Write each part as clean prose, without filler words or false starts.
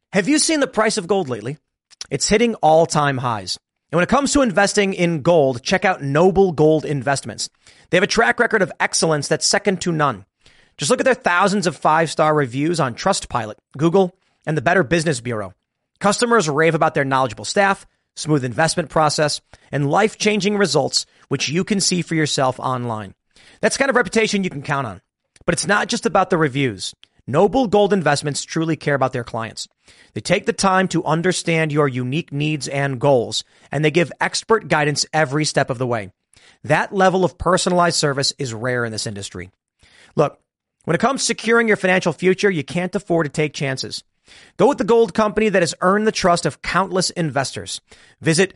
Have you seen the price of gold lately? It's hitting all-time highs. And when it comes to investing in gold, check out Noble Gold Investments. They have a track record of excellence that's second to none. Just look at their thousands of five-star reviews on Trustpilot, Google, and the Better Business Bureau. Customers rave about their knowledgeable staff, smooth investment process, and life-changing results, which you can see for yourself online. That's the kind of reputation you can count on. But it's not just about the reviews. Noble Gold Investments truly care about their clients. They take the time to understand your unique needs and goals, and they give expert guidance every step of the way. That level of personalized service is rare in this industry. Look, when it comes to securing your financial future, you can't afford to take chances. Go with the gold company that has earned the trust of countless investors. Visit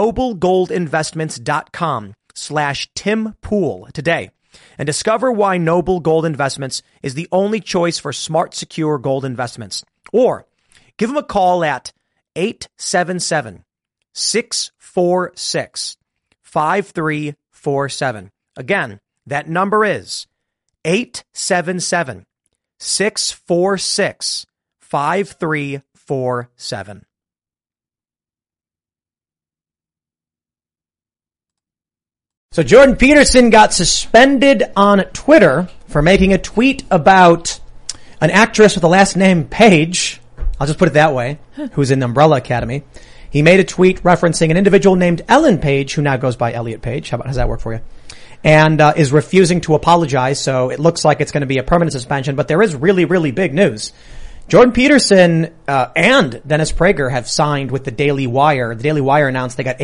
noblegoldinvestments.com/Tim Pool today and discover why Noble Gold Investments is the only choice for smart, secure gold investments. Or give them a call at 877-646-5347. Again, that number is 877-646-5347. So Jordan Peterson got suspended on Twitter for making a tweet about an actress with the last name Page. I'll just put it that way, who's in Umbrella Academy. He made a tweet referencing an individual named Ellen Page, who now goes by Elliot Page. How does that work for you? And is refusing to apologize, so it looks like it's going to be a permanent suspension. But there is really, really big news. Jordan Peterson and Dennis Prager have signed with the Daily Wire. The Daily Wire announced they got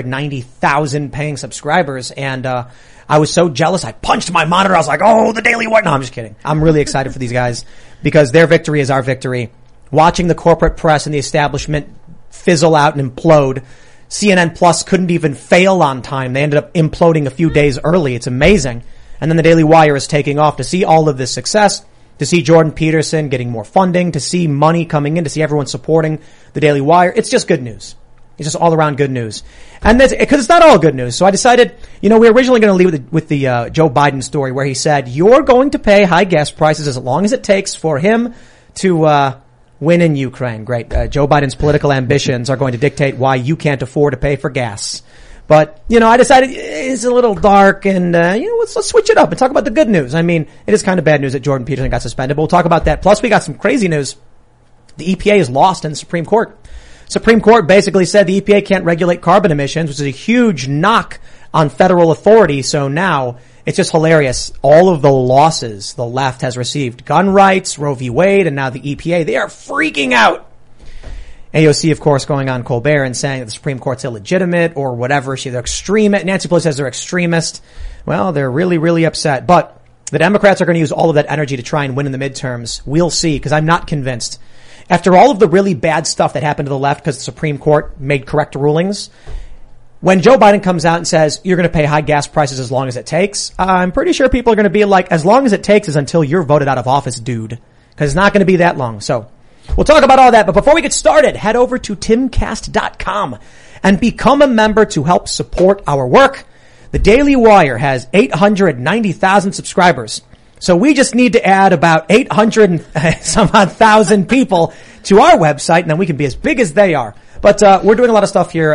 890,000 paying subscribers, and I was so jealous. I punched my monitor. I was like, oh, the Daily Wire. No, I'm just kidding. I'm really excited for these guys because their victory is our victory. Watching the corporate press and the establishment fizzle out and implode. CNN Plus couldn't even fail on time. They ended up imploding a few days early. It's amazing. And then the Daily Wire is taking off. To see all of this success, to see Jordan Peterson getting more funding, to see money coming in, to see everyone supporting the Daily Wire, it's just good news. It's just all around good news. And because it's not all good news. So I decided, we were originally going to leave with the Joe Biden story where he said, you're going to pay high gas prices as long as it takes for him to win in Ukraine. Great. Joe Biden's political ambitions are going to dictate why you can't afford to pay for gas. But, I decided it's a little dark and, let's switch it up and talk about the good news. I mean, it is kind of bad news that Jordan Peterson got suspended, but we'll talk about that. Plus, we got some crazy news. The EPA is lost in the Supreme Court. Supreme Court basically said the EPA can't regulate carbon emissions, which is a huge knock on federal authority. So now it's just hilarious. All of the losses the left has received, gun rights, Roe v. Wade, and now the EPA, they are freaking out. AOC, of course, going on Colbert and saying that the Supreme Court's illegitimate or whatever. They're extremist. Nancy Pelosi says they're extremist. Well, they're really, really upset. But the Democrats are going to use all of that energy to try and win in the midterms. We'll see, because I'm not convinced. After all of the really bad stuff that happened to the left because the Supreme Court made correct rulings, when Joe Biden comes out and says you're going to pay high gas prices as long as it takes, I'm pretty sure people are going to be like, as long as it takes is until you're voted out of office, dude. Because it's not going to be that long. So we'll talk about all that. But before we get started, head over to timcast.com and become a member to help support our work. The Daily Wire has 890,000 subscribers. So we just need to add about 800 and some odd thousand people to our website, and then we can be as big as they are. But we're doing a lot of stuff here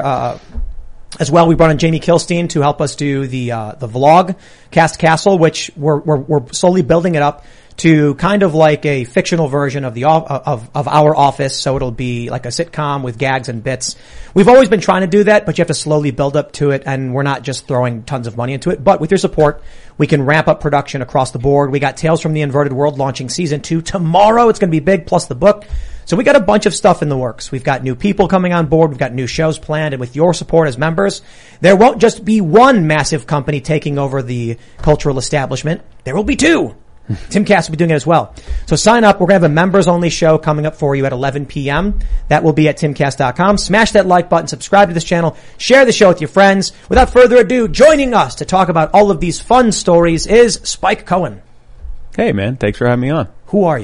as well. We brought in Jamie Kilstein to help us do the vlog, Cast Castle, which we're slowly building it up to kind of like a fictional version of of our office. So it'll be like a sitcom with gags and bits. We've always been trying to do that, but you have to slowly build up to it, and we're not just throwing tons of money into it. But with your support, we can ramp up production across the board. We got Tales from the Inverted World launching season 2 tomorrow. It's going to be big, plus the book. So we got a bunch of stuff in the works. We've got new people coming on board. We've got new shows planned. And with your support as members, there won't just be one massive company taking over the cultural establishment. There will be two. Timcast will be doing it as well. So sign up. We're going to have a members-only show coming up for you at 11 p.m. That will be at timcast.com. Smash that like button. Subscribe to this channel. Share the show with your friends. Without further ado, joining us to talk about all of these fun stories is Spike Cohen. Hey, man. Thanks for having me on. Who are you?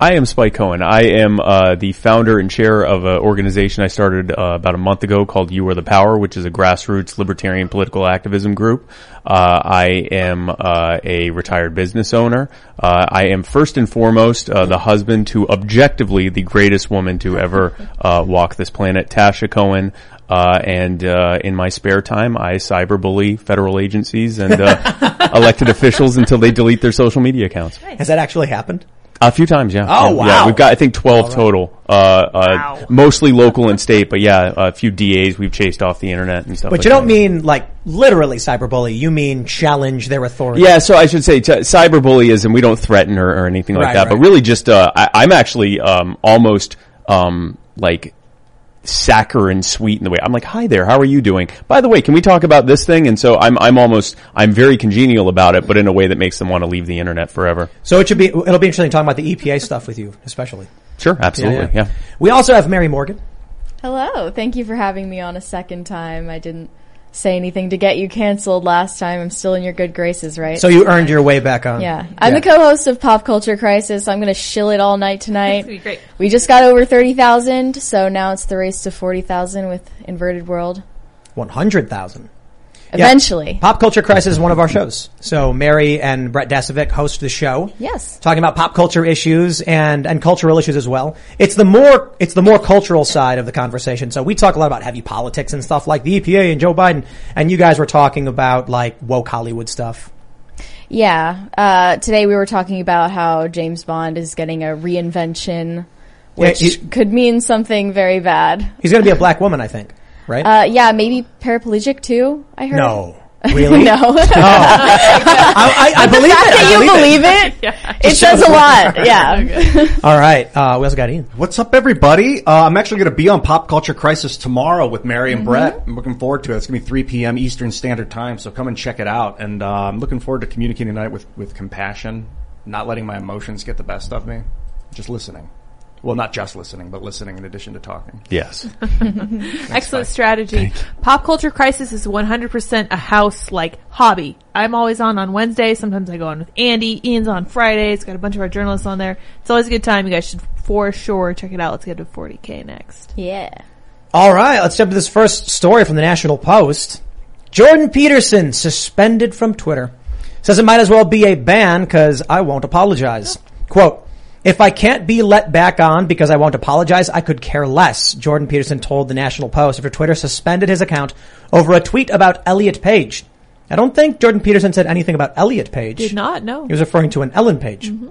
I am Spike Cohen. I am the founder and chair of an organization I started about a month ago called You Are the Power, which is a grassroots libertarian political activism group. I am a retired business owner. I am first and foremost the husband to objectively the greatest woman to ever walk this planet, Tasha Cohen. And in my spare time, I cyberbully federal agencies and elected officials until they delete their social media accounts. Has that actually happened? A few times, yeah. Oh, wow. Yeah, we've got, I think, 12 total. Mostly local and state, but yeah, a few DAs we've chased off the internet and stuff But like you don't that. mean, like, literally cyberbully. You mean challenge their authority. Yeah, so I should say cyberbully is, and we don't threaten or anything like that, but really just, I'm actually, almost, like, saccharine sweet in the way. I'm like, hi there, how are you doing? By the way, can we talk about this thing? And so I'm very congenial about it, but in a way that makes them want to leave the internet forever. So it'll be interesting talking about the EPA stuff with you, especially. Sure, absolutely, yeah. We also have Mary Morgan. Hello, thank you for having me on a second time. I didn't say anything to get you canceled last time. I'm still in your good graces, right? So you earned your way back on. Yeah. I'm the co-host of Pop Culture Crisis. I'm going to shill it all night tonight. That's gonna be great. We just got over 30,000, so now it's the race to 40,000 with Inverted World. 100,000. Eventually. Yeah. Pop Culture Crisis is one of our shows. So Mary and Brett Dasovic host the show. Yes. Talking about pop culture issues and cultural issues as well. It's the more cultural side of the conversation. So we talk a lot about heavy politics and stuff like the EPA and Joe Biden. And you guys were talking about like woke Hollywood stuff. Yeah. Today we were talking about how James Bond is getting a reinvention, which could mean something very bad. He's going to be a black woman, I think. Right? Yeah, maybe paraplegic too, I heard. No. Really? No. Oh. I believe it. Can you believe it? Yeah. It says a lot. Yeah. Okay. All right. We also got Ian. What's up, everybody? I'm actually going to be on Pop Culture Crisis tomorrow with Mary and Brett. I'm looking forward to it. It's going to be 3 p.m. Eastern Standard Time, so come and check it out. And I'm looking forward to communicating tonight with compassion, not letting my emotions get the best of me, just listening. Well, not just listening, but listening in addition to talking. Yes. Excellent strategy. Pop Culture Crisis is 100% a house-like hobby. I'm always on Wednesdays. Sometimes I go on with Andy. Ian's on Fridays. Got a bunch of our journalists on there. It's always a good time. You guys should for sure check it out. Let's get to 40K next. Yeah. All right. Let's jump to this first story from the National Post. Jordan Peterson suspended from Twitter. Says it might as well be a ban because I won't apologize. Quote, if I can't be let back on because I won't apologize, I could care less, Jordan Peterson told the National Post after Twitter suspended his account over a tweet about Elliot Page. I don't think Jordan Peterson said anything about Elliot Page. Did not, no. He was referring to an Ellen Page. Mm-hmm.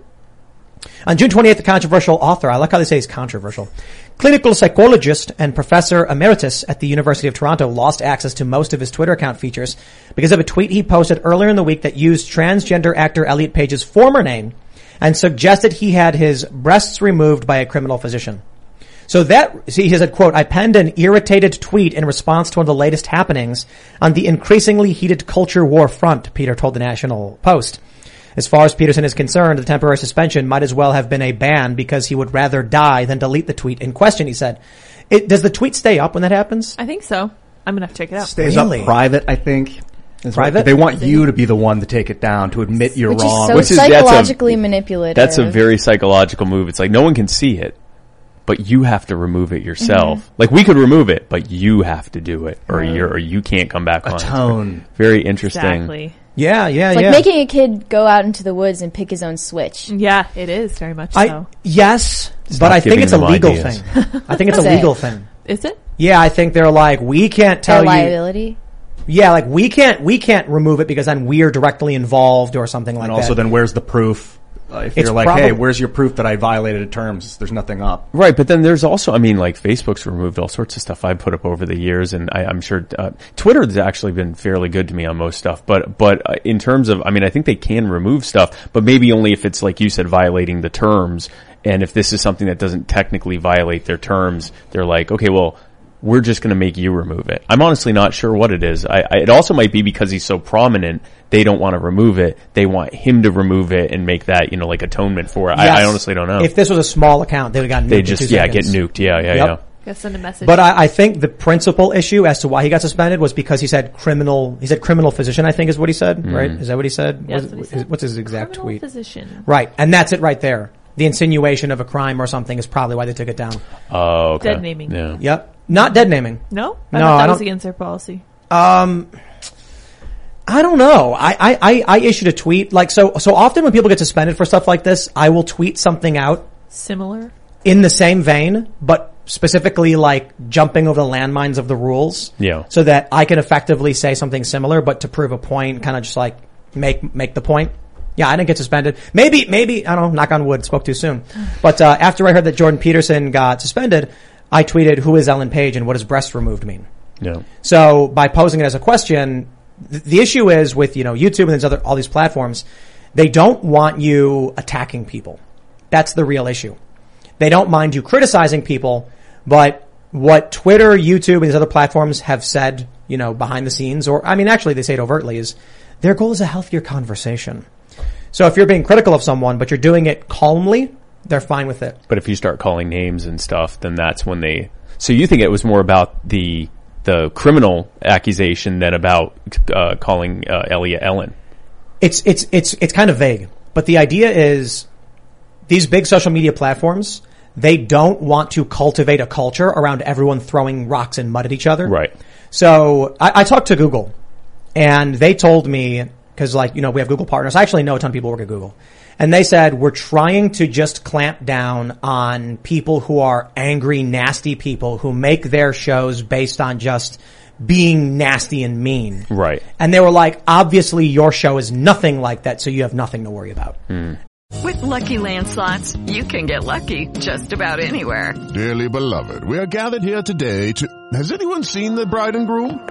On June 28th, the controversial author, I like how they say he's controversial, clinical psychologist and professor emeritus at the University of Toronto lost access to most of his Twitter account features because of a tweet he posted earlier in the week that used transgender actor Elliot Page's former name and suggested he had his breasts removed by a criminal physician. So he said, quote, I penned an irritated tweet in response to one of the latest happenings on the increasingly heated culture war front, Peter told the National Post. As far as Peterson is concerned, the temporary suspension might as well have been a ban because he would rather die than delete the tweet in question, he said. Does the tweet stay up when that happens? I think so. I'm going to have to check it out. Stays Really? up private, I think. Private? They want you to be the one to take it down, to admit you're wrong. Which is so psychologically manipulative. That's a very psychological move. It's like no one can see it, but you have to remove it yourself. Mm-hmm. Like we could remove it, but you have to do it, or you can't come back on. Atone. Very interesting. Exactly. Yeah. It's like making a kid go out into the woods and pick his own switch. Yeah, it is very much so. Yes, but I think it's a legal thing. I think it's a legal thing. Is it? Yeah, I think they're like, we can't tell you. Liability? Yeah, like we can't remove it because then we're directly involved or something like that. And also then where's the proof? If you're like, hey, where's your proof that I violated the terms? There's nothing up. Right, but then there's also, I mean, like Facebook's removed all sorts of stuff I put up over the years, and I'm sure Twitter has actually been fairly good to me on most stuff. But in terms of, I mean, I think they can remove stuff, but maybe only if it's like you said, violating the terms. And if this is something that doesn't technically violate their terms, they're like, okay, well, we're just going to make you remove it. I'm honestly not sure what it is. It also might be because he's so prominent, they don't want to remove it. They want him to remove it and make that, like atonement for it. Yes. I honestly don't know. If this was a small account, they would have gotten nuked. They just, get nuked. Yeah. Gotta send a message. But I think the principal issue as to why he got suspended was because he said criminal physician, I think is what he said, right? Is that what he said? Yes, what he said. What's his exact criminal tweet? Physician. Right. And that's it right there. the insinuation of a crime or something is probably why they took it down. Oh, okay. Dead naming. Yeah. Yep. Not dead naming. No? No, thought I that was don't- against their policy. I don't know. I issued a tweet. Like, so often when people get suspended for stuff like this, I will tweet something out Similar. in the same vein, but specifically like jumping over the landmines of the rules. Yeah. So that I can effectively say something similar, but to prove a point, kind of just like make the point. Yeah, I didn't get suspended. Maybe, I don't know, knock on wood, spoke too soon. But, after I heard that Jordan Peterson got suspended, I tweeted, who is Ellen Page and what does breast removed mean? Yeah. So by posing it as a question, the issue is with, YouTube and all these platforms, they don't want you attacking people. That's the real issue. They don't mind you criticizing people, but what Twitter, YouTube, and these other platforms have said, behind the scenes, or, actually they say it overtly, is their goal is a healthier conversation. So if you're being critical of someone, but you're doing it calmly, they're fine with it. But if you start calling names and stuff, then that's when so you think it was more about the criminal accusation than about, calling, Elliot Ellen? It's kind of vague, but the idea is these big social media platforms, they don't want to cultivate a culture around everyone throwing rocks and mud at each other. Right. So I talked to Google and they told me, cause we have Google partners. I actually know a ton of people who work at Google. And they said, we're trying to just clamp down on people who are angry, nasty people who make their shows based on just being nasty and mean. Right. And they were like, obviously your show is nothing like that, so you have nothing to worry about. With Lucky Land Slots, you can get lucky just about anywhere. Dearly beloved, we are gathered here today to... Has anyone seen the bride and groom?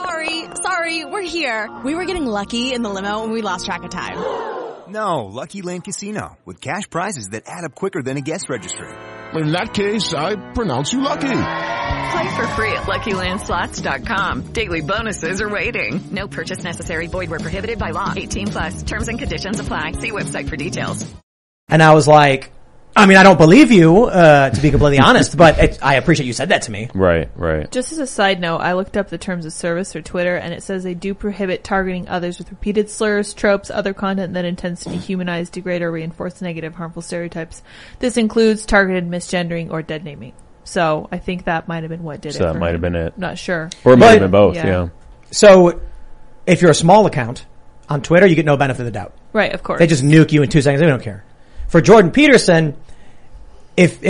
Sorry, we're here. We were getting lucky in the limo and we lost track of time. No, Lucky Land Casino, with cash prizes that add up quicker than a guest registry. In that case, I pronounce you lucky. Play for free at LuckyLandSlots.com. Daily bonuses are waiting. No purchase necessary. Void where prohibited by law. 18+. Terms and conditions apply. See website for details. And I was like, I don't believe you, to be completely honest, but I appreciate you said that to me. Right. Just as a side note, I looked up the terms of service for Twitter, and it says they do prohibit targeting others with repeated slurs, tropes, other content that intends to dehumanize, degrade, or reinforce negative, harmful stereotypes. This includes targeted misgendering or dead naming. So I think that might have been what did it. So that for might him. have been it. Not sure. Or it might have But- been both, Yeah. yeah. So if you're a small account on Twitter, you get no benefit of the doubt. Right, of course. They just nuke you in 2 seconds. They don't care. For Jordan Peterson, if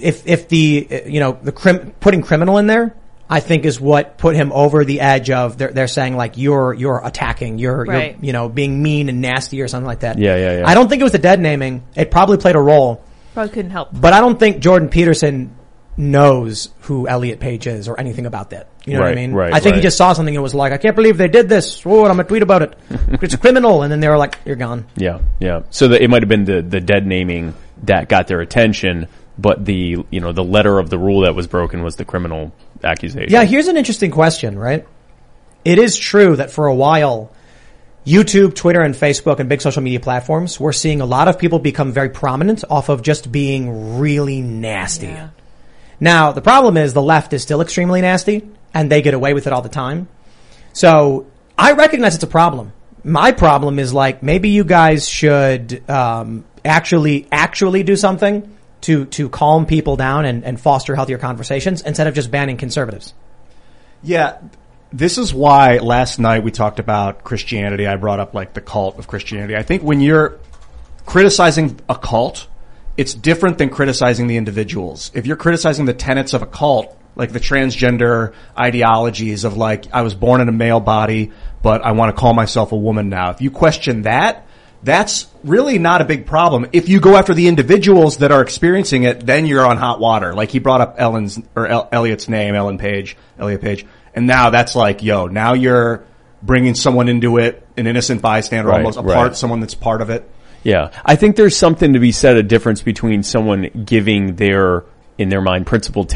the putting criminal in there, I think is what put him over the edge of they're saying like you're attacking, Right. you're being mean and nasty or something like that. Yeah. I don't think it was the dead naming. It probably played a role, Probably couldn't help. but I don't think Jordan Peterson knows who Elliot Page is or anything about that. You know what I Right, mean? right, I think he right. just saw something and was like, I can't believe they did this. Oh, I'm gonna tweet about it. It's criminal. And then they were like, you're gone. Yeah. So it might have been the dead naming that got their attention, but the letter of the rule that was broken was the criminal accusation. Yeah, here's an interesting question, right? It is true that for a while, YouTube, Twitter, and Facebook and big social media platforms, we're seeing a lot of people become very prominent off of just being really nasty. Yeah. Now, the problem is the left is still extremely nasty, and they get away with it all the time. So, I recognize it's a problem. My problem is like, maybe you guys should actually do something to calm people down and foster healthier conversations instead of just banning conservatives. Yeah, this is why last night we talked about Christianity. I brought up like the cult of Christianity. I think when you're criticizing a cult, it's different than criticizing the individuals. If you're criticizing the tenets of a cult, like the transgender ideologies of like, I was born in a male body, but I want to call myself a woman now. If you question that, that's really not a big problem. If you go after the individuals that are experiencing it, then you're on hot water. Like he brought up Elliot's name, Elliot Page. And now that's like, now you're bringing someone into it, an innocent bystander, Right, almost right. someone that's part of it. Yeah. I think there's something to be said, a difference between someone giving their, in their mind, principled take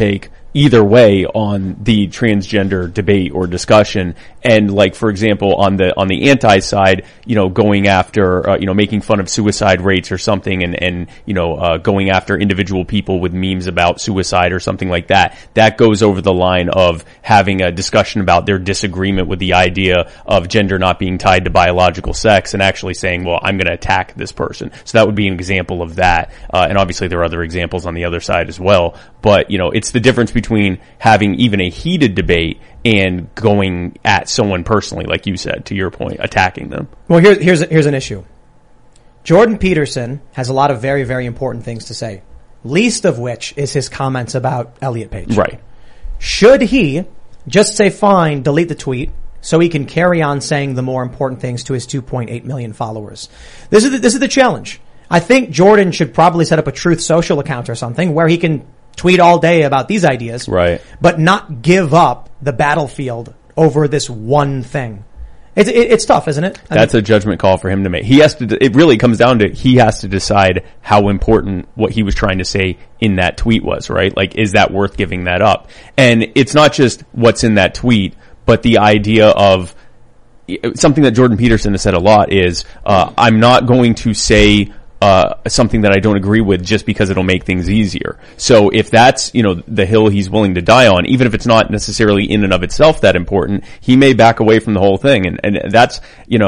either way on the transgender debate or discussion. And like, for example, on the anti side, going after, making fun of suicide rates or something and going after individual people with memes about suicide or something like that, that goes over the line of having a discussion about their disagreement with the idea of gender not being tied to biological sex and actually saying, well, I'm going to attack this person. So that would be an example of that. And obviously there are other examples on the other side as well. But, it's the difference between having even a heated debate and going at someone personally, like you said, to your point, attacking them. Well, here's an issue. Jordan Peterson has a lot of very, very important things to say, least of which is his comments about Elliot Page. Right. Should he just say, fine, delete the tweet, so he can carry on saying the more important things to his 2.8 million followers? This is the challenge. I think Jordan should probably set up a Truth Social account or something where he can tweet all day about these ideas, right? But not give up the battlefield over this one thing. It's tough, isn't it? That's a judgment call for him to make. He has to. It really comes down to he has to decide how important what he was trying to say in that tweet was, right? Like, is that worth giving that up? And it's not just what's in that tweet, but the idea of something that Jordan Peterson has said a lot is, I'm not going to say something that I don't agree with just because it'll make things easier. So if that's, the hill he's willing to die on, even if it's not necessarily in and of itself that important, he may back away from the whole thing. And that's,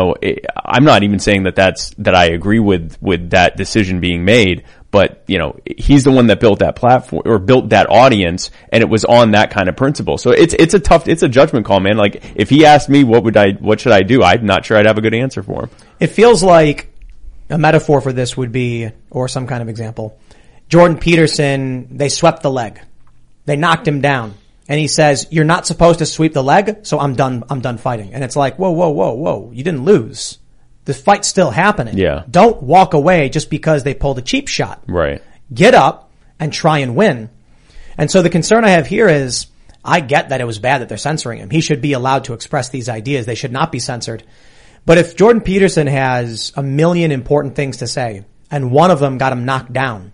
I'm not even saying that I agree with that decision being made, but, he's the one that built that platform or built that audience, and it was on that kind of principle. So it's a judgment call, man. Like, if he asked me what should I do, I'm not sure I'd have a good answer for him. It feels like a metaphor for this would be, or some kind of example, Jordan Peterson, they swept the leg. They knocked him down. And he says, you're not supposed to sweep the leg, so I'm done fighting. And it's like, whoa. You didn't lose. The fight's still happening. Yeah. Don't walk away just because they pulled a cheap shot. Right. Get up and try and win. And so the concern I have here is, I get that it was bad that they're censoring him. He should be allowed to express these ideas. They should not be censored. But if Jordan Peterson has a million important things to say, and one of them got him knocked down,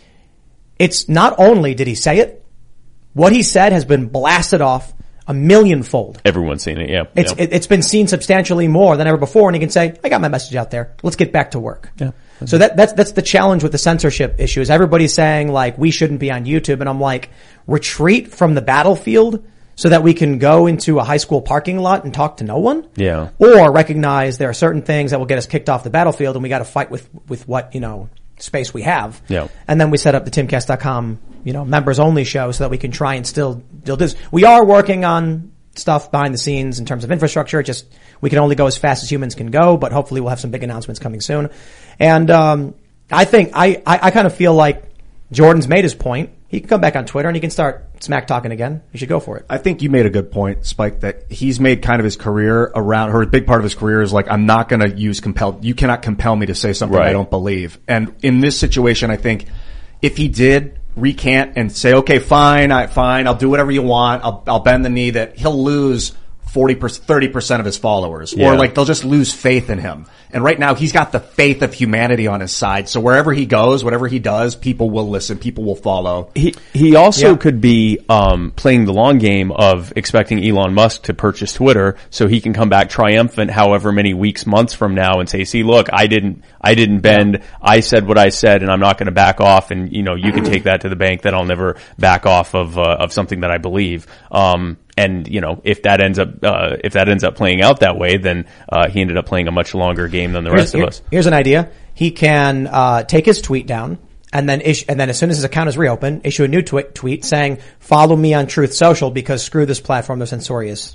it's not only did he say it, what he said has been blasted off a millionfold. Everyone's seen it, yeah. It's been seen substantially more than ever before, and he can say, I got my message out there. Let's get back to work. Yeah. So that's the challenge with the censorship issue, is everybody's saying, like, we shouldn't be on YouTube, and I'm like, retreat from the battlefield so that we can go into a high school parking lot and talk to no one? Yeah. Or recognize there are certain things that will get us kicked off the battlefield, and we got to fight with what, space we have. Yeah. And then we set up the timcast.com, members only show so that we can try and still do this. We are working on stuff behind the scenes in terms of infrastructure. We can only go as fast as humans can go, but hopefully we'll have some big announcements coming soon. And, I think I kind of feel like Jordan's made his point. He can come back on Twitter and he can start smack talking again. You should go for it. I think you made a good point, Spike, that he's made kind of his career around, or a big part of his career is like, I'm not going to use you cannot compel me to say something I don't believe. And in this situation, I think if he did recant and say, okay, fine, I'll do whatever you want, I'll bend the knee, that he'll lose 30% of his followers. Yeah. Or like they'll just lose faith in him. And right now he's got the faith of humanity on his side. So wherever he goes, whatever he does, people will listen, people will follow. He also could be playing the long game of expecting Elon Musk to purchase Twitter so he can come back triumphant however many weeks, months from now and say, see, look, I didn't bend. Yeah. I said what I said and I'm not going to back off, and you can take that to the bank that I'll never back off of something that I believe. And if that ends up playing out that way, then he ended up playing a much longer game than the rest of us. Here's an idea: he can take his tweet down, and then as soon as his account is reopened, issue a new tweet saying, "Follow me on Truth Social because screw this platform, they're censorious."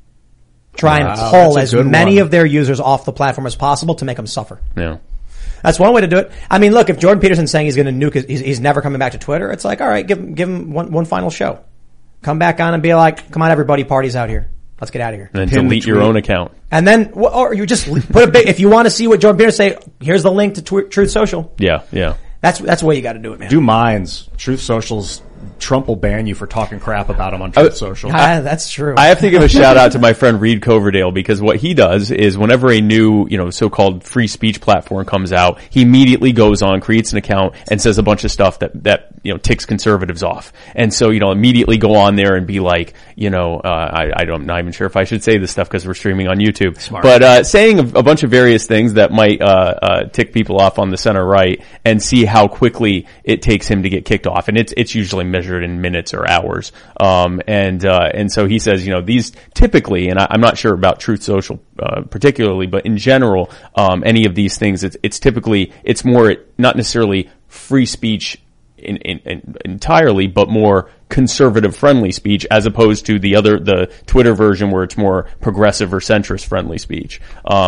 Try and pull as many of their users off the platform as possible to make them suffer. Yeah. That's one way to do it. I mean, look, if Jordan Peterson's saying he's going to nuke, he's never coming back to Twitter, it's like, all right, give him one final show. Come back on and be like, come on, everybody, party's out here. Let's get out of here. And then delete your own account. And then, or you just put a big, if you want to see what Jordan Peterson say, here's the link to Truth Social. Yeah. That's the way you got to do it, man. Do Minds. Truth Social's Trump will ban you for talking crap about him on Truth Social. That's true. I have to give a shout out to my friend Reed Coverdale, because what he does is whenever a new, so-called free speech platform comes out, he immediately goes on, creates an account, and says a bunch of stuff that ticks conservatives off. And so, immediately go on there and be like, I'm not even sure if I should say this stuff because we're streaming on YouTube. Smart. But saying a bunch of various things that might tick people off on the center right, and see how quickly it takes him to get kicked off. And it's usually measured in minutes or hours. And so he says, these typically, and I'm not sure about Truth Social particularly, but in general, any of these things, it's typically, it's more not necessarily free speech entirely, but more conservative friendly speech, as opposed to the Twitter version where it's more progressive or centrist friendly speech.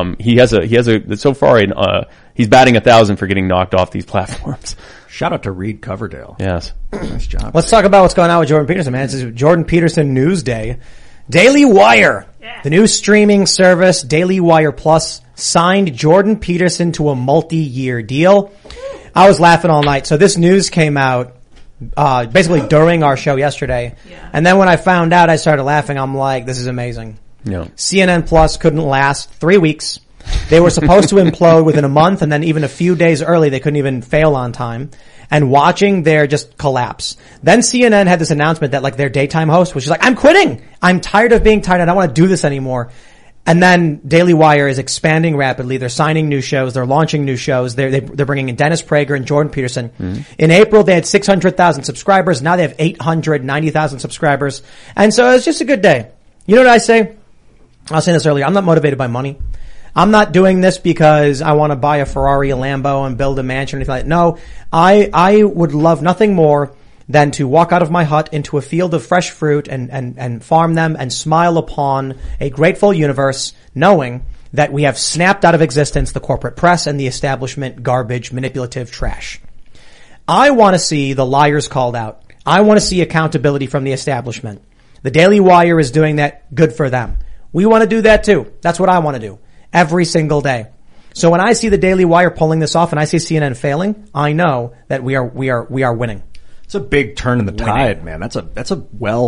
So far he's batting 1,000 for getting knocked off these platforms. Shout out to Reed Coverdale. Yes. Nice job. Let's talk about what's going on with Jordan Peterson, man. This is Jordan Peterson News Day. Daily Wire, the new streaming service, Daily Wire Plus, signed Jordan Peterson to a multi-year deal. I was laughing all night. So this news came out basically during our show yesterday. Yeah. And then when I found out, I started laughing. I'm like, this is amazing. Yeah. CNN Plus couldn't last 3 weeks. They were supposed to implode within a month, and then even a few days early, they couldn't even fail on time. And watching their just collapse. Then CNN had this announcement that their daytime host was just like, I'm quitting. I'm tired of being tired. I don't want to do this anymore. And then Daily Wire is expanding rapidly. They're signing new shows. They're launching new shows. They're bringing in Dennis Prager and Jordan Peterson. Mm-hmm. In April, they had 600,000 subscribers. Now they have 890,000 subscribers. And so it's just a good day. You know what I say? I was saying this earlier. I'm not motivated by money. I'm not doing this because I want to buy a Ferrari, a Lambo, and build a mansion or anything like that. No, I would love nothing more than to walk out of my hut into a field of fresh fruit and farm them and smile upon a grateful universe, knowing that we have snapped out of existence the corporate press and the establishment garbage, manipulative trash. I want to see the liars called out. I want to see accountability from the establishment. The Daily Wire is doing that. Good for them. We want to do that too. That's what I want to do every single day. So when I see the Daily Wire pulling this off and I see CNN failing, I know that we are winning. It's a big turn in the tide, man. That's a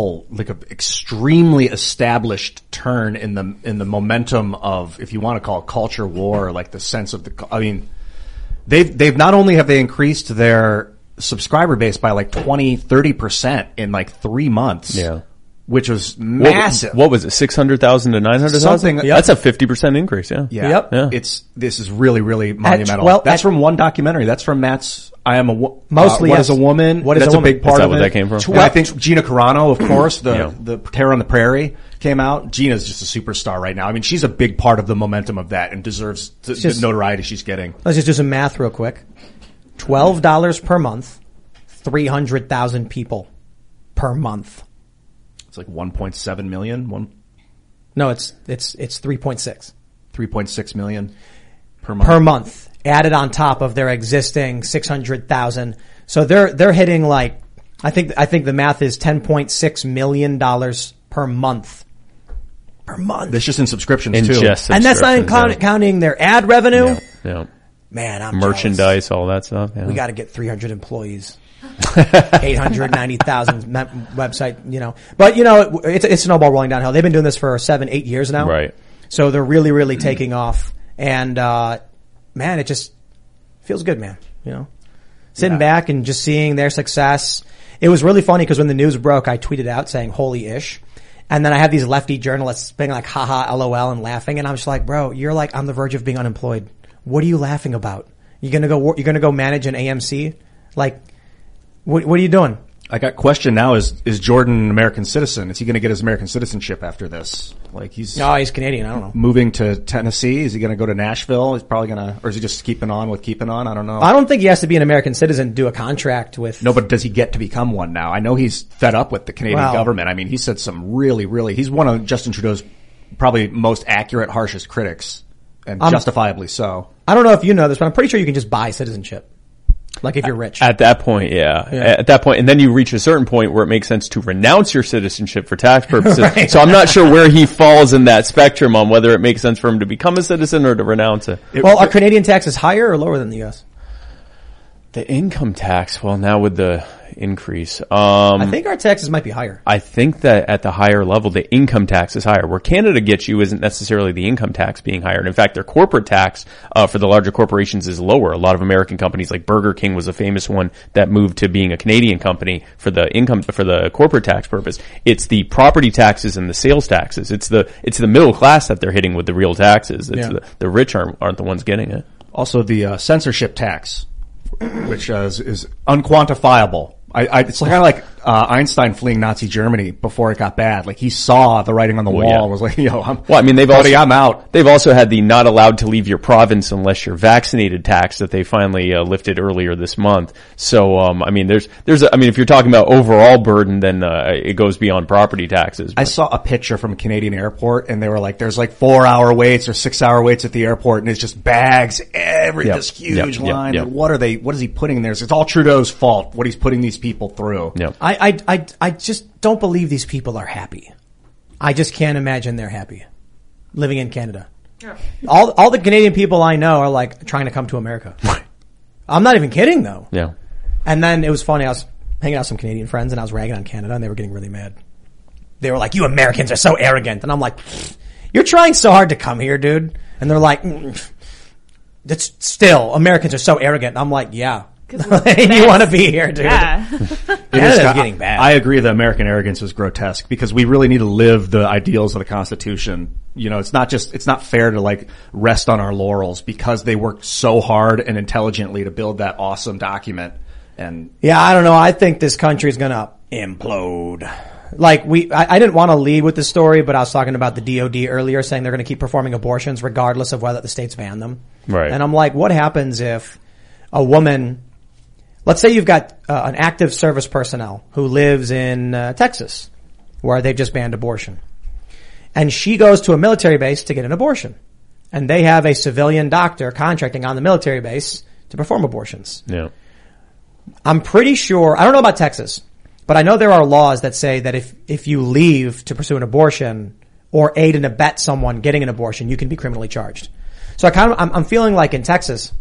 extremely established turn in the momentum of, if you want to call it culture war, like the sense of they've not only have they increased their subscriber base by 20-30% in 3 months. Yeah. Which was massive. What was it? 600,000 to 900,000? Something. Yep. That's a 50% increase. Yeah. Yep. Yeah. This is really, really monumental. That's from one documentary. That's from Matt's mostly What is a Woman? That's a big part is that of what it. that came from? I think Gina Carano, of course, the Terror on the Prairie came out. Gina's just a superstar right now. I mean, she's a big part of the momentum of that and deserves the notoriety she's getting. Let's just do some math real quick. $12 per month, 300,000 people per month. It's 1.7 million. No, it's 3.6. 3.6 million per month. Per month, added on top of their existing 600,000. So they're hitting I think the math is $10.6 million per month. Per month. That's just in subscriptions too. And that's not counting their ad revenue. Yeah. Man, I'm merchandise, jealous. all that stuff. Yeah. We got to get 300 employees. 890,000 website, but it's a snowball rolling downhill. They've been doing this for 7-8 years now. Right. So they're really, really taking off. And, man, it just feels good, man. Sitting back and just seeing their success. It was really funny because when the news broke, I tweeted out saying, holy ish. And then I have these lefty journalists being like, haha, LOL, and laughing. And I'm just like, bro, you're on the verge of being unemployed. What are you laughing about? You're going to go manage an AMC? What are you doing? I got question now. Is Jordan an American citizen? Is he going to get his American citizenship after this? He's Canadian. I don't know. Moving to Tennessee? Is he going to go to Nashville? He's probably or is he just keeping on? I don't know. I don't think he has to be an American citizen to do a contract with. No, but does he get to become one now? I know he's fed up with the Canadian government. I mean, he said some really, he's one of Justin Trudeau's probably most accurate, harshest critics, and justifiably so. I don't know if you know this, but I'm pretty sure you can just buy citizenship. If you're rich. At that point, yeah. At that point, and then you reach a certain point where it makes sense to renounce your citizenship for tax purposes. Right. So I'm not sure where he falls in that spectrum on whether it makes sense for him to become a citizen or to renounce it. Are Canadian taxes higher or lower than the U.S.? The income tax, well, now with the increase. I think our taxes might be higher. I think that at the higher level, the income tax is higher. Where Canada gets you isn't necessarily the income tax being higher. And in fact, their corporate tax, for the larger corporations is lower. A lot of American companies like Burger King was a famous one that moved to being a Canadian company for the corporate tax purpose. It's the property taxes and the sales taxes. It's the middle class that they're hitting with the real taxes. It's the rich aren't the ones getting it. Also the, censorship tax, which is unquantifiable. It's kind of like Einstein fleeing Nazi Germany before it got bad. Like he saw the writing on the wall and was like, I'm out. They've also had the not allowed to leave your province unless you're vaccinated tax that they finally lifted earlier this month. So if you're talking about overall burden, then it goes beyond property taxes. I saw a picture from a Canadian airport, and they were like, "There's like 4-hour waits or 6-hour waits at the airport, and it's just bags this huge line." And what is he putting in there? It's all Trudeau's fault. What he's putting these people through. Yep. I just don't believe these people are happy. I just can't imagine they're happy living in Canada. Yeah. All the Canadian people I know are like trying to come to America. I'm not even kidding though. Yeah. And then it was funny. I was hanging out with some Canadian friends and I was ragging on Canada and they were getting really mad. They were like, "You Americans are so arrogant." And I'm like, "You're trying so hard to come here, dude." And they're like, "That's still Americans are so arrogant." And I'm like, "Yeah." You want to be here, dude. Yeah. Canada's getting bad. I agree that American arrogance is grotesque because we really need to live the ideals of the Constitution. You know, it's not fair to like rest on our laurels because they worked so hard and intelligently to build that awesome document. And I don't know. I think this country is going to implode. Like I didn't want to lead with this story, but I was talking about the DOD earlier saying they're going to keep performing abortions regardless of whether the states ban them. Right. And I'm like, what happens if a woman, let's say you've got an active service personnel who lives in Texas where they've just banned abortion. And she goes to a military base to get an abortion. And they have a civilian doctor contracting on the military base to perform abortions. Yeah. I'm pretty sure, I don't know about Texas, but I know there are laws that say that if you leave to pursue an abortion or aid and abet someone getting an abortion, you can be criminally charged. So I'm feeling like in Texas,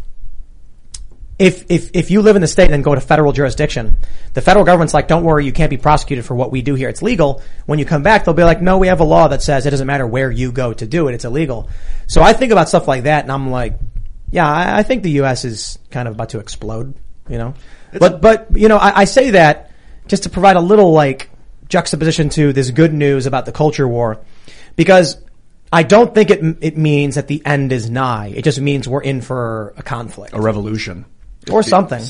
if you live in the state and then go to federal jurisdiction, the federal government's like, "Don't worry, you can't be prosecuted for what we do here. It's legal." When you come back, they'll be like, "No, we have a law that says it doesn't matter where you go to do it. It's illegal." So I think about stuff like that and I'm like, I think the U.S. is kind of about to explode, you know? But, you know, I say that just to provide a little like juxtaposition to this good news about the culture war because I don't think it means that the end is nigh. It just means we're in for a conflict. A revolution. Or something.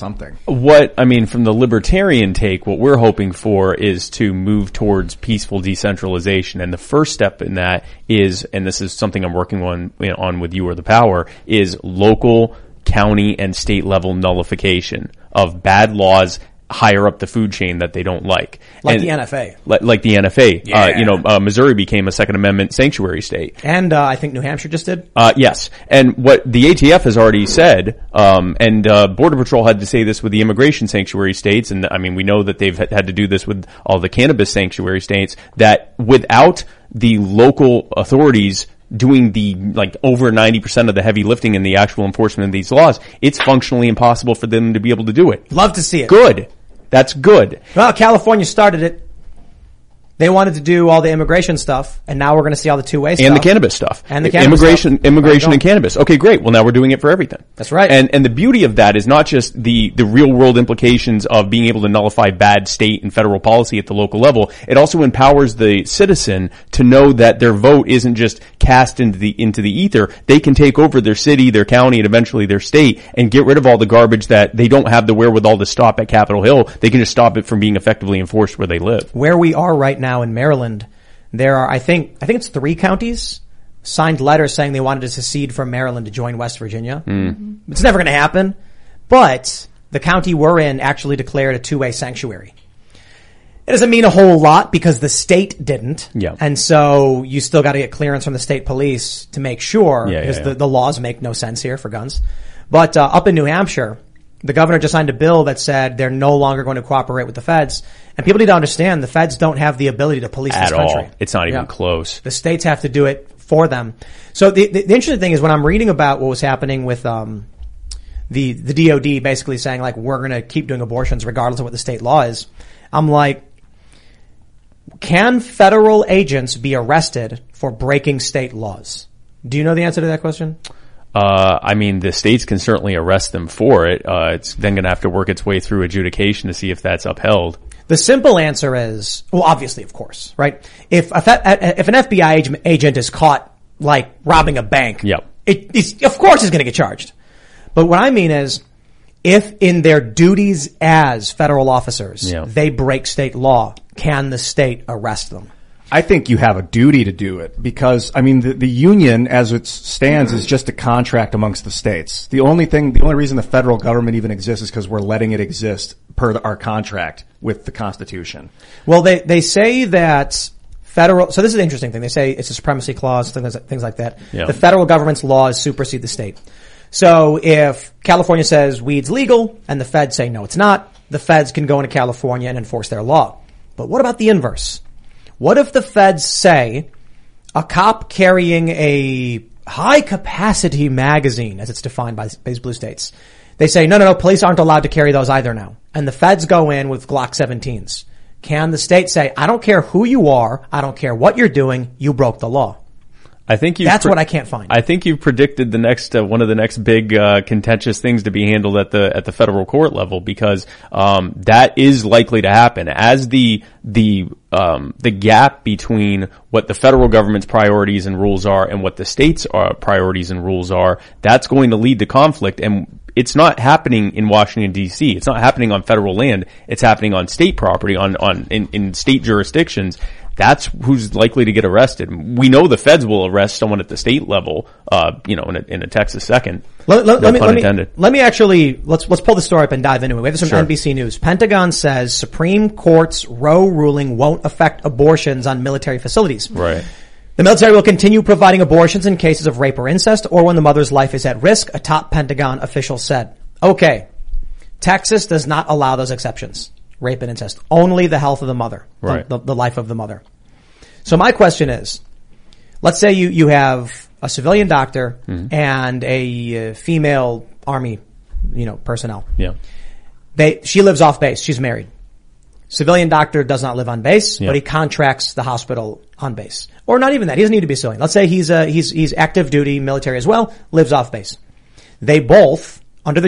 From the libertarian take, what we're hoping for is to move towards peaceful decentralization. And the first step in that is, and this is something I'm working on with You or the Power, is local, county, and state level nullification of bad laws higher up the food chain that they don't like. Like the NFA. Like the NFA. Yeah. Missouri became a Second Amendment sanctuary state. And, I think New Hampshire just did. Yes. And what the ATF has already said, and Border Patrol had to say this with the immigration sanctuary states, and I mean, we know that they've had to do this with all the cannabis sanctuary states, that without the local authorities doing the, like, over 90% of the heavy lifting in the actual enforcement of these laws, it's functionally impossible for them to be able to do it. Love to see it. Good. That's good. Well, California started it. They wanted to do all the immigration stuff, and now we're going to see all the two-way stuff. And the cannabis stuff. And the cannabis Immigration and cannabis. Okay, great. Well, now we're doing it for everything. That's right. And the beauty of that is not just the real world implications of being able to nullify bad state and federal policy at the local level. It also empowers the citizen to know that their vote isn't just cast into the ether. They can take over their city, their county, and eventually their state and get rid of all the garbage that they don't have the wherewithal to stop at Capitol Hill. They can just stop it from being effectively enforced where they live. Where we are right now in Maryland, there are, I think it's 3 counties signed letters saying they wanted to secede from Maryland to join West Virginia. Mm-hmm. It's never going to happen. But the county we're in actually declared a two-way sanctuary. It doesn't mean a whole lot because the state didn't. Yeah. And so you still got to get clearance from the state police to make sure because the laws make no sense here for guns. But up in New Hampshire, the governor just signed a bill that said they're no longer going to cooperate with the feds. And people need to understand the feds don't have the ability to police this country. At all. It's not even close. The states have to do it for them. So the interesting thing is when I'm reading about what was happening with the the DOD basically saying like, we're going to keep doing abortions regardless of what the state law is. I'm like, can federal agents be arrested for breaking state laws? Do you know the answer to that question? I mean, the states can certainly arrest them for it. It's then going to have to work its way through adjudication to see if that's upheld. The simple answer is, well, obviously, of course, right? If an FBI agent is caught, like, robbing a bank, yep. Of course he's going to get charged. But what I mean is, if in their duties as federal officers, they break state law, can the state arrest them? I think you have a duty to do it because, I mean, the union as it stands is just a contract amongst the states. The only reason the federal government even exists is because we're letting it exist per our contract with the Constitution. Well, they say that so this is an interesting thing. They say it's a supremacy clause, things like that. Yeah. The federal government's laws supersede the state. So if California says weed's legal and the feds say no, it's not, the feds can go into California and enforce their law. But what about the inverse? What if the feds say a cop carrying a high-capacity magazine, as it's defined by these blue states, they say, no, police aren't allowed to carry those either now. And the feds go in with Glock 17s. Can the state say, I don't care who you are, I don't care what you're doing, you broke the law? I think that's what I can't find. I think you've predicted the next one of the next big contentious things to be handled at the federal court level because that is likely to happen as the gap between what the federal government's priorities and rules are and what the state's priorities and rules are, that's going to lead to conflict. And it's not happening in Washington D.C. It's not happening on federal land. It's happening on state property in state jurisdictions. That's who's likely to get arrested. We know the feds will arrest someone at the state level, in a Texas second. Let me actually, let's pull the story up and dive into it. We have this from NBC News. Pentagon says Supreme Court's Roe ruling won't affect abortions on military facilities. Right. The military will continue providing abortions in cases of rape or incest or when the mother's life is at risk, a top Pentagon official said. Okay. Texas does not allow those exceptions. Rape and incest. Only the health of the mother. Right. The life of the mother. So my question is, let's say you have a civilian doctor and a female army, personnel. Yeah. She lives off base. She's married. Civilian doctor does not live on base, but he contracts the hospital on base. Or not even that. He doesn't need to be a civilian. Let's say he's active duty military as well, lives off base. They both,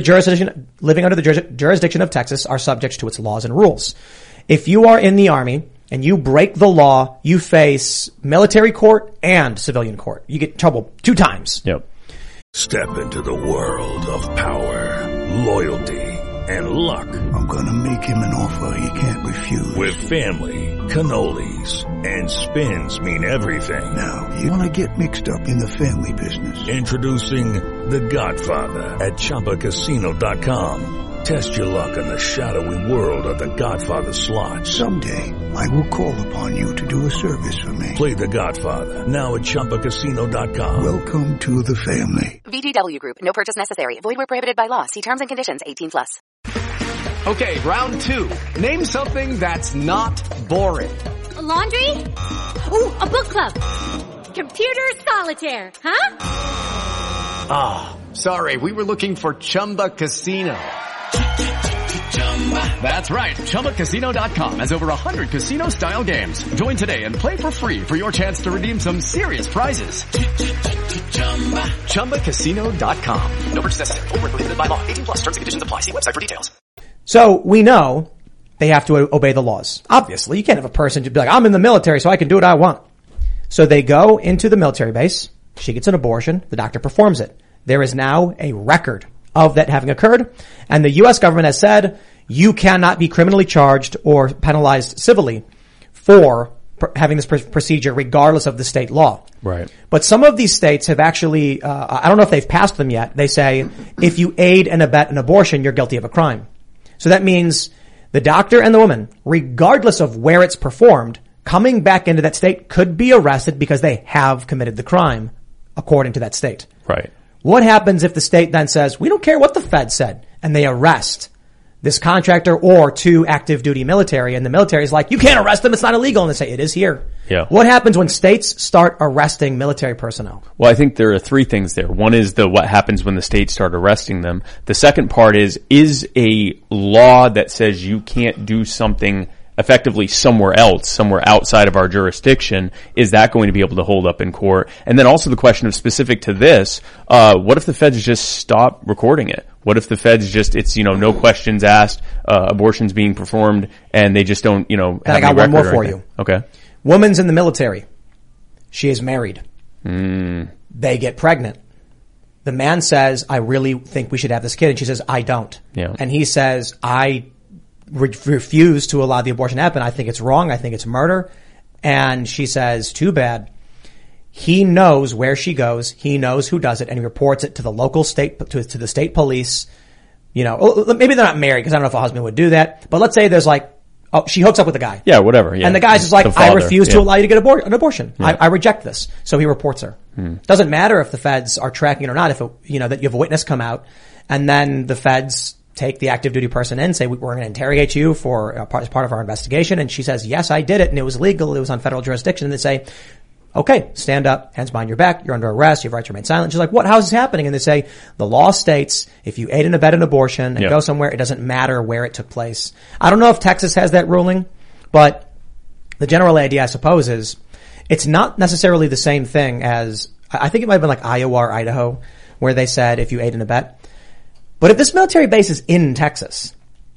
living under the jurisdiction of Texas, are subject to its laws and rules. If you are in the Army and you break the law, you face military court and civilian court. You get in trouble 2 times. Yep. Step into the world of power, loyalty, and luck. I'm gonna make him an offer he can't refuse. With family, cannolis, and spins mean everything. Now, you wanna get mixed up in the family business. Introducing The Godfather at ChumbaCasino.com. Test your luck in the shadowy world of The Godfather slot. Someday, I will call upon you to do a service for me. Play The Godfather, now at ChumbaCasino.com. Welcome to the family. VGW Group. No purchase necessary. Void where prohibited by law. See terms and conditions. 18+. Okay, round 2. Name something that's not boring. A laundry? Ooh, a book club. Computer solitaire, huh? Ah, sorry, we were looking for Chumba Casino. That's right, ChumbaCasino.com has over 100 casino-style games. Join today and play for free for your chance to redeem some serious prizes. ChumbaCasino.com. No purchase necessary. Void where prohibited by law. 18+. Terms and conditions apply. See website for details. So we know they have to obey the laws. Obviously, you can't have a person to be like, I'm in the military so I can do what I want. So they go into the military base. She gets an abortion. The doctor performs it. There is now a record of that having occurred. And the U.S. government has said you cannot be criminally charged or penalized civilly for having this procedure regardless of the state law. Right. But some of these states have actually, I don't know if they've passed them yet. They say if you aid and abet an abortion, you're guilty of a crime. So that means the doctor and the woman, regardless of where it's performed, coming back into that state could be arrested because they have committed the crime according to that state. Right. What happens if the state then says, we don't care what the Fed said, and they arrest this contractor or to active duty military, and the military is like, you can't arrest them, it's not illegal, and they say it is here. Yeah. What happens when states start arresting military personnel? Well, I think there are three things there. One is what happens when the states start arresting them. The second part is a law that says you can't do something effectively somewhere else, somewhere outside of our jurisdiction, is that going to be able to hold up in court? And then also the question of specific to this, what if the feds just stop recording it? What if the feds just, it's, no questions asked, abortions being performed, and they just don't, have I got one more for you. Okay. Woman's in the military. She is married. They get pregnant. The man says, I really think we should have this kid. And she says, I don't. Yeah. And he says, I refuse to allow the abortion to happen. I think it's wrong. I think it's murder. And she says, too bad. He knows where she goes. He knows who does it, and he reports it to the local state, to the state police. Maybe they're not married because I don't know if a husband would do that. But let's say there's she hooks up with a guy. Yeah, whatever. Yeah. And the guy's just like, I refuse to allow you to get an abortion. Yeah. I reject this. So he reports her. Doesn't matter if the feds are tracking it or not. If that you have a witness come out, and then the feds take the active duty person in, say, we're going to interrogate you as part of our investigation. And she says, yes, I did it. And it was legal. It was on federal jurisdiction. And they say, okay, stand up, hands behind your back. You're under arrest. You have a right to remain silent. She's like, what? How is this happening? And they say, the law states if you aid and abet an abortion and go somewhere, it doesn't matter where it took place. I don't know if Texas has that ruling, but the general idea, I suppose, is it's not necessarily the same thing as, I think it might have been like Iowa or Idaho, where they said if you aid and abet. But if this military base is in Texas,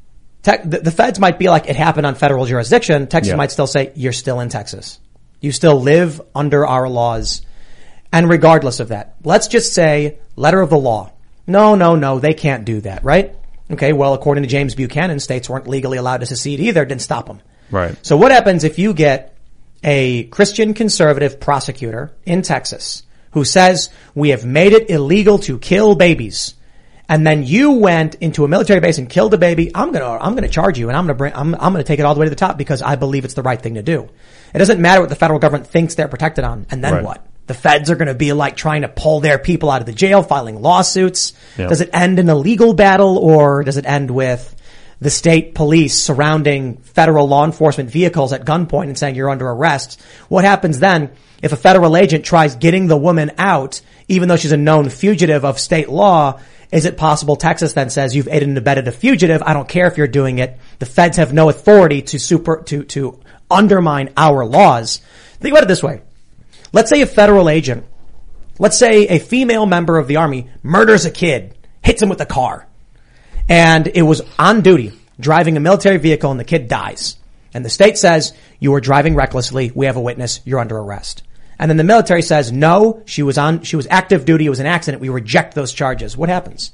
the feds might be like, it happened on federal jurisdiction. Texas might still say, you're still in Texas. You still live under our laws. And regardless of that, let's just say letter of the law. No, they can't do that, right? Okay, well, according to James Buchanan, states weren't legally allowed to secede either. Didn't stop them. Right. So what happens if you get a Christian conservative prosecutor in Texas who says we have made it illegal to kill babies, and then you went into a military base and killed a baby? I'm gonna charge you, and I'm gonna take it all the way to the top because I believe it's the right thing to do. It doesn't matter what the federal government thinks they're protected on. And then what? The feds are going to be like trying to pull their people out of the jail, filing lawsuits. Yeah. Does it end in a legal battle, or does it end with the state police surrounding federal law enforcement vehicles at gunpoint and saying you're under arrest? What happens then if a federal agent tries getting the woman out, even though she's a known fugitive of state law? Is it possible Texas then says you've aided and abetted a fugitive? I don't care if you're doing it. The feds have no authority to undermine our laws. Think about it this way. Let's say a federal agent, let's say a female member of the army murders a kid, hits him with a car, and it was on duty, driving a military vehicle, and the kid dies. And the state says, you were driving recklessly, we have a witness, you're under arrest. And then the military says, no, she was active duty, it was an accident, we reject those charges. What happens?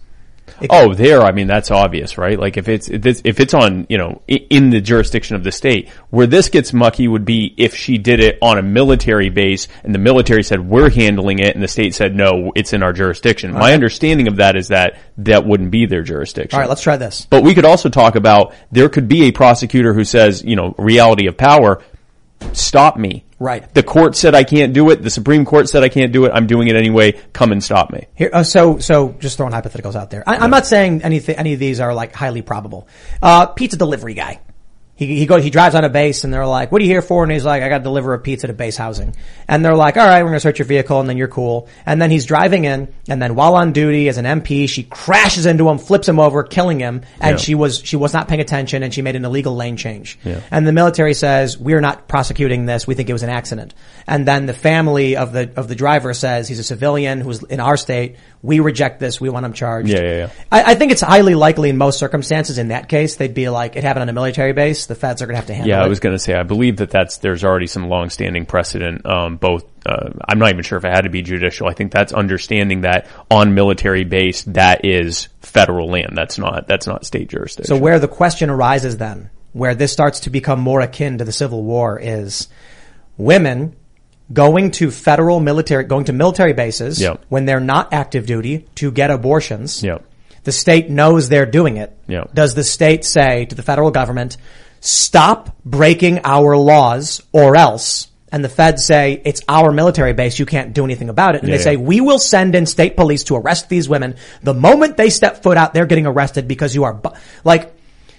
That's obvious, right? Like if it's on, in the jurisdiction of the state, where this gets mucky would be if she did it on a military base and the military said, we're handling it, and the state said, no, it's in our jurisdiction. My understanding of that is that wouldn't be their jurisdiction. All right, let's try this. But we could also talk about, there could be a prosecutor who says, reality of power, stop me. Right. The court said I can't do it. The Supreme Court said I can't do it. I'm doing it anyway. Come and stop me. Here, so just throwing hypotheticals out there. I'm not saying any of these are like highly probable. Pizza delivery guy. He drives on a base, and they're like, what are you here for? And he's like, I got to deliver a pizza to base housing. And they're like, all right, we're going to search your vehicle, and then you're cool. And then he's driving in, and then while on duty as an MP, she crashes into him, flips him over, killing him. And she was not paying attention, and she made an illegal lane change. Yeah. And the military says, we're not prosecuting this. We think it was an accident. And then the family of the driver says, he's a civilian who's in our state. We reject this. We want him charged. Yeah. I think it's highly likely in most circumstances in that case, they'd be like, it happened on a military base. The feds are going to have to handle it. Yeah, I was going to say, I believe there's already some long-standing precedent, I'm not even sure if it had to be judicial. I think that's understanding that on military base, that is federal land. That's not state jurisdiction. So where the question arises then, where this starts to become more akin to the Civil War, is women going to military bases when they're not active duty to get abortions. Yep. The state knows they're doing it. Yep. Does the state say to the federal government, stop breaking our laws or else? And the feds say, it's our military base, you can't do anything about it. And they say, we will send in state police to arrest these women. The moment they step foot out, they're getting arrested because you are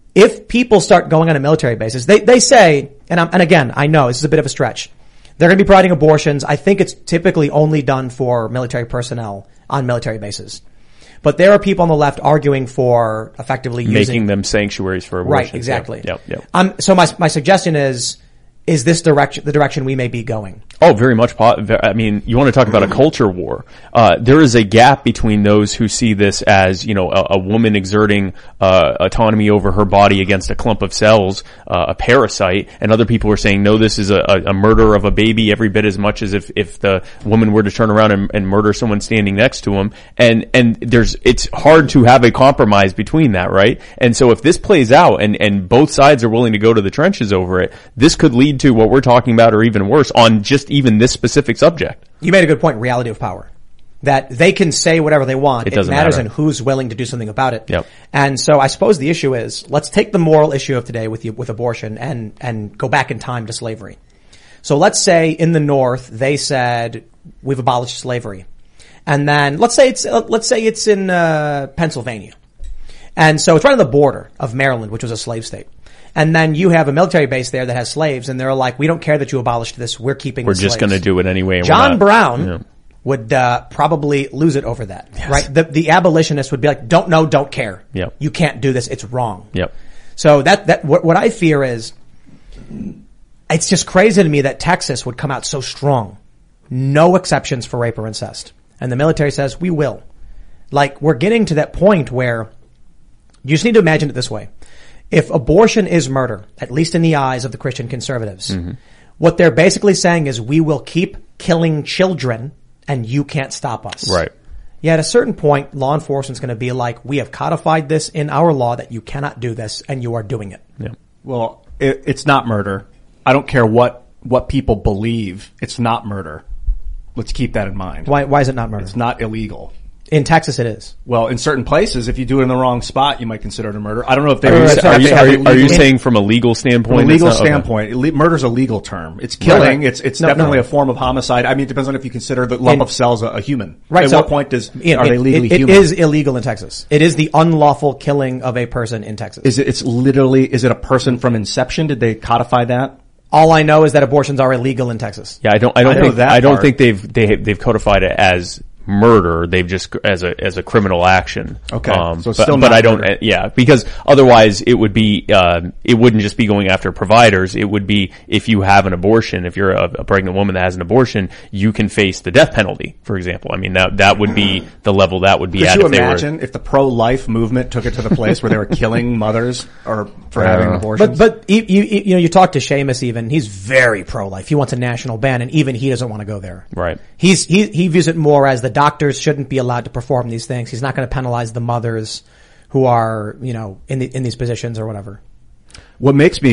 if people start going on a military basis, they say, and again, I know this is a bit of a stretch. They're going to be providing abortions. I think it's typically only done for military personnel on military bases. But there are people on the left arguing for effectively making them sanctuaries for abortion. Right, exactly. Yep. So my suggestion is this the direction we may be going? Oh, very much. I mean, you want to talk about a culture war. There is a gap between those who see this as, a woman exerting autonomy over her body against a clump of cells, a parasite, and other people are saying, no, this is a murder of a baby every bit as much as if the woman were to turn around and murder someone standing next to him. And it's hard to have a compromise between that, right? And so if this plays out and both sides are willing to go to the trenches over it, this could lead to what we're talking about or even worse on just even this specific subject. You made a good point, reality of power. That they can say whatever they want. It doesn't matters matter. in who's willing to do something about it. Yep. And so I suppose the issue is, let's take the moral issue of today with abortion and go back in time to slavery. So let's say in the North, they said, we've abolished slavery. And then let's say it's in Pennsylvania. And so it's right on the border of Maryland, which was a slave state. And then you have a military base there that has slaves, and they're like, we don't care that you abolished this. We're keeping the slaves. We're just going to do it anyway. John Brown would probably lose it over that, right? The abolitionist would be like, don't care. Yep. You can't do this. It's wrong. Yep. So what I fear is, it's just crazy to me that Texas would come out so strong. No exceptions for rape or incest. And the military says, we will. Like, we're getting to that point where you just need to imagine it this way. If abortion is murder, at least in the eyes of the Christian conservatives, what they're basically saying is we will keep killing children and you can't stop us. Right. Yeah, at a certain point, law enforcement's going to be like, we have codified this in our law that you cannot do this, and you are doing it. Yeah. Well, it's not murder. I don't care what people believe. It's not murder. Let's keep that in mind. Why is it not murder? It's not illegal. In Texas, it is. Well, in certain places, if you do it in the wrong spot, you might consider it a murder. I don't know if they are you saying from a legal standpoint? From a legal standpoint, murder's a legal term. It's killing. Right. It's definitely a form of homicide. I mean, it depends on if you consider the lump of cells a human. Right. At what point are they legally human? It is illegal in Texas. It is the unlawful killing of a person in Texas. Is it a person from inception? Did they codify that? All I know is that abortions are illegal in Texas. Yeah, I don't think they've codified it as murder. They've just as a criminal action. Okay. So it's still not I don't. Because otherwise it would be it wouldn't just be going after providers. It would be if you have an abortion, if you're a pregnant woman that has an abortion, you can face the death penalty, for example. I mean that would be the level that would be at. Could you imagine if the pro-life movement took it to the place where they were killing mothers or for having abortions? But you talk to Seamus even. He's very pro-life. He wants a national ban, and even he doesn't want to go there. Right. He views it more as the doctors shouldn't be allowed to perform these things. He's not going to penalize the mothers who are, in these positions or whatever. What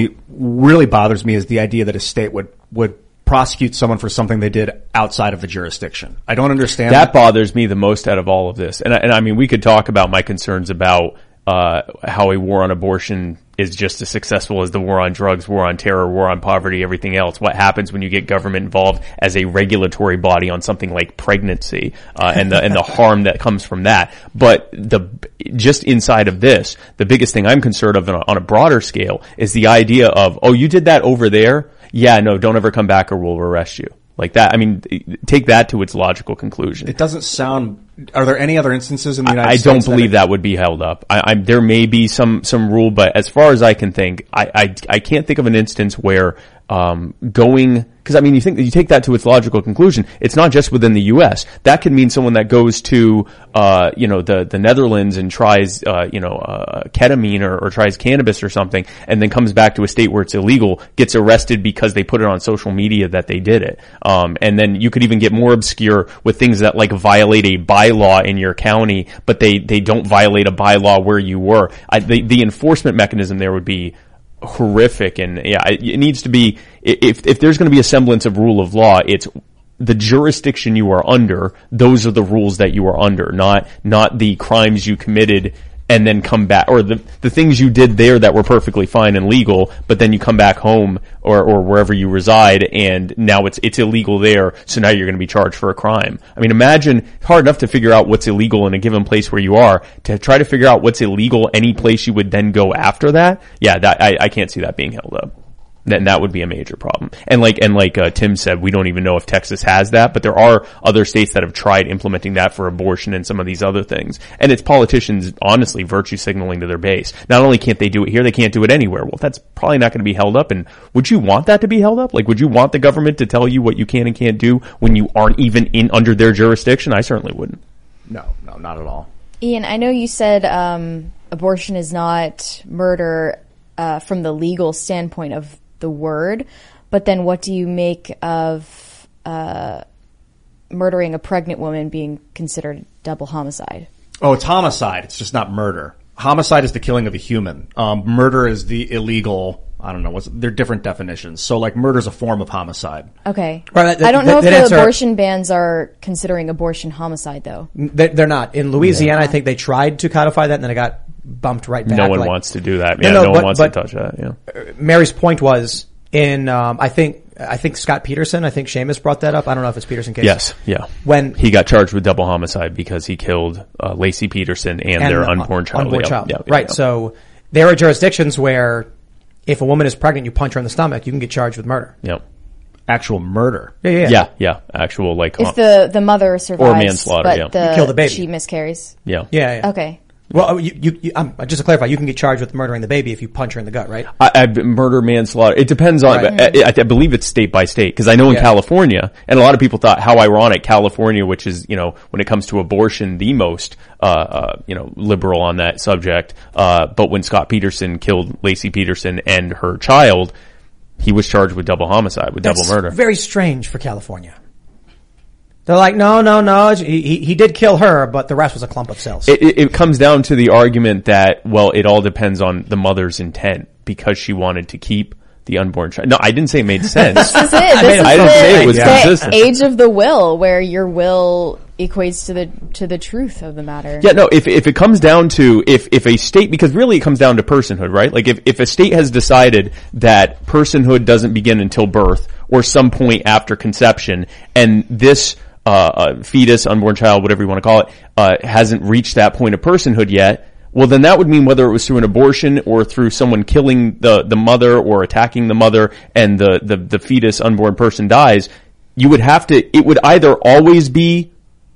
really bothers me is the idea that a state would prosecute someone for something they did outside of the jurisdiction. I don't understand. That bothers me the most out of all of this. And I mean, we could talk about my concerns about how a war on abortion is just as successful as the war on drugs, war on terror, war on poverty, everything else. What happens when you get government involved as a regulatory body on something like pregnancy, and the harm that comes from that. But just inside of this, the biggest thing I'm concerned of on a broader scale is the idea of, oh, you did that over there? Yeah, no, don't ever come back or we'll arrest you. Like that, I mean, take that to its logical conclusion. It doesn't sound. Are there any other instances in the United States? I don't believe that would be held up. There may be some rule, but as far as I can think, I can't think of an instance where because I mean, you take that to its logical conclusion. It's not just within the U.S. That could mean someone that goes to the Netherlands and tries ketamine or tries cannabis or something, and then comes back to a state where it's illegal, gets arrested because they put it on social media that they did it. And then you could even get more obscure with things that like violate a bylaw in your county, but they don't violate a bylaw where you were. The enforcement mechanism there would be horrific, and it needs to be, if there's going to be a semblance of rule of law, it's the jurisdiction you are under, those are the rules that you are under, not the crimes you committed and then come back, or the things you did there that were perfectly fine and legal, but then you come back home or wherever you reside, and now it's illegal there, so now you're going to be charged for a crime. I mean, imagine, it's hard enough to figure out what's illegal in a given place where you are, to try to figure out what's illegal any place you would then go after that. Yeah, I can't see that being held up. Then that would be a major problem. And like Tim said, we don't even know if Texas has that, but there are other states that have tried implementing that for abortion and some of these other things. And it's politicians, honestly, virtue signaling to their base. Not only can't they do it here, they can't do it anywhere. Well, that's probably not going to be held up. And would you want that to be held up? Like, would you want the government to tell you what you can and can't do when you aren't even under their jurisdiction? I certainly wouldn't. No, not at all. Ian, I know you said abortion is not murder from the legal standpoint of the word, but then what do you make of murdering a pregnant woman being considered double homicide? Oh, it's homicide. It's just not murder. Homicide is the killing of a human. Murder is the illegal. I don't know. They're different definitions. So, like, murder is a form of homicide. Okay. Right, I don't know if the abortion bans are considering abortion homicide, though. They're not. In Louisiana, I think they tried to codify that, and then it got bumped right back. No one wants to do that. Yeah, no one wants to touch that. Yeah. Mary's point was in, I think Scott Peterson, I think Seamus brought that up. I don't know if it's Peterson case. Yes, yeah. When he got charged with double homicide because he killed Lacey Peterson and their unborn child. Right. So there are jurisdictions where if a woman is pregnant, you punch her in the stomach, you can get charged with murder. Yep. Actual murder. Yeah. Actual, like, if the mother survives, or manslaughter. But you kill the baby. She miscarries. Yeah. Okay. Well, just to clarify, you can get charged with murdering the baby if you punch her in the gut, right? Murder, manslaughter. It depends on, I believe it's state by state, because I know in California, and a lot of people thought how ironic California, which is, when it comes to abortion, the most, liberal on that subject. But when Scott Peterson killed Lacey Peterson and her child, he was charged with double homicide, with double murder. Very strange for California. They're like, no, he did kill her, but the rest was a clump of cells. It comes down to the argument that, well, it all depends on the mother's intent because she wanted to keep the unborn child. No, I didn't say it made sense. This is it. I didn't say it was consistent. Age of the will, where your will equates to the truth of the matter. Yeah, no, if it comes down to, if a state, because really it comes down to personhood, right? Like if a state has decided that personhood doesn't begin until birth or some point after conception, and this fetus, unborn child, whatever you want to call it, hasn't reached that point of personhood yet, well, then that would mean whether it was through an abortion or through someone killing the mother or attacking the mother and the fetus, unborn person dies, it would either always be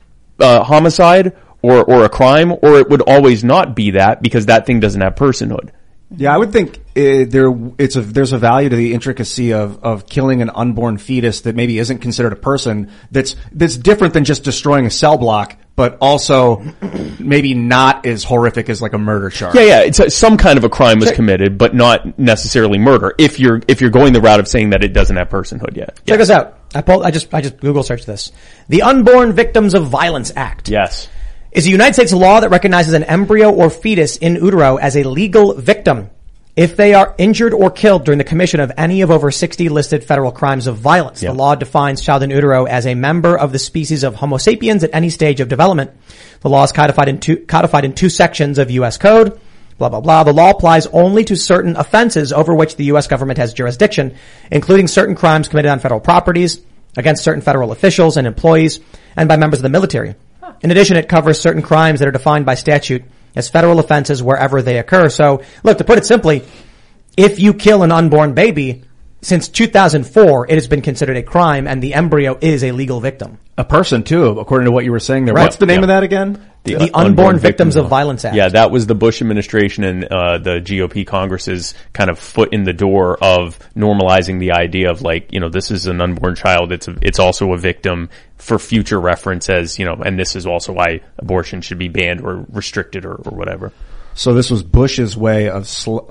homicide or a crime, or it would always not be that because that thing doesn't have personhood. Yeah, I would think there's a value to the intricacy of killing an unborn fetus that maybe isn't considered a person, that's different than just destroying a cell block, but also maybe not as horrific as like a murder charge. Yeah, it's some kind of a crime was committed, but not necessarily murder. If you're going the route of saying that it doesn't have personhood yet. Check us out. I just Google searched this. The Unborn Victims of Violence Act. Yes. Is a United States law that recognizes an embryo or fetus in utero as a legal victim if they are injured or killed during the commission of any of over 60 listed federal crimes of violence. Yep. The law defines child in utero as a member of the species of Homo sapiens at any stage of development. The law is codified in two sections of U.S. Code. Blah, blah, blah. The law applies only to certain offenses over which the U.S. government has jurisdiction, including certain crimes committed on federal properties, against certain federal officials and employees, and by members of the military. In addition, it covers certain crimes that are defined by statute as federal offenses wherever they occur. So, look, to put it simply, if you kill an unborn baby, since 2004, it has been considered a crime, and the embryo is a legal victim. A person, too, according to what you were saying there. Right. What's the name of that again? The Unborn Victims of Violence Act. Yeah, that was the Bush administration and the GOP Congress's kind of foot in the door of normalizing the idea of, like, this is an unborn child. It's also a victim for future reference as, and this is also why abortion should be banned or restricted or whatever. So this was Bush's way of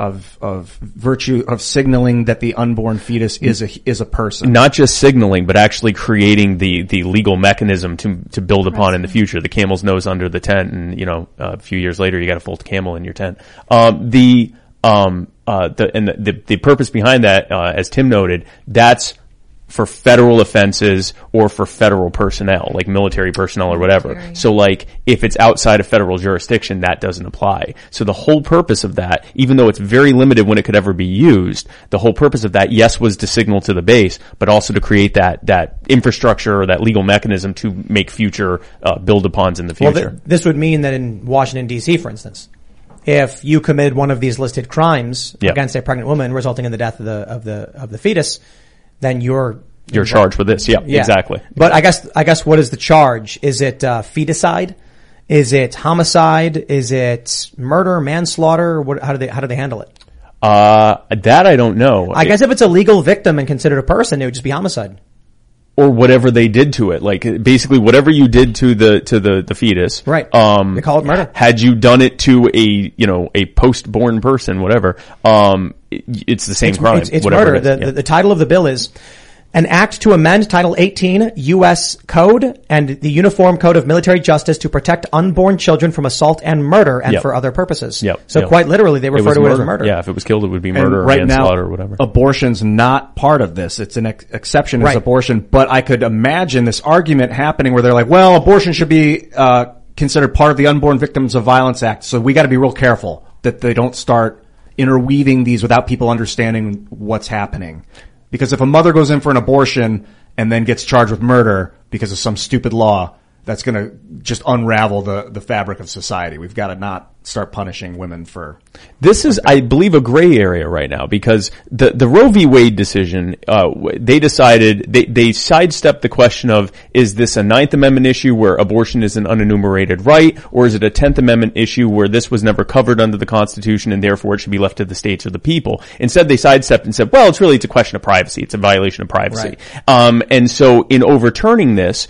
signaling that the unborn fetus is a person. Not just signaling, but actually creating the legal mechanism to build upon in the future. The camel's nose under the tent, and a few years later you got a full camel in your tent. The purpose behind that, as Tim noted, that's for federal offenses or for federal personnel, like military personnel or whatever. So like, if it's outside of federal jurisdiction, that doesn't apply. So the whole purpose of that, even though it's very limited when it could ever be used, the whole purpose of that, yes, was to signal to the base, but also to create that infrastructure or that legal mechanism to make future build-upons in the future. Well, this would mean that in Washington, D.C., for instance, if you committed one of these listed crimes against a pregnant woman resulting in the death of the fetus, then you're charged with this. Yeah, exactly. But I guess what is the charge? Is it feticide? Is it homicide? Is it murder, manslaughter? How do they handle it? That I don't know. I guess if it's a legal victim and considered a person, it would just be homicide. Or whatever they did to it, like basically whatever you did to the fetus, right? They call it murder. Had you done it to a post-born person, whatever, it's the same crime. It's murder. The title of the bill is an act to amend Title 18 U.S. Code and the Uniform Code of Military Justice to protect unborn children from assault and murder and for other purposes. So quite literally, they refer to it as murder. Yeah, if it was killed, it would be murder or manslaughter or whatever. Abortion's not part of this. It's an exception is abortion. But I could imagine this argument happening where they're like, well, abortion should be considered part of the Unborn Victims of Violence Act. So we got to be real careful that they don't start interweaving these without people understanding what's happening. Because if a mother goes in for an abortion and then gets charged with murder because of some stupid law, that's going to just unravel the fabric of society. We've got to not start punishing women for... This is, I believe, a gray area right now because the Roe v. Wade decision, they decided, they sidestepped the question of, is this a 9th Amendment issue where abortion is an unenumerated right, or is it a 10th Amendment issue where this was never covered under the Constitution and therefore it should be left to the states or the people? Instead, they sidestepped and said, well, it's a question of privacy. It's a violation of privacy. Right. And so in overturning this,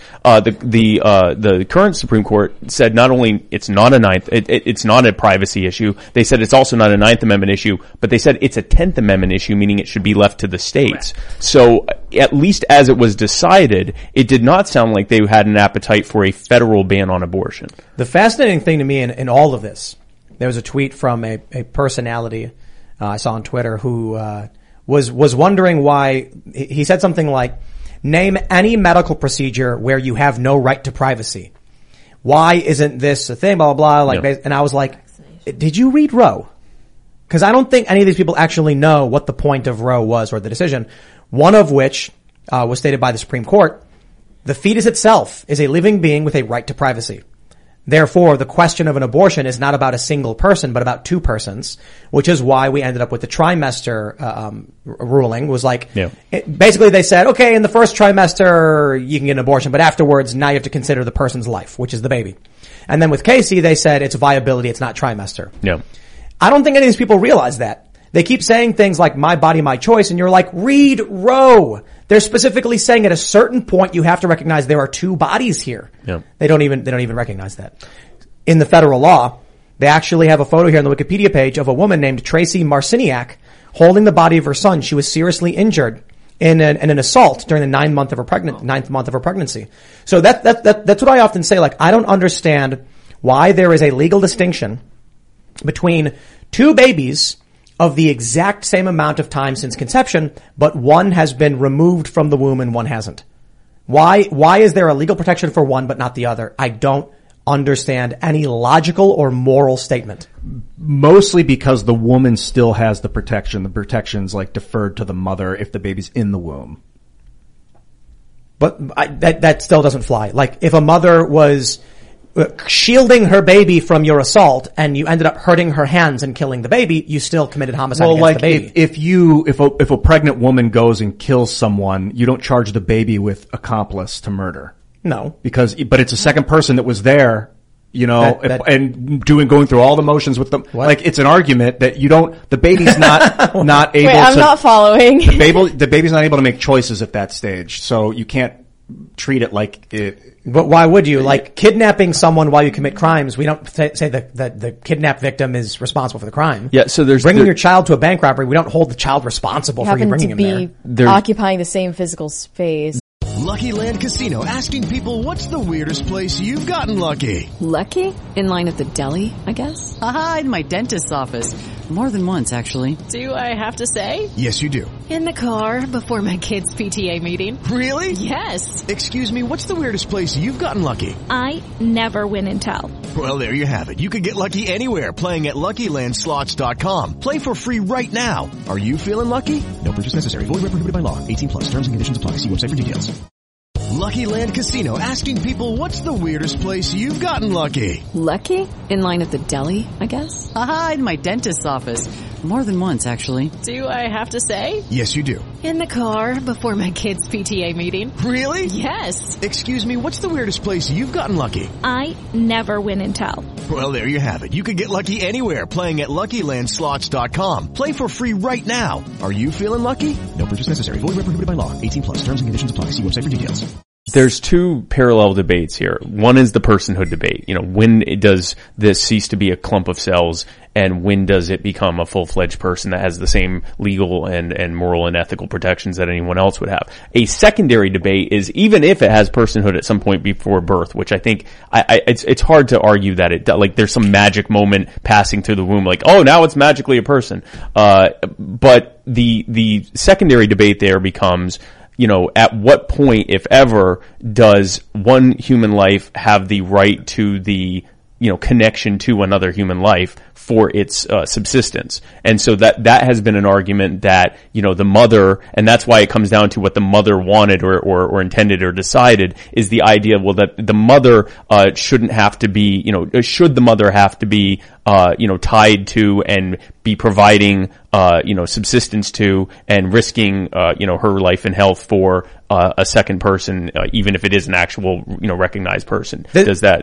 the current Supreme Court said not only it's not it's not a privacy issue, they said it's also not a 9th Amendment issue, but they said it's a 10th Amendment issue, meaning it should be left to the states. Right. So at least as it was decided, it did not sound like they had an appetite for a federal ban on abortion. The fascinating thing to me in all of this, there was a tweet from a personality I saw on Twitter who was wondering why. He said something like, name any medical procedure where you have no right to privacy. Why isn't this a thing? Blah, blah, blah. And I was like, did you read Roe? Because I don't think any of these people actually know what the point of Roe was or the decision. One of which was stated by the Supreme Court. The fetus itself is a living being with a right to privacy. Therefore, the question of an abortion is not about a single person, but about two persons, which is why we ended up with the trimester ruling. Was like, basically they said, okay, in the first trimester you can get an abortion, but afterwards now you have to consider the person's life, which is the baby. And then with Casey, they said it's viability, it's not trimester. Yeah. I don't think any of these people realize that. They keep saying things like my body, my choice, and you're like, read Roe. They're specifically saying at a certain point you have to recognize there are two bodies here. Yeah. They don't even recognize that. In the federal law, they actually have a photo here on the Wikipedia page of a woman named Tracy Marciniak holding the body of her son. She was seriously injured in an assault during the 9th month of her pregnancy. So that's what I often say. Like, I don't understand why there is a legal distinction between two babies of the exact same amount of time since conception, but one has been removed from the womb and one hasn't. Why is there a legal protection for one but not the other? I don't understand any logical or moral statement. Mostly because the woman still has the protection. The protection's like deferred to the mother if the baby's in the womb. But that still doesn't fly. Like, if a mother was shielding her baby from your assault and you ended up hurting her hands and killing the baby, you still committed homicide against the baby. If a pregnant woman goes and kills someone, you don't charge the baby with accomplice to murder. No. But it's a second person that was there, and going through all the motions with them. What? Like, it's an argument that the baby's not able Wait, I'm not following. The baby's not able to make choices at that stage, so you can't treat it like it. But why would you? Like, kidnapping someone while you commit crimes, we don't say that the kidnapped victim is responsible for the crime. Yeah, so there's bringing your child to a bank robbery, we don't hold the child responsible for you bringing him there. Occupying the same physical space. Lucky Land Casino, asking people, what's the weirdest place you've gotten lucky? Lucky? In line at the deli, I guess? Aha, in my dentist's office. More than once, actually. Do I have to say? Yes, you do. In the car before my kids' PTA meeting. Really? Yes. Excuse me, what's the weirdest place you've gotten lucky? I never win and tell. Well, there you have it. You can get lucky anywhere, playing at LuckyLandSlots.com. Play for free right now. Are you feeling lucky? No purchase necessary. Void where prohibited by law. 18+. Terms and conditions apply. See website for details. Lucky Land Casino, asking people, what's the weirdest place you've gotten lucky? Lucky? In line at the deli, I guess? Aha, in my dentist's office. More than once, actually. Do I have to say? Yes, you do. In the car before my kids' PTA meeting. Really? Yes. Excuse me, what's the weirdest place you've gotten lucky? I never win and tell. Well, there you have it. You can get lucky anywhere, playing at LuckyLandSlots.com. Play for free right now. Are you feeling lucky? No purchase necessary. Void where prohibited by law. 18+. Terms and conditions apply. See website for details. There's two parallel debates here. One is the personhood debate. You know, when does this cease to be a clump of cells, and when does it become a full-fledged person that has the same legal and moral and ethical protections that anyone else would have? A secondary debate is even if it has personhood at some point before birth, which I think it's hard to argue that it, like, there's some magic moment passing through the womb, like, oh, now it's magically a person. But the secondary debate there becomes, you know, at what point, if ever, does one human life have the right to the, you know, connection to another human life for its subsistence? And so that has been an argument that, you know, the mother, and that's why it comes down to what the mother wanted or intended or decided, is the idea, well, that the mother shouldn't have to be, you know, should the mother have to be, you know, tied to and be providing, you know, subsistence to and risking, you know, her life and health for a second person, even if it is an actual, you know, recognized person. Does that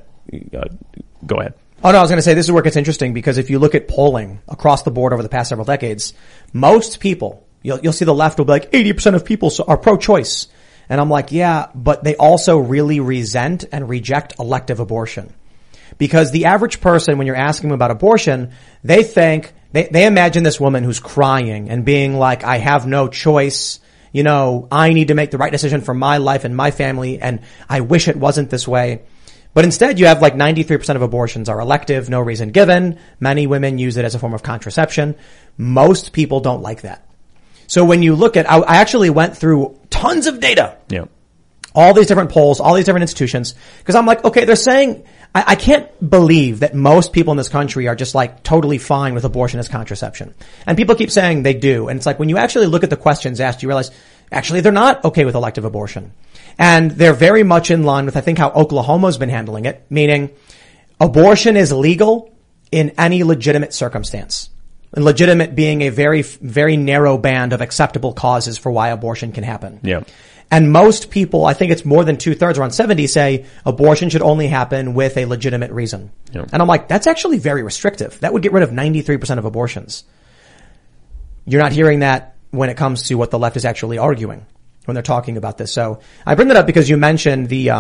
go ahead. Oh, no, I was going to say this is where it gets interesting, because if you look at polling across the board over the past several decades, most people, you'll see the left will be like 80% of people are pro-choice. And I'm like, yeah, but they also really resent and reject elective abortion. Because the average person, when you're asking them about abortion, they think, they imagine this woman who's crying and being like, I have no choice. You know, I need to make the right decision for my life and my family, and I wish it wasn't this way. But instead, you have like 93% of abortions are elective, no reason given. Many women use it as a form of contraception. Most people don't like that. So when you look at, I actually went through tons of data. Yeah. All these different polls, all these different institutions, because I'm like, okay, they're saying, I can't believe that most people in this country are just like totally fine with abortion as contraception. And people keep saying they do. And it's like when you actually look at the questions asked, you realize actually they're not okay with elective abortion. And they're very much in line with, I think, how Oklahoma's been handling it, meaning abortion is legal in any legitimate circumstance. And legitimate being a very, very narrow band of acceptable causes for why abortion can happen. Yeah. And most people, I think it's more than 2/3, around 70, say abortion should only happen with a legitimate reason. Yeah. And I'm like, that's actually very restrictive. That would get rid of 93% of abortions. You're not hearing that when it comes to what the left is actually arguing when they're talking about this. So I bring that up because you mentioned the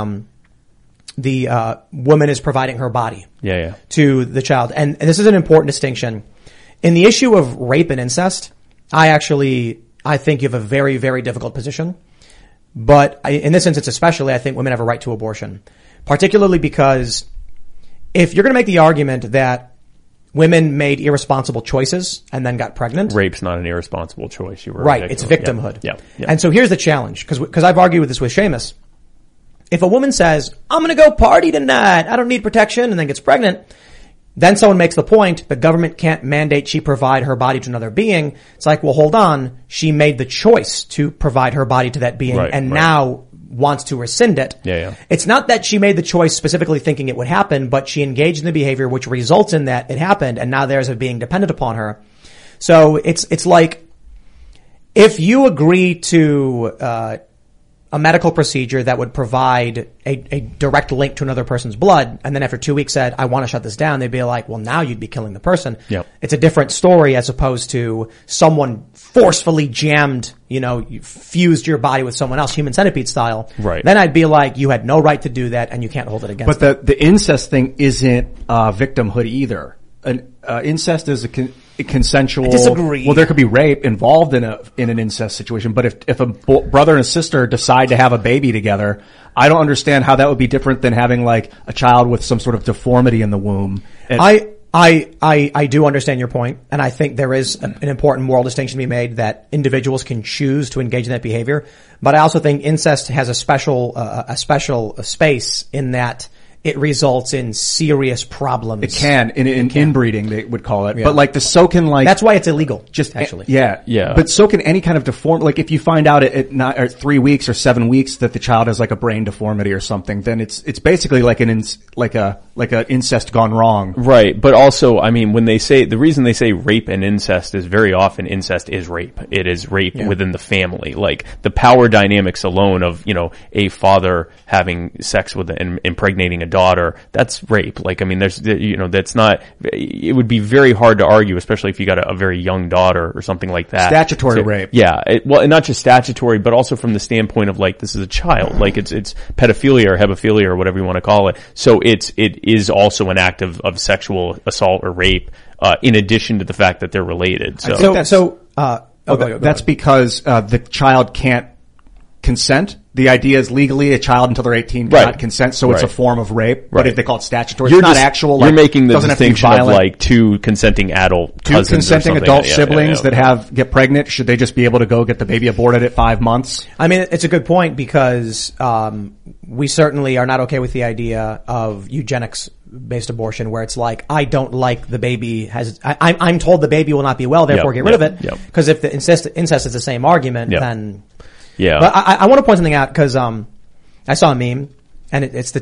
woman is providing her body to the child. And this is an important distinction. In the issue of rape and incest, I think you have a very, very difficult position. But in this instance especially, I think women have a right to abortion. Particularly because if you're going to make the argument that women made irresponsible choices and then got pregnant. Rape's not an irresponsible choice. You were right. It's victimhood. Yeah. And so here's the challenge, because I've argued with this with Seamus. If a woman says, I'm going to go party tonight, I don't need protection, and then gets pregnant, then someone makes the point, the government can't mandate she provide her body to another being. It's like, well, hold on. She made the choice to provide her body to that being now wants to rescind it. Yeah. It's not that she made the choice specifically thinking it would happen, but she engaged in the behavior which results in that it happened, and now there's a being dependent upon her. So it's like, if you agree to a medical procedure that would provide a direct link to another person's blood, and then after 2 weeks said, I want to shut this down, they'd be like, well, now you'd be killing the person. Yep. It's a different story as opposed to someone forcefully jammed, you fused your body with someone else, human centipede style. Right. Then I'd be like, you had no right to do that and you can't hold it against them. But the incest thing isn't victimhood either. Incest is a consensual. I disagree. Well, there could be rape involved in an incest situation, but if a brother and a sister decide to have a baby together, I don't understand how that would be different than having like a child with some sort of deformity in the womb. I do understand your point, and I think there is an important moral distinction to be made that individuals can choose to engage in that behavior. But I also think incest has a special space in that it results in serious problems. It can. In inbreeding, they would call it. Yeah. But like that's why it's illegal. Just actually. Yeah. But so can any kind of like if you find out at 3 weeks or 7 weeks that the child has like a brain deformity or something, then it's basically like an incest gone wrong. Right. But also, I mean, the reason they say rape and incest is very often incest is rape. It is rape within the family. Like the power dynamics alone of, a father having sex with and impregnating a daughter, that's rape. Like, I mean, that's not, it would be very hard to argue, especially if you got a very young daughter or something like that. Statutory rape. Yeah. And not just statutory, but also from the standpoint of like, this is a child. Like it's pedophilia or hebephilia or whatever you want to call it. So it is also an act of sexual assault or rape, in addition to the fact that they're related. That's because the child can't consent. The idea is legally a child until they're 18 cannot consent, so it's a form of rape. But if they call it statutory, it's not actual. You're making the distinction of like two consenting adult cousins, two consenting adult siblings that get pregnant. Should they just be able to go get the baby aborted at 5 months? I mean, it's a good point because we certainly are not okay with the idea of eugenics-based abortion, where it's like, I don't like the baby I'm told the baby will not be well, therefore get rid of it. Because if the incest is the same argument, then. Yeah. But I want to point something out because I saw a meme and it's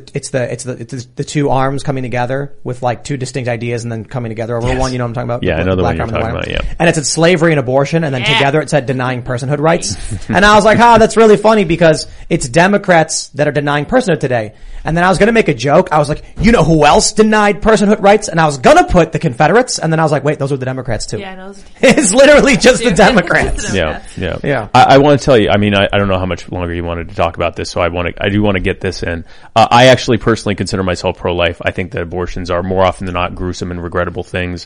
the two arms coming together with like two distinct ideas and then coming together over one. You know what I'm talking about? Yeah, I know the one you're talking about. Yeah. And it said slavery and abortion, and then together it said denying personhood rights. And I was like, that's really funny because it's Democrats that are denying personhood today. And then I was going to make a joke. I was like, you know who else denied personhood rights? And I was going to put the Confederates. And then I was like, wait, those were the Democrats too. Yeah, no, it's literally just the Democrats. Yeah. I want to tell you, I mean, I don't know how much longer you wanted to talk about this, so I do want to get this in. I actually personally consider myself pro-life. I think that abortions are more often than not gruesome and regrettable things.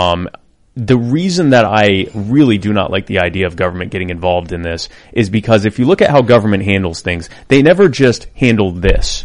The reason that I really do not like the idea of government getting involved in this is because if you look at how government handles things, they never just handle this.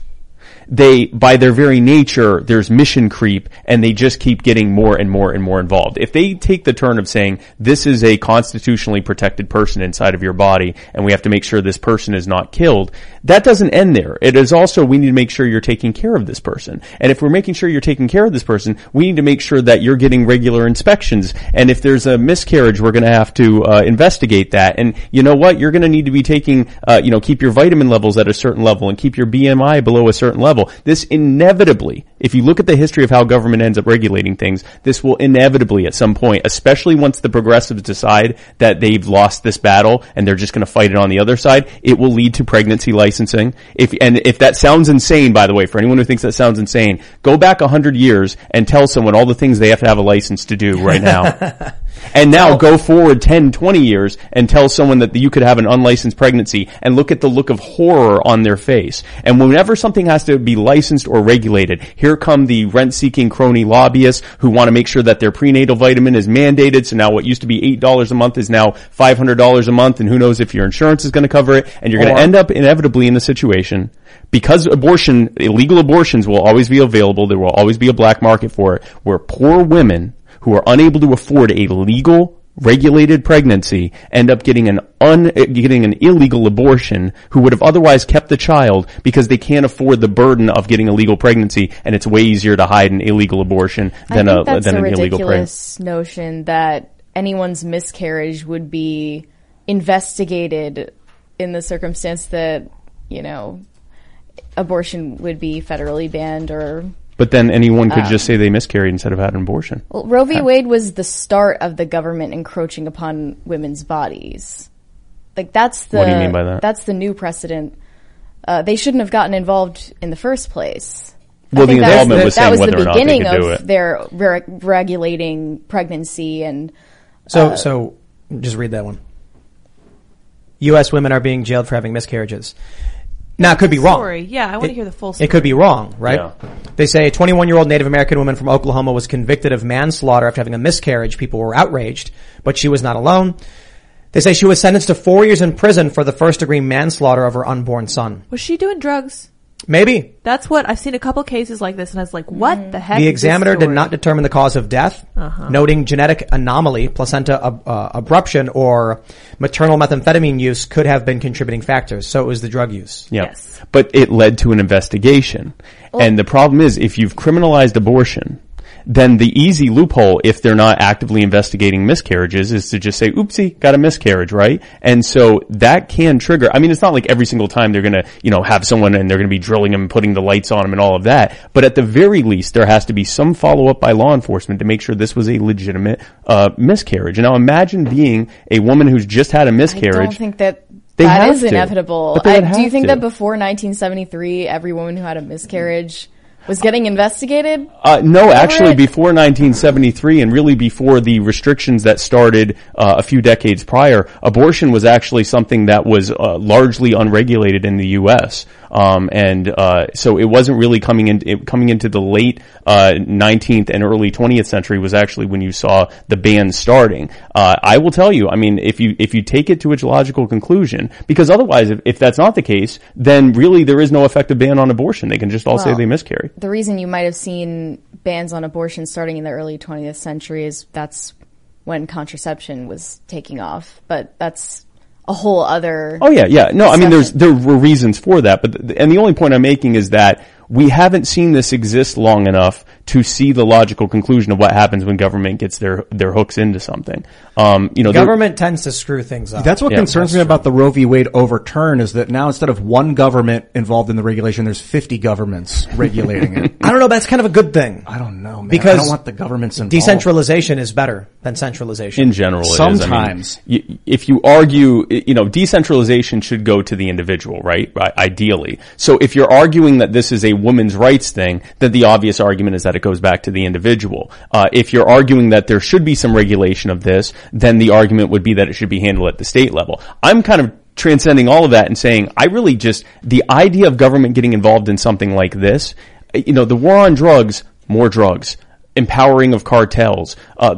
By their very nature, there's mission creep, and they just keep getting more and more and more involved. If they take the turn of saying, this is a constitutionally protected person inside of your body, and we have to make sure this person is not killed, that doesn't end there. It is also, we need to make sure you're taking care of this person. And if we're making sure you're taking care of this person, we need to make sure that you're getting regular inspections. And if there's a miscarriage, we're going to have to investigate that. And you know what? You're going to need to be taking, keep your vitamin levels at a certain level and keep your BMI below a certain level. This inevitably, if you look at the history of how government ends up regulating things, this will inevitably at some point, especially once the progressives decide that they've lost this battle and they're just going to fight it on the other side, it will lead to pregnancy licensing. If that sounds insane, by the way, for anyone who thinks that sounds insane, go back 100 years and tell someone all the things they have to have a license to do right now. And now go forward 10, 20 years and tell someone that you could have an unlicensed pregnancy and look at the look of horror on their face. And whenever something has to be licensed or regulated, here come the rent-seeking crony lobbyists who want to make sure that their prenatal vitamin is mandated. So now what used to be $8 a month is now $500 a month, and who knows if your insurance is going to cover it. And you're going to end up inevitably in the situation, because illegal abortions will always be available, there will always be a black market for it, where poor women who are unable to afford a legal, regulated pregnancy end up getting an illegal abortion, who would have otherwise kept the child because they can't afford the burden of getting a legal pregnancy, and it's way easier to hide an illegal abortion than an illegal pregnancy. That's a ridiculous notion that anyone's miscarriage would be investigated in the circumstance that, abortion would be federally banned or... But then anyone could just say they miscarried instead of had an abortion. Well, Roe v. Wade was the start of the government encroaching upon women's bodies. Like what do you mean by that? That's the new precedent. They shouldn't have gotten involved in the first place. Well, the involvement was saying whether or not they could do it. That was the beginning of their regulating pregnancy and... So just read that one. U.S. women are being jailed for having miscarriages. Now, it could be wrong. Story. Yeah, I want to hear the full story. It could be wrong, right? Yeah. They say a 21-year-old Native American woman from Oklahoma was convicted of manslaughter after having a miscarriage. People were outraged, but she was not alone. They say she was sentenced to 4 years in prison for the first-degree manslaughter of her unborn son. Was she doing drugs? Maybe. That's what I've seen a couple cases like this, and I was like, what the heck? The is examiner this did story? not determine the cause of death, noting genetic anomaly, placenta abruption, or maternal methamphetamine use could have been contributing factors. So it was the drug use. Yeah. Yes. But it led to an investigation. And the problem is, if you've criminalized abortion, then the easy loophole, if they're not actively investigating miscarriages, is to just say, oopsie, got a miscarriage, right? And so that can trigger, I mean, it's not like every single time they're gonna, have someone and they're gonna be drilling them and putting the lights on them and all of that. But at the very least, there has to be some follow-up by law enforcement to make sure this was a legitimate, miscarriage. And now imagine being a woman who's just had a miscarriage. I don't think that They that have is to. inevitable. But they would Do you have think to. that before 1973, every woman who had a miscarriage was getting investigated? No, actually, it? before 1973 and really before the restrictions that started a few decades prior, abortion was actually something that was largely unregulated in the U.S. So it wasn't really coming into the late 19th and early 20th century was actually when you saw the ban starting. I will tell you, I mean, if you take it to its logical conclusion, because otherwise, if that's not the case, then really there is no effective ban on abortion. They can just all say they miscarried. The reason you might have seen bans on abortion starting in the early 20th century is that's when contraception was taking off. But that's a whole other... Oh yeah. No, I mean, discussion. there were reasons for that, and the only point I'm making is that we haven't seen this exist long enough to see the logical conclusion of what happens when government gets their hooks into something. Government tends to screw things up. That's what concerns me about the Roe v. Wade overturn is that now instead of one government involved in the regulation, there's 50 governments regulating it. I don't know, but that's kind of a good thing. I don't know, man. Because I don't want the governments involved. Decentralization is better than centralization. In general, sometimes. it is. I mean, if you argue, decentralization should go to the individual, right? Ideally. So if you're arguing that this is a women's rights thing, then the obvious argument is that it goes back to the individual. If you're arguing that there should be some regulation of this, then the argument would be that it should be handled at the state level. I'm kind of transcending all of that and saying, I really just, the idea of government getting involved in something like this, the war on drugs, more drugs, empowering of cartels,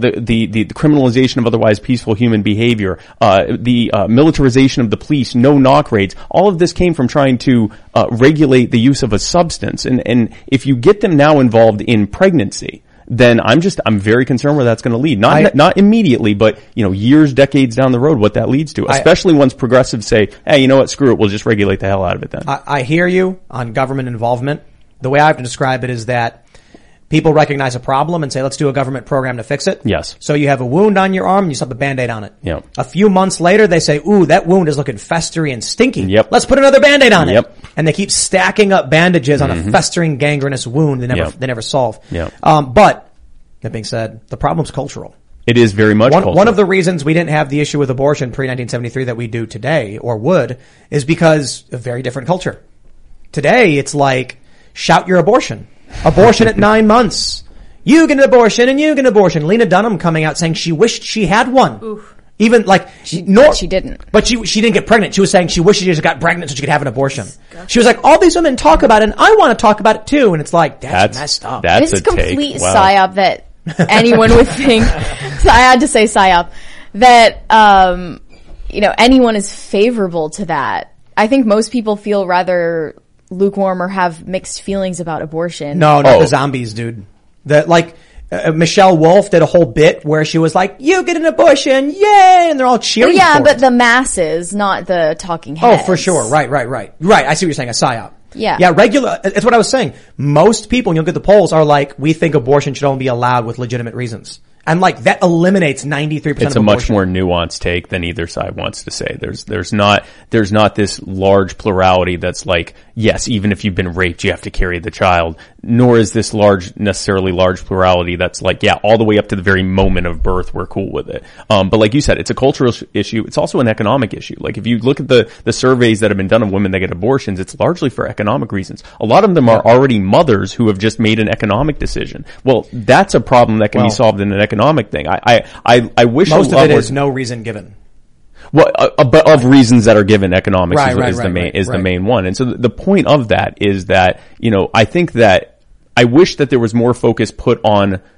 the criminalization of otherwise peaceful human behavior, the militarization of the police, no knock raids, all of this came from trying to regulate the use of a substance. And if you get them now involved in pregnancy, then I'm very concerned where that's going to lead. Not immediately, but, years, decades down the road, what that leads to. Especially once progressives say, hey, you know what, screw it, we'll just regulate the hell out of it then. I hear you on government involvement. The way I have to describe it is that people recognize a problem and say, let's do a government program to fix it. Yes. So you have a wound on your arm, you slap a Band-Aid on it. Yep. A few months later, they say, ooh, that wound is looking festery and stinky. Yep. Let's put another Band-Aid on Yep. it. And they keep stacking up bandages on a festering gangrenous wound they never solve. Yep. But, that being said, the problem's cultural. It is very much cultural. One of the reasons we didn't have the issue with abortion pre-1973 that we do today, or would, is because of very different culture. Today, it's like, shout your abortion. Abortion at 9 months. You get an abortion and you get an abortion. Lena Dunham coming out saying she wished she had one. Oof. Even like, she didn't. But she didn't get pregnant. She was saying she wished she just got pregnant so she could have an abortion. She was like, all these women talk about it and I want to talk about it too. And it's like, that's messed up. This is complete psyop that anyone would think. So I had to say psyop. That, anyone is favorable to that. I think most people feel rather lukewarm or have mixed feelings about abortion. No, not the zombies, dude. Michelle Wolf did a whole bit where she was like, you get an abortion, yay! And they're all cheering for but it. the masses, not the talking heads. Oh, for sure. Right. Right, I see what you're saying, a psyop. Yeah. Yeah, it's what I was saying. Most people, when you look at the polls, are like, we think abortion should only be allowed with legitimate reasons. And like, that eliminates 93% of abortion. It's a much more nuanced take than either side wants to say. There's not this large plurality that's like, yes, even if you've been raped, you have to carry the child. Nor is this necessarily large plurality that's like, yeah, all the way up to the very moment of birth, we're cool with it. But like you said, it's a cultural issue. It's also an economic issue. Like if you look at the surveys that have been done of women that get abortions, it's largely for economic reasons. A lot of them are already mothers who have just made an economic decision. Well, that's a problem that can be solved in an economic thing. I wish most of it is no reason given. Well, but of reasons that are given, economics is the the main one. And so the point of that is that, I think that I wish that there was more focus put on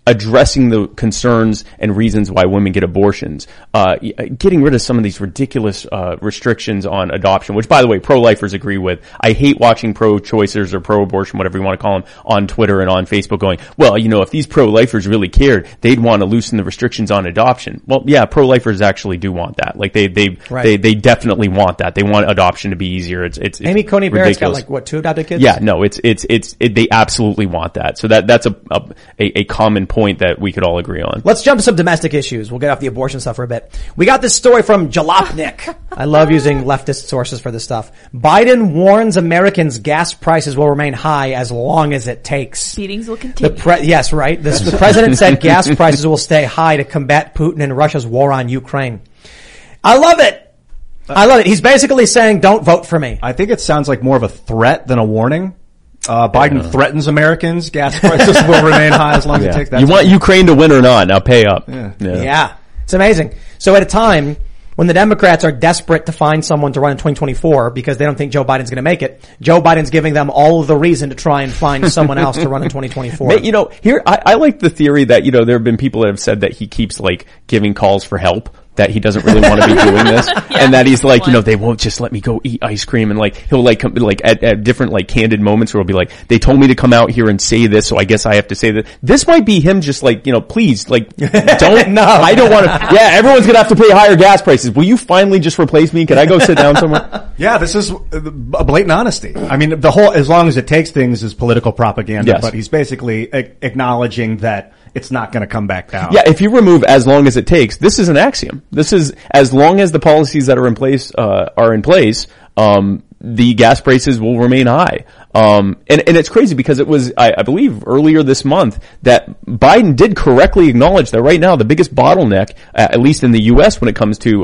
addressing the concerns and reasons why women get abortions, getting rid of some of these ridiculous restrictions on adoption, which, by the way, pro-lifers agree with. I hate watching pro-choicers or pro-abortion, whatever you want to call them, on Twitter and on Facebook going, well, if these pro-lifers really cared, they'd want to loosen the restrictions on adoption. Well, yeah, pro-lifers actually do want that. Like they definitely want that. They want adoption to be easier. It's Amy Coney Barrett's got 2 adopted kids? Yeah, no, they absolutely want that. So that's a common point that we could all agree on. Let's jump to some domestic issues. We'll get off the abortion stuff for a bit. We got this story from Jalopnik. I love using leftist sources for this stuff. Biden warns Americans gas prices will remain high as long as it takes. Beatings will continue. Yes, right. The president said gas prices will stay high to combat Putin and Russia's war on Ukraine. I love it. He's basically saying, don't vote for me. I think it sounds like more of a threat than a warning. Biden threatens Americans. Gas prices will remain high as long as it takes that. You want Ukraine to win or not? Now pay up. Yeah. It's amazing. So at a time when the Democrats are desperate to find someone to run in 2024 because they don't think Joe Biden's going to make it, Joe Biden's giving them all of the reason to try and find someone else to run in 2024. Here, I like the theory that, there have been people that have said that he keeps giving calls for help, that he doesn't really want to be doing this, and that he's like, they won't just let me go eat ice cream, and he'll come at different candid moments where he'll be like, they told me to come out here and say this, so I guess I have to say that. This might be him just please, don't, no, I don't want to, everyone's gonna have to pay higher gas prices. Will you finally just replace me? Can I go sit down somewhere? Yeah, this is a blatant honesty. I mean, the whole, as long as it takes things is political propaganda, but he's basically acknowledging that it's not going to come back down. Yeah, if you remove as long as it takes, this is an axiom. This is as long as the policies that are in place, the gas prices will remain high. And it's crazy because it was, I believe earlier this month that Biden did correctly acknowledge that right now the biggest bottleneck, at least in the U.S. when it comes to,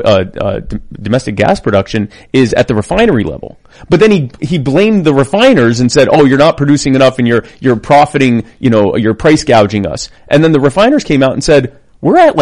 domestic gas production is at the refinery level. But then he blamed the refiners and said, oh, you're not producing enough and you're profiting, you're price gouging us. And then the refiners came out and said, we're at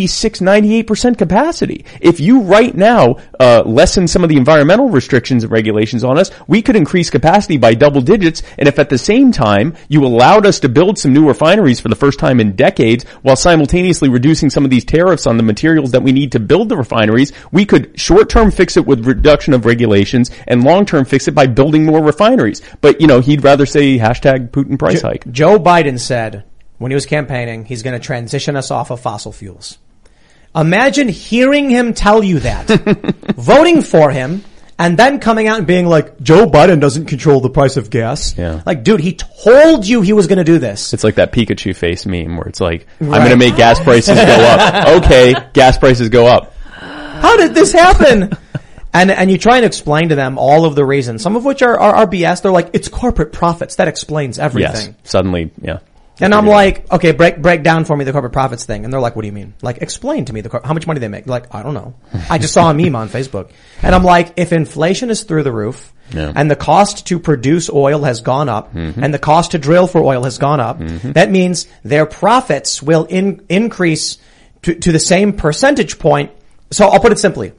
96-98% capacity. If you right now lessen some of the environmental restrictions and regulations on us, we could increase capacity by double digits. And if at the same time you allowed us to build some new refineries for the first time in decades while simultaneously reducing some of these tariffs on the materials that we need to build the refineries, we could short-term fix it with reduction of regulations and long-term fix it by building more refineries. But, he'd rather say hashtag Putin price hike. Joe Biden said when he was campaigning, he's going to transition us off of fossil fuels. Imagine hearing him tell you that, voting for him, and then coming out and being like, Joe Biden doesn't control the price of gas. Yeah. Dude, he told you he was going to do this. It's like that Pikachu face meme where it's like, I'm going to make gas prices go up. Okay, gas prices go up. How did this happen? And you try and explain to them all of the reasons, some of which are BS. They're like, it's corporate profits. That explains everything. Yes, suddenly, yeah. And I'm like, okay, break down for me the corporate profits thing. And they're like, what do you mean? Explain to me how much money they make. Like, I don't know. I just saw a meme on Facebook. And I'm like, if inflation is through the roof, and the cost to produce oil has gone up, and the cost to drill for oil has gone up, that means their profits will increase to the same percentage point. So I'll put it simply.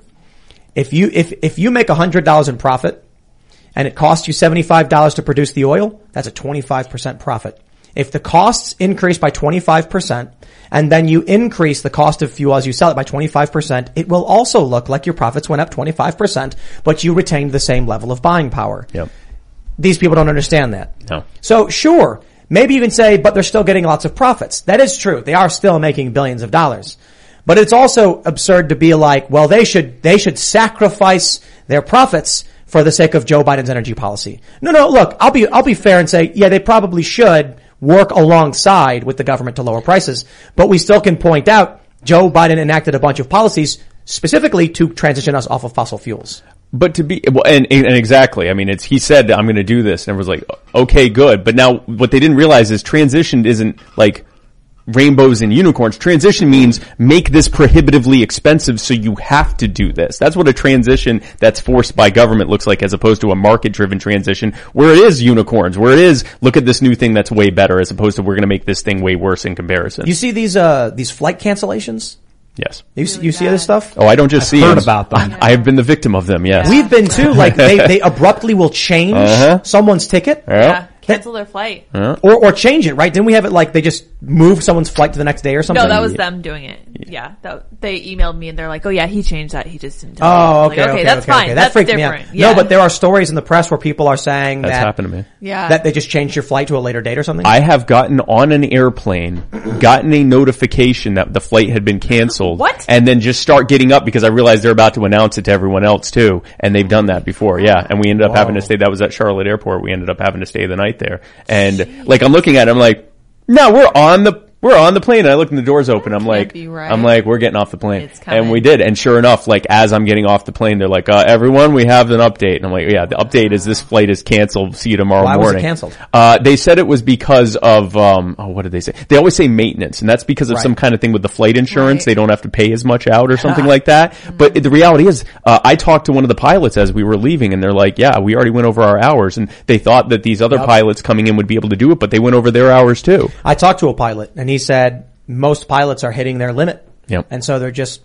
If you make $100 in profit, and it costs you $75 to produce the oil, that's a 25% profit. If the costs increase by 25%, and then you increase the cost of fuel as you sell it by 25%, it will also look like your profits went up 25%, but you retained the same level of buying power. Yep. These people don't understand that. No. So sure, maybe you can say, but they're still getting lots of profits. That is true. They are still making billions of dollars. But it's also absurd to be like, well, they should sacrifice their profits for the sake of Joe Biden's energy policy. No, look, I'll be fair and say, yeah, they probably should work alongside with the government to lower prices. But we still can point out Joe Biden enacted a bunch of policies specifically to transition us off of fossil fuels. But and exactly, I mean, he said, I'm going to do this. And everyone's like, okay, good. But now what they didn't realize is transition isn't like rainbows and unicorns. Transition means make this prohibitively expensive so you have to do this. That's what a transition that's forced by government looks like, as opposed to a market-driven transition where it is unicorns, where it is look at this new thing that's way better, as opposed to we're going to make this thing way worse in comparison. You see these flight cancellations? Yes. You see this stuff? Oh, I don't just see heard about them. I have been the victim of them, yes. We've been too. Like they abruptly will change someone's ticket. Yeah. cancel their flight. Or change it, right? Didn't we have it like they just moved someone's flight to the next day or something? No, that was them doing it. Yeah. They emailed me and they're like, oh yeah, he changed that. He just didn't do it. Okay, that's fine. That That's freaked different. me out. Yeah. No, but there are stories in the press where people are saying That's happened to me. Yeah. that they just changed your flight to a later date or something. I have gotten on an airplane, gotten a notification that the flight had been canceled. What? And then just start getting up because I realized they're about to announce it to everyone else too. And they've done that before. Yeah. And we ended up having to stay. That was at Charlotte Airport. We ended up having to stay the night there. And like, I'm looking at it, I'm like, no, we're on the plane. And I look and the door's open. I'm like, we're getting off the plane. And we did. And sure enough, like as I'm getting off the plane, they're like, everyone, we have an update. And I'm like, yeah, the update is this flight is canceled. See you tomorrow morning. Why was it canceled? They said it was because of, what did they say? They always say maintenance. And that's because of some kind of thing with the flight insurance. They don't have to pay as much out or something like that. But the reality is, I talked to one of the pilots as we were leaving and they're like, yeah, we already went over our hours. And they thought that these other pilots coming in would be able to do it, but they went over their hours too. I talked to a pilot and he said most pilots are hitting their limit. Yep. And so they're just,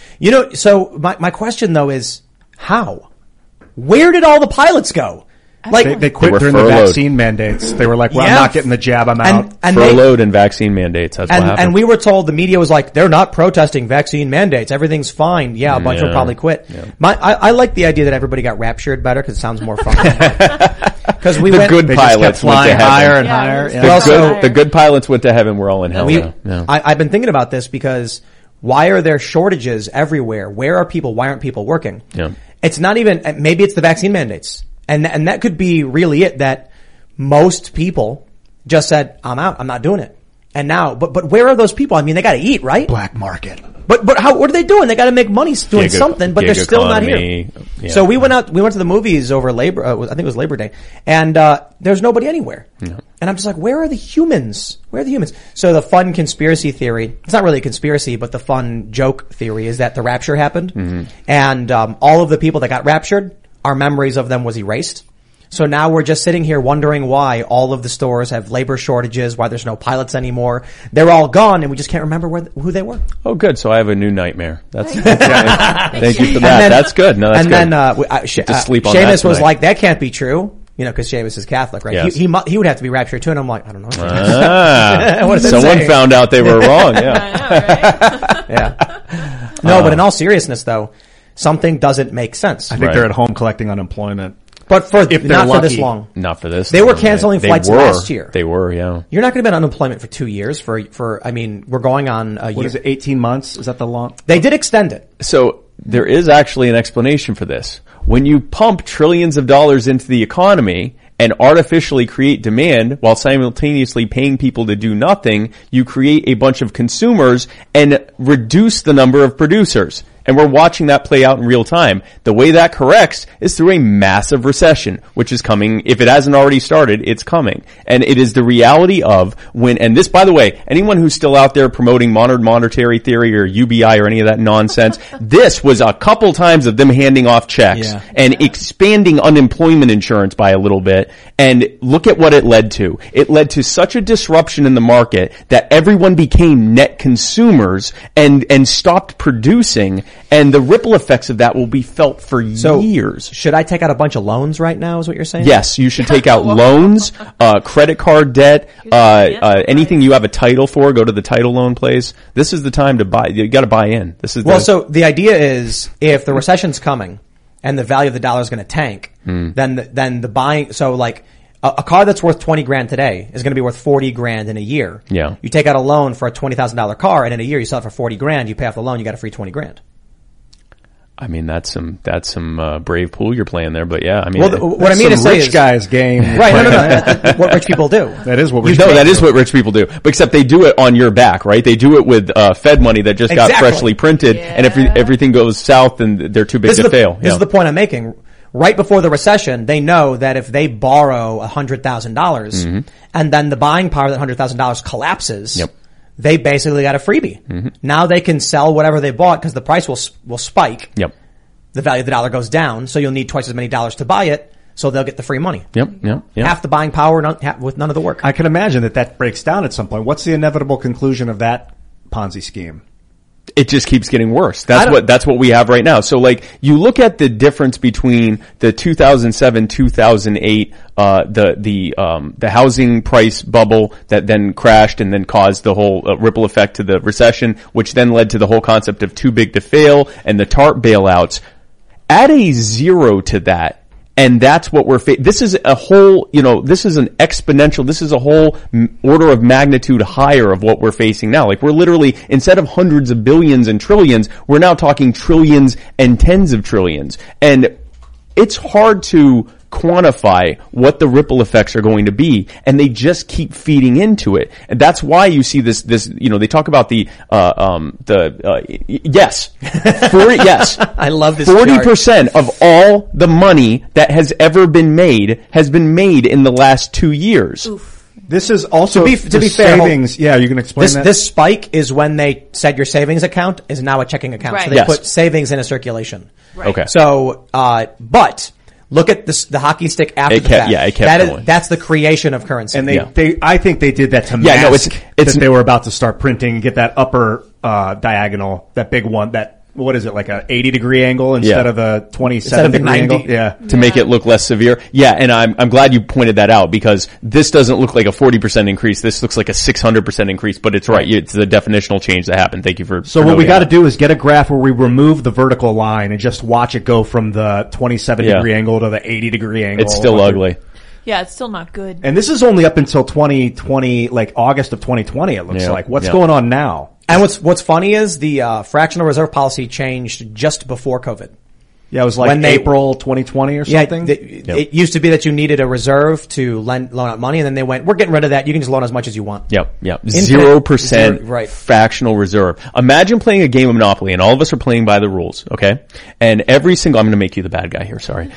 so my question though is how? Where did all the pilots go? Like they quit during the vaccine mandates. They were like, well, I'm not getting the jab, I'm out. And furloughed and vaccine mandates. That's what happened. And we were told, the media was like, they're not protesting vaccine mandates. Everything's fine. Yeah, a bunch will probably quit. Yeah. I like the idea that everybody got raptured better because it sounds more fun. Because we the good pilots went to heaven. Higher and higher. The good pilots went to heaven. We're all in hell now. I've been thinking about this because why are there shortages everywhere? Where are people? Why aren't people working? Yeah. It's not even, maybe it's the vaccine mandates. And that could be really it, that most people just said, I'm out, I'm not doing it. And now, but where are those people? I mean, they gotta eat, right? Black market. But what are they doing? They gotta make money doing something, but they're still economy. Not here. Yeah. So we went to the movies over Labor, I think it was Labor Day, and, there's nobody anywhere. Yeah. And I'm just like, where are the humans? Where are the humans? So the fun conspiracy theory, it's not really a conspiracy, but the fun joke theory is that the rapture happened. Mm-hmm. And, all of the people that got raptured, our memories of them was erased. So now we're just sitting here wondering why all of the stores have labor shortages, why there's no pilots anymore. They're all gone and we just can't remember who they were. Oh, good. So I have a new nightmare. Thank you for that. That's good. No, that's good. And then, sleep on Seamus was like, that can't be true. Because Seamus is Catholic, right? Yes. He would have to be raptured too. And I'm like, I don't know. What someone found out they were wrong. Yeah. Yeah. No, but in all seriousness though, something doesn't make sense. I think they're at home collecting unemployment. But not for this long. Not for this. They were canceling flights last year. They were, yeah. You're not going to be on unemployment for 2 years we're going on a year. What is it, 18 months? Is that the long? They did extend it. So there is actually an explanation for this. When you pump trillions of dollars into the economy and artificially create demand while simultaneously paying people to do nothing, you create a bunch of consumers and reduce the number of producers. And we're watching that play out in real time. The way that corrects is through a massive recession, which is coming. If it hasn't already started, it's coming. And it is the reality of and this, by the way, anyone who's still out there promoting modern monetary theory or UBI or any of that nonsense, this was a couple times of them handing off checks and expanding unemployment insurance by a little bit. And look at what it led to. It led to such a disruption in the market that everyone became net consumers and stopped producing. And the ripple effects of that will be felt for years. Should I take out a bunch of loans right now is what you're saying? Yes, you should take out loans, credit card debt, anything you have a title for, go to the title loan place. This is the time to buy. You gotta buy in. So the idea is if the recession's coming and the value of the dollar is going to tank, then the buying, so like a car that's worth $20,000 today is going to be worth $40,000 in a year. Yeah. You take out a loan for a $20,000 car and in a year you sell it for $40,000, you pay off the loan, you got a free $20,000. I mean, that's some brave pool you're playing there, but yeah, I mean, what I mean to say is rich guys game. Right, no. What rich people do. That is what rich people do. But except they do it on your back, right? They do it with, Fed money that just got freshly printed, and if everything goes south, then they're too big to fail. This is the point I'm making. Right before the recession, they know that if they borrow $100,000 and then the buying power of that $100,000 collapses, they basically got a freebie. Mm-hmm. Now they can sell whatever they bought because the price will spike. Yep. The value of the dollar goes down, so you'll need twice as many dollars to buy it, so they'll get the free money. Yep. Half the buying power with none of the work. I can imagine that breaks down at some point. What's the inevitable conclusion of that Ponzi scheme? it just keeps getting worse. That's what we have right now. So like, you look at the difference between the 2007, 2008, the housing price bubble that then crashed and then caused the whole ripple effect to the recession, which then led to the whole concept of too big to fail and the TARP bailouts. Add a zero to that. And that's what this is a whole, this is an exponential, this is a whole order of magnitude higher of what we're facing now. Like, we're literally, instead of hundreds of billions and trillions, we're now talking trillions and tens of trillions. And it's hard to quantify what the ripple effects are going to be, and they just keep feeding into it. And that's why you see this, they talk about yes. I love this 40% of all the money that has ever been made has been made in the last 2 years. Oof. This is also to be fair, savings. Yeah, you can explain that. This spike is when they said your savings account is now a checking account. Right. So they put savings in a circulation. Right. Okay. So, but look at this, the hockey stick after the fact. Yeah, it kept going. That's the creation of currency. And I think they did that to mask that they were about to start printing and get that upper diagonal, that big one, what is it, like a 80-degree angle instead of the 27-degree angle? Yeah. To make it look less severe. Yeah, and I'm glad you pointed that out, because this doesn't look like a 40% increase. This looks like a 600% increase, but it's right. It's the definitional change that happened. Thank you for So what we got to do is get a graph where we remove the vertical line and just watch it go from the 27-degree angle to the 80-degree angle. It's still ugly. Yeah, it's still not good. And this is only up until 2020, like August of 2020, it looks like. What's going on now? And what's funny is the fractional reserve policy changed just before COVID. Yeah, it was like April 2020 or something. Yeah, it used to be that you needed a reserve to loan out money, and then they went, we're getting rid of that. You can just loan as much as you want. Yep. 0% fractional reserve. Imagine playing a game of Monopoly, and all of us are playing by the rules, okay? And I'm going to make you the bad guy here, sorry.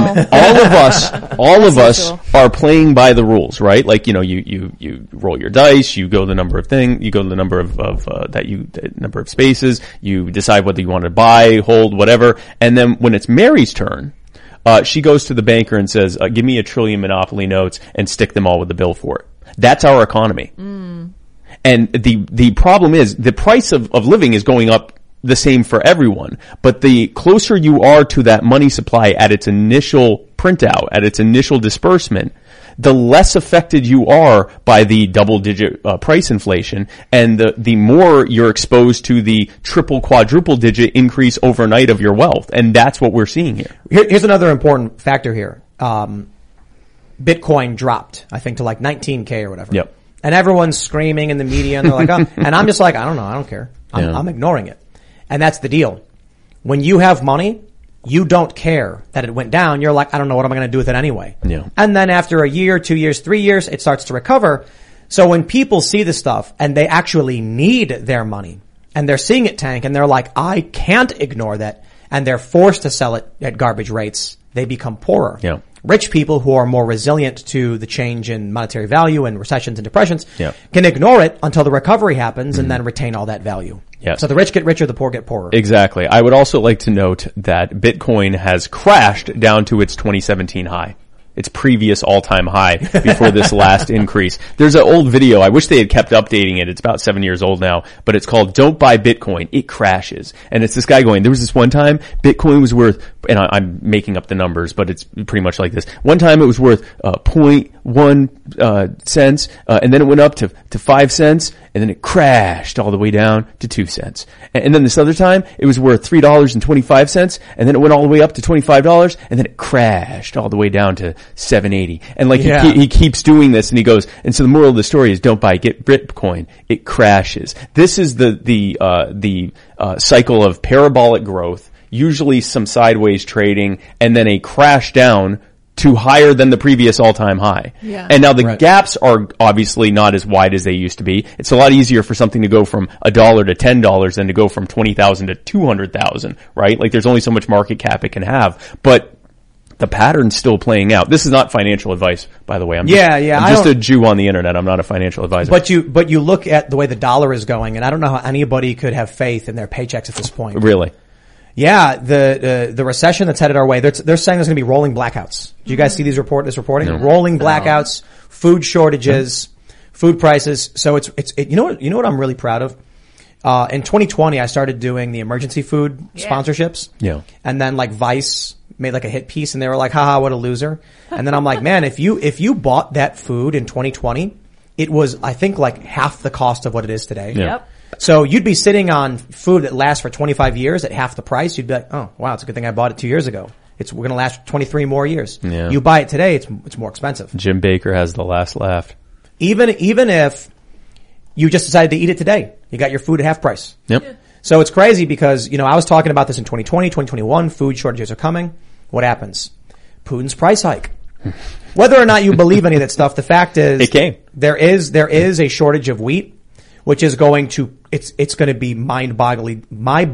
All of us are playing by the rules, right? Like, you roll your dice, you go the number of number of spaces, you decide whether you want to buy, hold, whatever, and then when it's Mary's turn, she goes to the banker and says, give me 1 trillion Monopoly notes and stick them all with the bill for it. That's our economy. And the problem is the price of living is going up the same for everyone. But the closer you are to that money supply at its initial printout, at its initial disbursement, the less affected you are by the double-digit price inflation, and the more you're exposed to the triple, quadruple-digit increase overnight of your wealth. And that's what we're seeing here. Here's another important factor here. Bitcoin dropped, I think, to like 19K or whatever. Yep. And everyone's screaming in the media, and they're like, oh. And I'm just like, I don't know, I don't care. I'm ignoring it. And that's the deal. When you have money, you don't care that it went down. You're like, I don't know, what am I going to do with it anyway? Yeah. And then after a year, 2 years, 3 years, it starts to recover. So when people see this stuff and they actually need their money and they're seeing it tank and they're like, I can't ignore that, and they're forced to sell it at garbage rates, they become poorer. Yeah. Rich people who are more resilient to the change in monetary value and recessions and depressions can ignore it until the recovery happens and then retain all that value. Yes. So the rich get richer, the poor get poorer. Exactly. I would also like to note that Bitcoin has crashed down to its 2017 high. Its previous all-time high before this last increase. There's an old video. I wish they had kept updating it. It's about 7 years old now, but it's called Don't Buy Bitcoin. It crashes. And it's this guy going, there was this one time Bitcoin was worth, and I'm making up the numbers, but it's pretty much like this. One time it was worth 0.1 cents, and then it went up to 5 cents, and then it crashed all the way down to 2 cents. And then this other time it was worth $3.25, and then it went all the way up to $25, and then it crashed all the way down to $7.80. And like he keeps doing this, and he goes, and so the moral of the story is don't buy Bitcoin. It crashes. This is the cycle of parabolic growth, usually some sideways trading, and then a crash down to higher than the previous all-time high. Yeah. And now the gaps are obviously not as wide as they used to be. It's a lot easier for something to go from $1 to $10 than to go from 20,000 to 200,000, right? Like there's only so much market cap it can have. But the pattern's still playing out. This is not financial advice, by the way. I'm just a Jew on the internet. I'm not a financial advisor. But you look at the way the dollar is going, and I don't know how anybody could have faith in their paychecks at this point. Really? Yeah, the recession that's headed our way, they're saying there's going to be rolling blackouts. Do you guys see this reporting? No. Rolling blackouts, food shortages, food prices. So it's you know what I'm really proud of In 2020, I started doing the emergency food sponsorships. Yeah. And then like Vice made like a hit piece and they were like, haha, what a loser. And then I'm like, man, if you bought that food in 2020, it was, I think, like half the cost of what it is today. Yeah. Yep. So you'd be sitting on food that lasts for 25 years at half the price. You'd be like, oh, wow, it's a good thing I bought it 2 years ago. We're going to last 23 more years. Yeah. You buy it today, it's more expensive. Jim Baker has the last laugh. Even if you just decided to eat it today, you got your food at half price. Yep. Yeah. So it's crazy because, I was talking about this in 2020, 2021, food shortages are coming. What happens? Putin's price hike. Whether or not you believe any of that stuff, the fact is it came. There is a shortage of wheat, which is going to it's going to be mind-bogglingly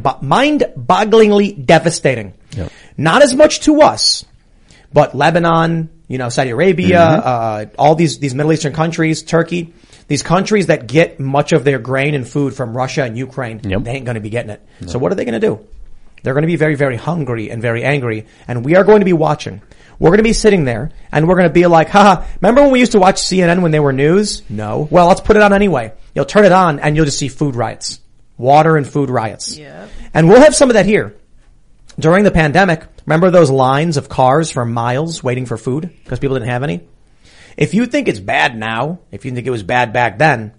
devastating. Yep. Not as much to us, but Lebanon, Saudi Arabia, all these Middle Eastern countries, Turkey, these countries that get much of their grain and food from Russia and Ukraine, they ain't going to be getting it. No. So what are they going to do? They're going to be very, very hungry and very angry, and we are going to be watching. We're going to be sitting there, and we're going to be like, haha, remember when we used to watch CNN when they were news? No. Well, let's put it on anyway. You'll turn it on, and you'll just see food riots. Water and food riots. Yeah. And we'll have some of that here. During the pandemic, remember those lines of cars for miles waiting for food because people didn't have any? If you think it's bad now, if you think it was bad back then,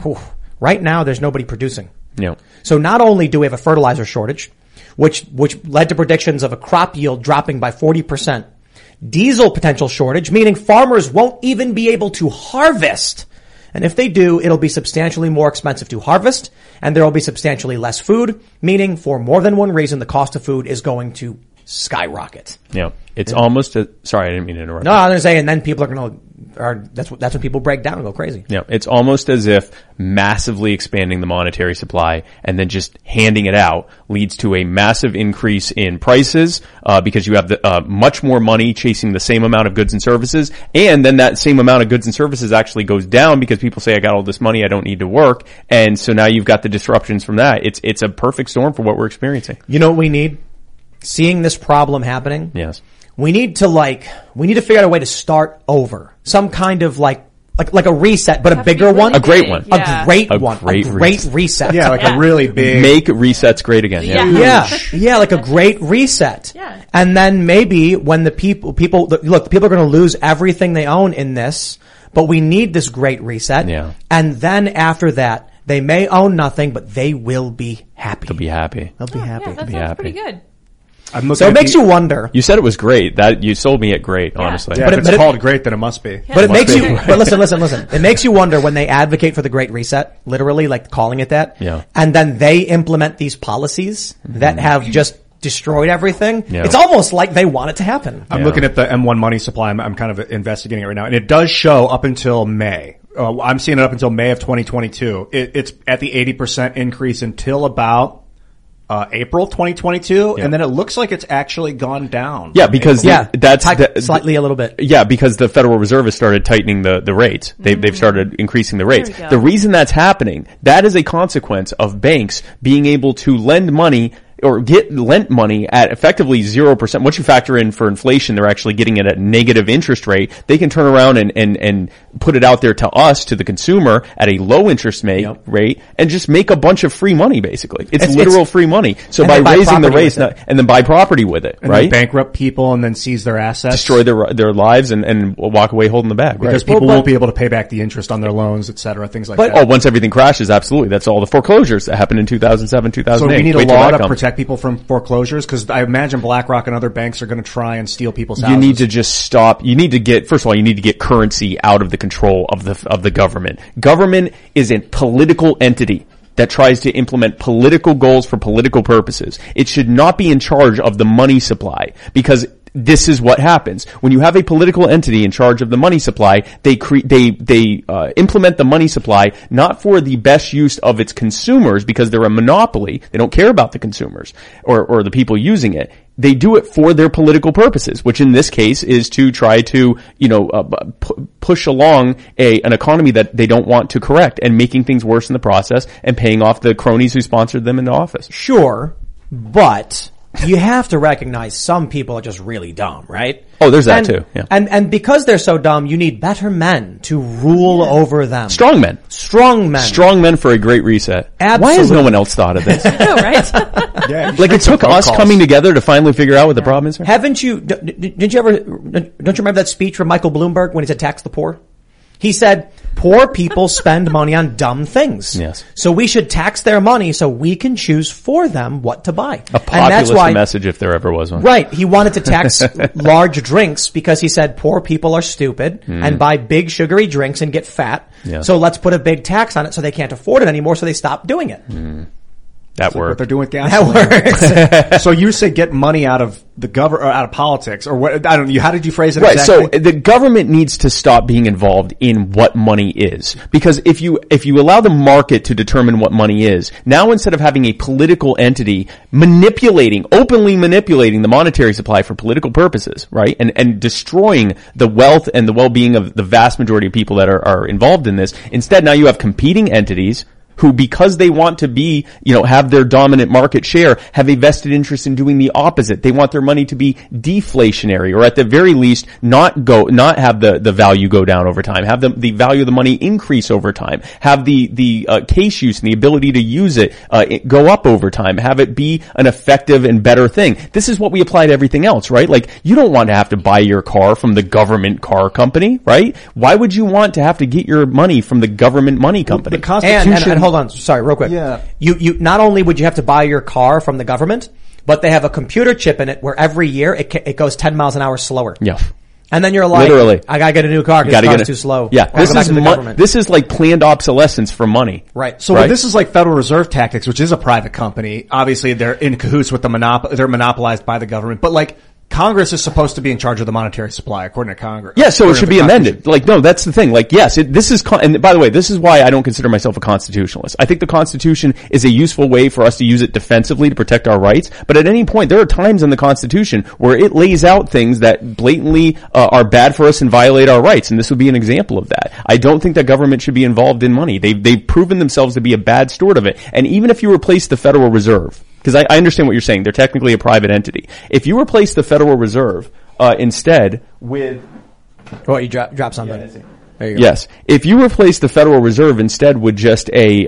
right now there's nobody producing. Yeah. So not only do we have a fertilizer shortage, which led to predictions of a crop yield dropping by 40%, diesel potential shortage, meaning farmers won't even be able to harvest. And if they do, it'll be substantially more expensive to harvest, and there will be substantially less food, meaning for more than one reason, the cost of food is going to skyrocket. Yeah. It's almost sorry, I didn't mean to interrupt. No, I was going to say, and then people are going to, that's when people break down and go crazy. Yeah. It's almost as if massively expanding the monetary supply and then just handing it out leads to a massive increase in prices, because you have the, much more money chasing the same amount of goods and services. And then that same amount of goods and services actually goes down because people say, I got all this money, I don't need to work. And so now you've got the disruptions from that. It's a perfect storm for what we're experiencing. You know what we need? Seeing this problem happening. Yes. We need to figure out a way to start over. Some kind of like a reset, but a bigger one. A great one. Yeah. A great reset. Yeah, like a really big. Make resets great again. Yeah, like a great reset. Yeah. And then maybe when the people are going to lose everything they own in this, but we need this great reset. Yeah. And then after that, they may own nothing, but they will be happy. They'll be happy. They'll be happy. Yeah, that be sounds happy. pretty good. So it makes you wonder. You said it was great. That you sold me at great, honestly. Yeah, if it's called great, then it must be. But it makes you. But listen. It makes you wonder when they advocate for the Great Reset, literally, like calling it that. Yeah. And then they implement these policies that have just destroyed everything. Yeah. It's almost like they want it to happen. I'm looking at the M1 money supply. I'm kind of investigating it right now, and it does show up until May. I'm seeing it up until May of 2022. It's at the 80% increase until about April 2022, and then it looks like it's actually gone down. Yeah, because that's slightly a little bit. Yeah, because the Federal Reserve has started tightening the rates. They've started increasing the rates. The reason that's happening, that is a consequence of banks being able to lend money or get lent money at effectively 0%. Once you factor in for inflation, they're actually getting it at negative interest rate. They can turn around and put it out there to us, to the consumer, at a low interest rate and just make a bunch of free money, basically. It's literal free money. So by raising the rates, and then buy property with it, and right? Then bankrupt people and then seize their assets. Destroy their lives and walk away holding the bag. Because people won't be able to pay back the interest on their loans, et cetera, things like that. Oh, once everything crashes, absolutely. That's all the foreclosures that happened in 2007, 2008. So we need a law to protect people from foreclosures? Because I imagine BlackRock and other banks are going to try and steal people's houses. You need to just stop. You need to get, first of all, you need to get currency out of the control of the government. Government is a political entity that tries to implement political goals for political purposes. It should not be in charge of the money supply, because this is what happens when you have a political entity in charge of the money supply. They implement the money supply not for the best use of its consumers, because they're a monopoly. They don't care about the consumers or the people using it. They do it for their political purposes, which in this case is to try to, push along an economy that they don't want to correct, and making things worse in the process, and paying off the cronies who sponsored them into office. Sure, but you have to recognize some people are just really dumb, right? Oh, there's that too. Yeah. And because they're so dumb, you need better men to rule over them. Strong men. Strong men. Strong men for a great reset. Absolutely. Why has no one else thought of this? No, right? Yeah, Like it took us coming together to finally figure out what the problem is. Haven't you, don't you remember that speech from Michael Bloomberg when he said tax the poor? He said, poor people spend money on dumb things. Yes. So we should tax their money so we can choose for them what to buy. A populist message if there ever was one. Right. He wanted to tax large drinks because he said poor people are stupid and buy big sugary drinks and get fat. Yeah. So let's put a big tax on it so they can't afford it anymore, so they stop doing it. That What worked. they're doing with gasoline. That works. So you say get money out of the government or out of politics, or what? I don't know. How did you phrase it Right. exactly? So the government needs to stop being involved in what money is, because if you allow the market to determine what money is, now instead of having a political entity openly manipulating the monetary supply for political purposes, right, and destroying the wealth and the well-being of the vast majority of people that are involved in this, instead now you have competing entities who, because they want to be, have their dominant market share, have a vested interest in doing the opposite. They want their money to be deflationary, or at the very least, not have the value go down over time, have the value of the money increase over time, have the case use and the ability to use it go up over time, have it be an effective and better thing. This is what we apply to everything else, right? Like, you don't want to have to buy your car from the government car company, right? Why would you want to have to get your money from the government money company? The Constitution. And hold on, sorry, real quick. Yeah. You not only would you have to buy your car from the government, but they have a computer chip in it where every year it goes 10 miles an hour slower. Yeah. And then you're like, literally, I gotta get a new car because the car's too slow. Yeah, this is like planned obsolescence for money. Right. So this is like Federal Reserve tactics, which is a private company. Obviously, they're in cahoots with they're monopolized by the government. But like, Congress is supposed to be in charge of the monetary supply, according to Congress. Yeah, so it should be amended. Like, no, that's the thing. Like, yes, and by the way, this is why I don't consider myself a constitutionalist. I think the Constitution is a useful way for us to use it defensively to protect our rights. But at any point, there are times in the Constitution where it lays out things that blatantly are bad for us and violate our rights. And this would be an example of that. I don't think that government should be involved in money. They've proven themselves to be a bad steward of it. And even if you replace the Federal Reserve, because I understand what you're saying. They're technically a private entity. If you replace the Federal Reserve instead with... Well, you drop something. Yeah, there you go. Yes. If you replace the Federal Reserve instead with just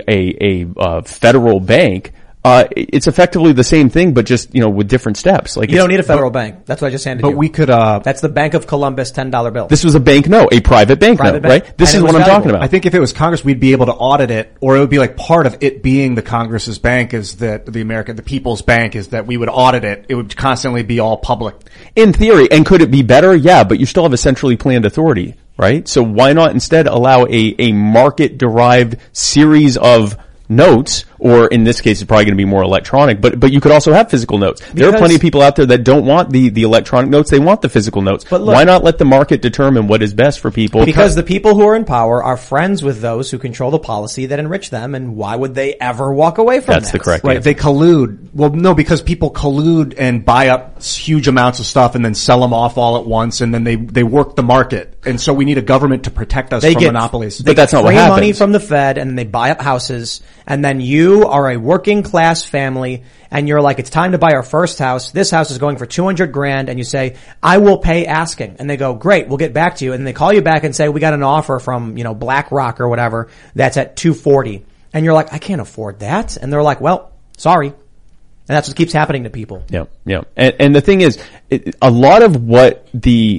a federal bank, it's effectively the same thing, but just, with different steps. Like, you don't need a federal bank. That's what I just handed you. But we could, that's the Bank of Columbus $10 bill. This was a bank note, a private bank note, right? This is what I'm talking about. I think if it was Congress, we'd be able to audit it, or it would be like part of it being the Congress's bank is that the People's Bank is that we would audit it. It would constantly be all public. In theory. And could it be better? Yeah, but you still have a centrally planned authority, right? So why not instead allow a market-derived series of notes, or in this case, it's probably going to be more electronic, but you could also have physical notes. There are plenty of people out there that don't want the electronic notes, they want the physical notes. But look, why not let the market determine what is best for people? Because the people who are in power are friends with those who control the policy that enrich them, and why would they ever walk away from that? That's the correct answer. They collude. Well, no, because people collude and buy up huge amounts of stuff and then sell them off all at once, and then they work the market. And so we need a government to protect us from monopolies. But that's not what happens. They get free money from the Fed, and they buy up houses, and then you are a working class family, and you're like, it's time to buy our first house. This house is going for $200,000, and you say, I will pay asking. And they go, great, we'll get back to you. And they call you back and say, we got an offer from, BlackRock or whatever that's at $240,000. And you're like, I can't afford that. And they're like, well, sorry. And that's what keeps happening to people. Yeah, yeah. And the thing is, a lot of what the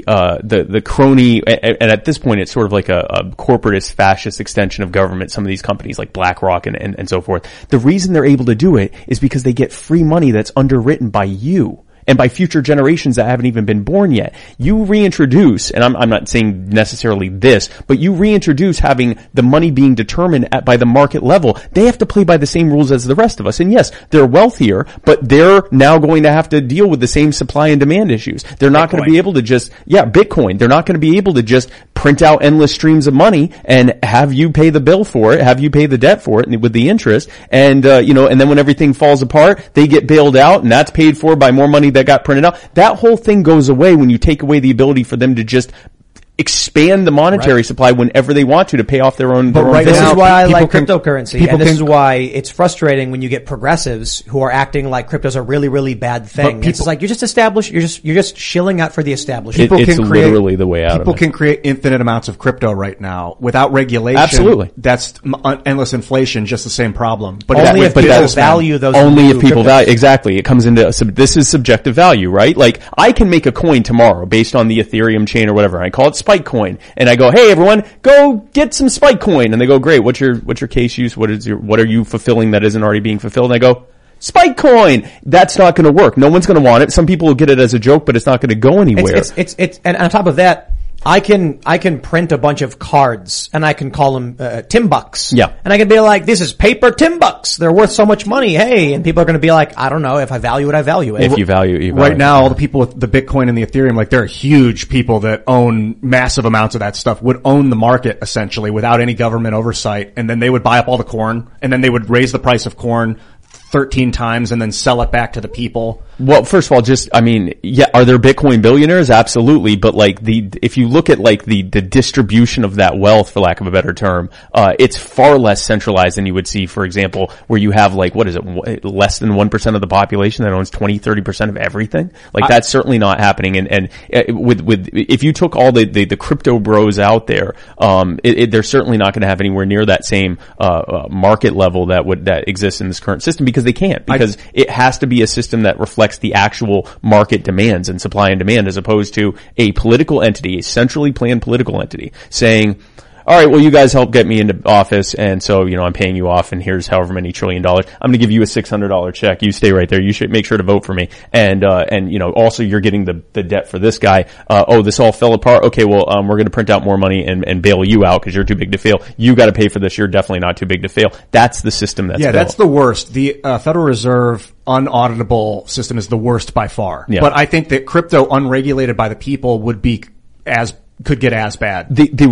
crony, and at this point it's sort of like a corporatist, fascist extension of government, some of these companies like BlackRock and so forth. The reason they're able to do it is because they get free money that's underwritten by you and by future generations that haven't even been born yet. You reintroduce, and I'm not saying necessarily this, but you reintroduce having the money being determined by the market level. They have to play by the same rules as the rest of us. And yes, they're wealthier, but they're now going to have to deal with the same supply and demand issues. They're not going to be able to just, Bitcoin. They're not going to be able to just print out endless streams of money and have you pay the bill for it, have you pay the debt for it with the interest. And, and then when everything falls apart, they get bailed out, and that's paid for by more money that got printed out. That whole thing goes away when you take away the ability for them to just expand the monetary supply whenever they want to pay off their own. But right This now, is why I like people cryptocurrency, and this is why it's frustrating when you get progressives who are acting like crypto's a really, really bad thing. It's like you're just shilling out for the establishment. It's literally the way out of it. People can create infinite amounts of crypto right now without regulation. Absolutely, that's endless inflation, just the same problem. But only if people value those. Only if people value exactly. It comes into this is subjective value, right? Like I can make a coin tomorrow based on the Ethereum chain or whatever. I call it Spike Coin, and I go, "Hey, everyone, go get some Spike Coin." And they go, "Great. What's your case use? What are you fulfilling that isn't already being fulfilled?" And I go, "Spike Coin." That's not going to work. No one's going to want it. Some people will get it as a joke, but it's not going to go anywhere. And on top of that, I can print a bunch of cards and I can call them Timbucks. Yeah. And I can be like, this is paper Timbucks. They're worth so much money. Hey, and people are going to be like, I don't know. If I value it, I value it. If you value it, right now, all the people with the Bitcoin and the Ethereum, like there are huge people that own massive amounts of that stuff, would own the market essentially without any government oversight, and then they would buy up all the corn, and then they would raise the price of corn 13 times and then sell it back to the people. Well, first of all, are there Bitcoin billionaires? Absolutely. But if you look at the distribution of that wealth, for lack of a better term, it's far less centralized than you would see, for example, where you have less than 1% of the population that owns 20-30% of everything. That's certainly not happening. And if you took all the crypto bros out there, they're certainly not going to have anywhere near that same, market level that exists in this current system, because they can't, because it has to be a system that reflects the actual market demands and supply and demand, as opposed to a political entity, a centrally planned political entity saying, all right, well, you guys helped get me into office, and so, I'm paying you off, and here's however many $1 trillion. I'm going to give you a $600 check. You stay right there. You should make sure to vote for me. And also you're getting the debt for this guy. This all fell apart. Okay, well, we're going to print out more money and bail you out because you're too big to fail. You got to pay for this. You're definitely not too big to fail. That's the system that's built. That's the worst. The Federal Reserve unauditable system is the worst by far. Yeah. But I think that crypto unregulated by the people could get as bad.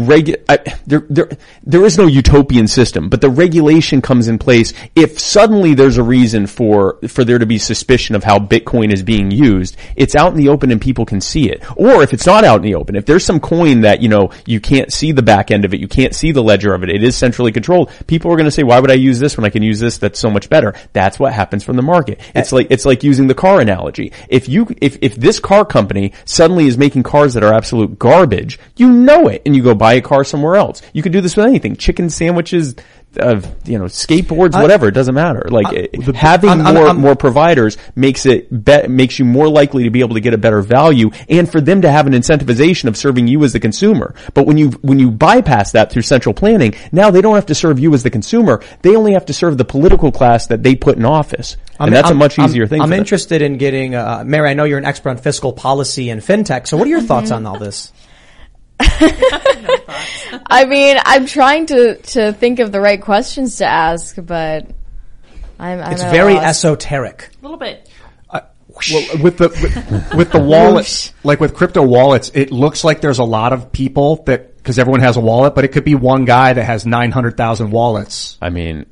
There is no utopian system, but the regulation comes in place if suddenly there's a reason for there to be suspicion of how Bitcoin is being used. It's out in the open and people can see it. Or if it's not out in the open, if there's some coin that, you can't see the back end of it, you can't see the ledger of it, it is centrally controlled, people are going to say, why would I use this when I can use this that's so much better? That's what happens from the market. It's like using the car analogy. If this car company suddenly is making cars that are absolute garbage, you know it, and you go buy a car somewhere else. You could do this with anything. Chicken sandwiches, skateboards, whatever. It doesn't matter. Having more providers makes you more likely to be able to get a better value, and for them to have an incentivization of serving you as the consumer. But when you bypass that through central planning, now they don't have to serve you as the consumer. They only have to serve the political class that they put in office. And that's a much easier thing. I'm interested in getting, Mary, I know you're an expert on fiscal policy and fintech, so what are your thoughts on all this? I mean, I'm trying to think of the right questions to ask, but it's very esoteric. A little bit. Well, with the wallet, like with crypto wallets, it looks like there's a lot of people because everyone has a wallet, but it could be one guy that has 900,000 wallets. I mean,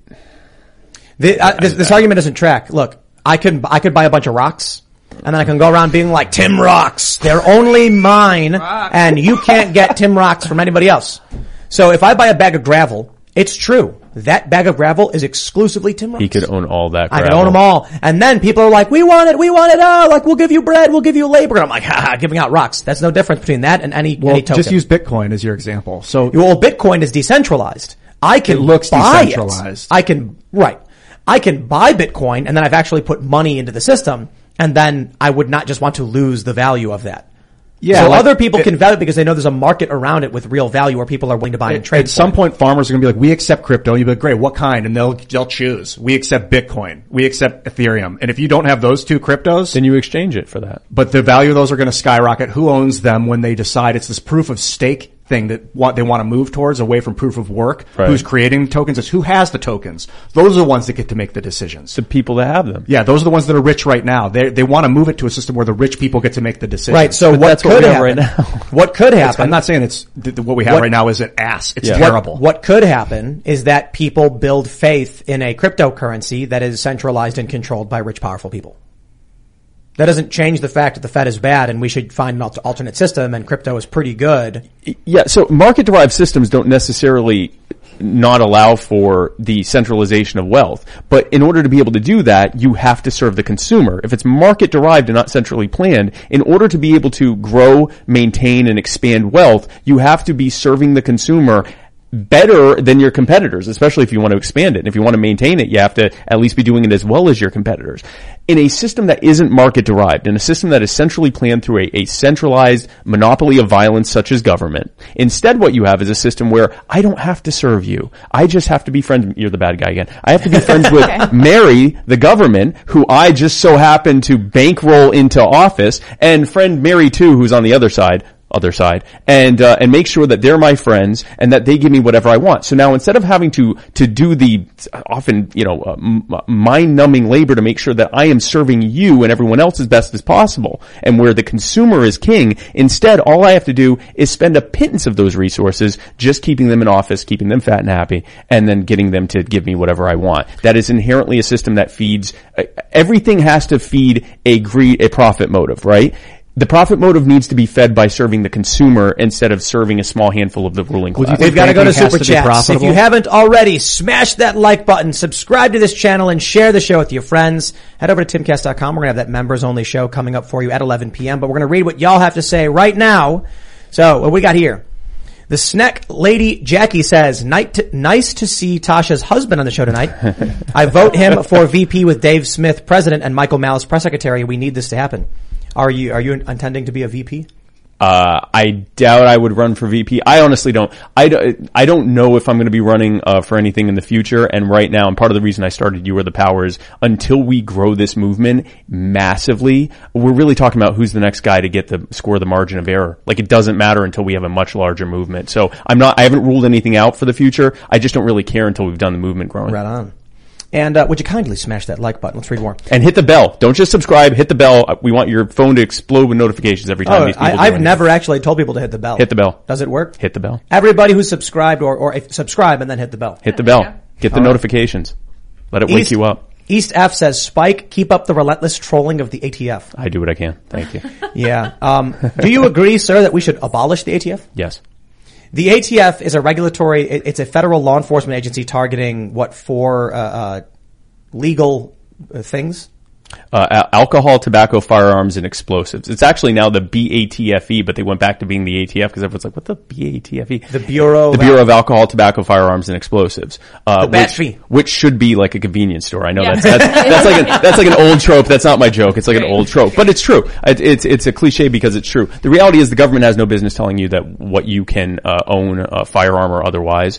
this argument doesn't track. Look, I could buy a bunch of rocks, and then I can go around being like, Tim Rocks, they're only mine, and you can't get Tim Rocks from anybody else. So if I buy a bag of gravel, it's true. That bag of gravel is exclusively Tim Rocks. He could own all that gravel. I could own them all. And then people are like, we want it, we'll give you bread, we'll give you labor. I'm like, giving out rocks. That's no difference between that and any token. Just use Bitcoin as your example. So, Bitcoin is decentralized. It looks decentralized. I can buy Bitcoin, and then I've actually put money into the system, and then I would not just want to lose the value of that. Yeah, so other people can value it because they know there's a market around it with real value where people are willing to buy and trade. At some point, farmers are going to be like, we accept crypto. And you'll be like, great, what kind? And they'll choose. We accept Bitcoin. We accept Ethereum. And if you don't have those two cryptos, then you exchange it for that. But the value of those are going to skyrocket. Who owns them when they decide it's this proof of stake thing that they want to move towards, away from proof of work? Right. Who's creating tokens? It's who has the tokens. Those are the ones that get to make the decisions. The people that have them. Yeah, those are the ones that are rich right now. They want to move it to a system where the rich people get to make the decisions. Right. So what could happen right now? What could happen? I'm not saying what we have right now is an ass. It's terrible. What could happen is that people build faith in a cryptocurrency that is centralized and controlled by rich, powerful people. That doesn't change the fact that the Fed is bad and we should find an alternate system, and crypto is pretty good. Yeah, so market-derived systems don't necessarily not allow for the centralization of wealth. But in order to be able to do that, you have to serve the consumer. If it's market-derived and not centrally planned, in order to be able to grow, maintain, and expand wealth, you have to be serving the consumer better than your competitors, especially if you want to expand it. And if you want to maintain it, you have to at least be doing it as well as your competitors. In a system that isn't market derived, in a system that is centrally planned through a centralized monopoly of violence such as government, instead what you have is a system where I don't have to serve you. I just have to be friends. You're the bad guy again. I have to be friends with Mary, the government, who I just so happen to bankroll into office, and friend Mary too, who's on the other side, and make sure that they're my friends and that they give me whatever I want. So now instead of having to do the often, mind-numbing labor to make sure that I am serving you and everyone else as best as possible, and where the consumer is king, instead all I have to do is spend a pittance of those resources just keeping them in office, keeping them fat and happy, and then getting them to give me whatever I want. That is inherently a system that feeds, everything has to feed a profit motive, right? The profit motive needs to be fed by serving the consumer instead of serving a small handful of the ruling class. We've got to go to Super Chats. If you haven't already, smash that like button, subscribe to this channel, and share the show with your friends. Head over to timcast.com. We're going to have that members-only show coming up for you at 11 p.m., but we're going to read what y'all have to say right now. So, what we got here? The Snack Lady Jackie says, nice to see Tasha's husband on the show tonight. I vote him for VP with Dave Smith, president, and Michael Malice, press secretary. We need this to happen. Are you intending to be a VP? I doubt I would run for VP. I honestly don't. I don't know if I'm going to be running for anything in the future. And right now, and part of the reason I started You Are the Power is until we grow this movement massively, we're really talking about who's the next guy to score the margin of error. Like, it doesn't matter until we have a much larger movement. So I haven't ruled anything out for the future. I just don't really care until we've done the movement growing. Right on. And would you kindly smash that like button? Let's read more. And hit the bell. Don't just subscribe. Hit the bell. We want your phone to explode with notifications every time these people do I've never actually told people to hit the bell. Hit the bell. Does it work? Hit the bell. Everybody who's subscribed or if subscribe and then hit the bell. Hit the bell. Get the notifications. Let it wake you up. East F says, Spike, keep up the relentless trolling of the ATF. I do what I can. Thank you. Yeah. Do you agree, sir, that we should abolish the ATF? Yes. The ATF is it's a federal law enforcement agency targeting four legal things? Alcohol, tobacco, firearms, and explosives. It's actually now the BATFE, but they went back to being the ATF because everyone's like, what the BATFE? The Bureau of Alcohol, Tobacco, Firearms, and Explosives. Which should be like a convenience store. I know that's like an old trope. That's not my joke. It's like an old trope, but it's true. It's a cliche because it's true. The reality is the government has no business telling you that what you can own, a firearm or otherwise.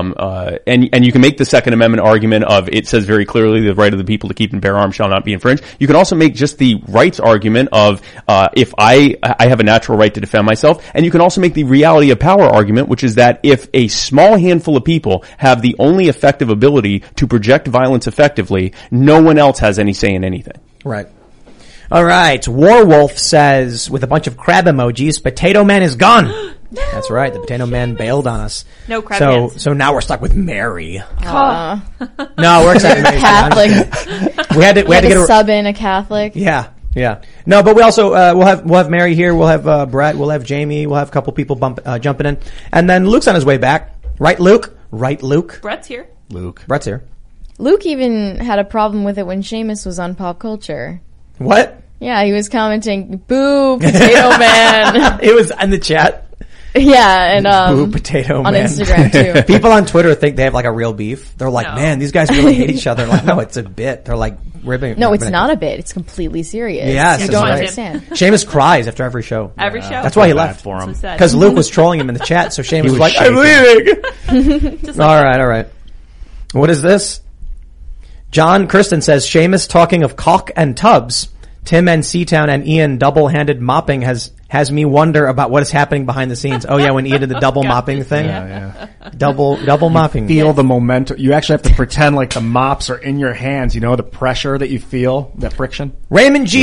And you can make the Second Amendment argument of it says very clearly the right of the people to keep and bear arms shall not be infringed. You can also make just the rights argument of if I have a natural right to defend myself, and you can also make the reality of power argument, which is that if a small handful of people have the only effective ability to project violence effectively, no one else has any say in anything. Right. All right. Warwolf says, with a bunch of crab emojis, Potato Man is gone. No. That's right. The Potato Man bailed on us. No crab hands. So now we're stuck with Mary. No, we're stuck with Mary. Catholic. We had to get a sub in a Catholic. Yeah. No, but we also we'll have Mary here. We'll have Brett. We'll have Jamie. We'll have a couple people jumping in, and then Luke's on his way back. Right, Luke? Brett's here. Brett's here. Luke even had a problem with it when Seamus was on Pop Culture. What? Yeah, he was commenting, "Boo, Potato Man." It was in the chat. Yeah, and Boo, Potato on Man. Instagram too. People on Twitter think they have like a real beef. They're like, man, these guys really hate each other. Like, no, it's a bit. They're like ribbing. No, it's not a bit. It's completely serious. Yes, you don't understand. Seamus cries after every show. Every show. That's why he left for him. because Luke was trolling him in the chat. So Seamus was like, I'm leaving. All right. What is this? John Kirsten says, Seamus talking of cock and tubs. Tim and C-Town and Ian double-handed mopping has me wonder about what is happening behind the scenes. Oh yeah, when Ian did the double mopping thing. Yeah. Double mopping. Feel the momentum. You actually have to pretend like the mops are in your hands. You know, the pressure that you feel, that friction. Raymond G.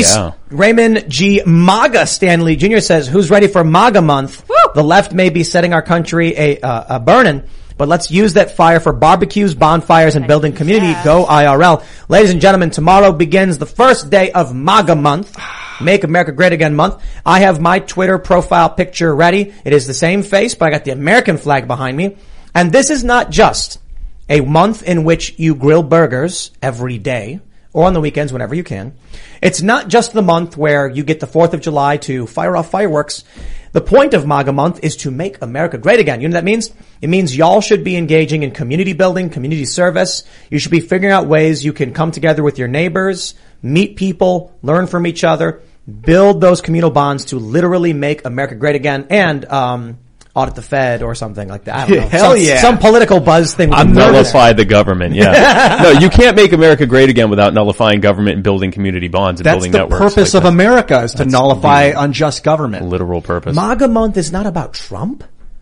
MAGA Stanley Jr. says, who's ready for MAGA month? Woo! The left may be setting our country a burning, But let's use that fire for barbecues, bonfires, and building community. Go IRL. Ladies and gentlemen, tomorrow begins the first day of MAGA month. Make America Great Again month. I have my Twitter profile picture ready. It is the same face, but I got the American flag behind me. And this is not just a month in which you grill burgers every day or on the weekends whenever you can. It's not just the month where you get the 4th of July to fire off fireworks. The point of MAGA month is to make America great again. You know what that means? It means y'all should be engaging in community building, community service. You should be figuring out ways you can come together with your neighbors, meet people, learn from each other, build those communal bonds to literally make America great again, and audit the Fed or something like that. I don't know. Hell yeah. Some political buzz thing. Nullify the government, yeah. No, you can't make America great again without nullifying government and building community bonds and building networks. That's the purpose of America, is to nullify unjust government. Literal purpose. MAGA month is not about Trump.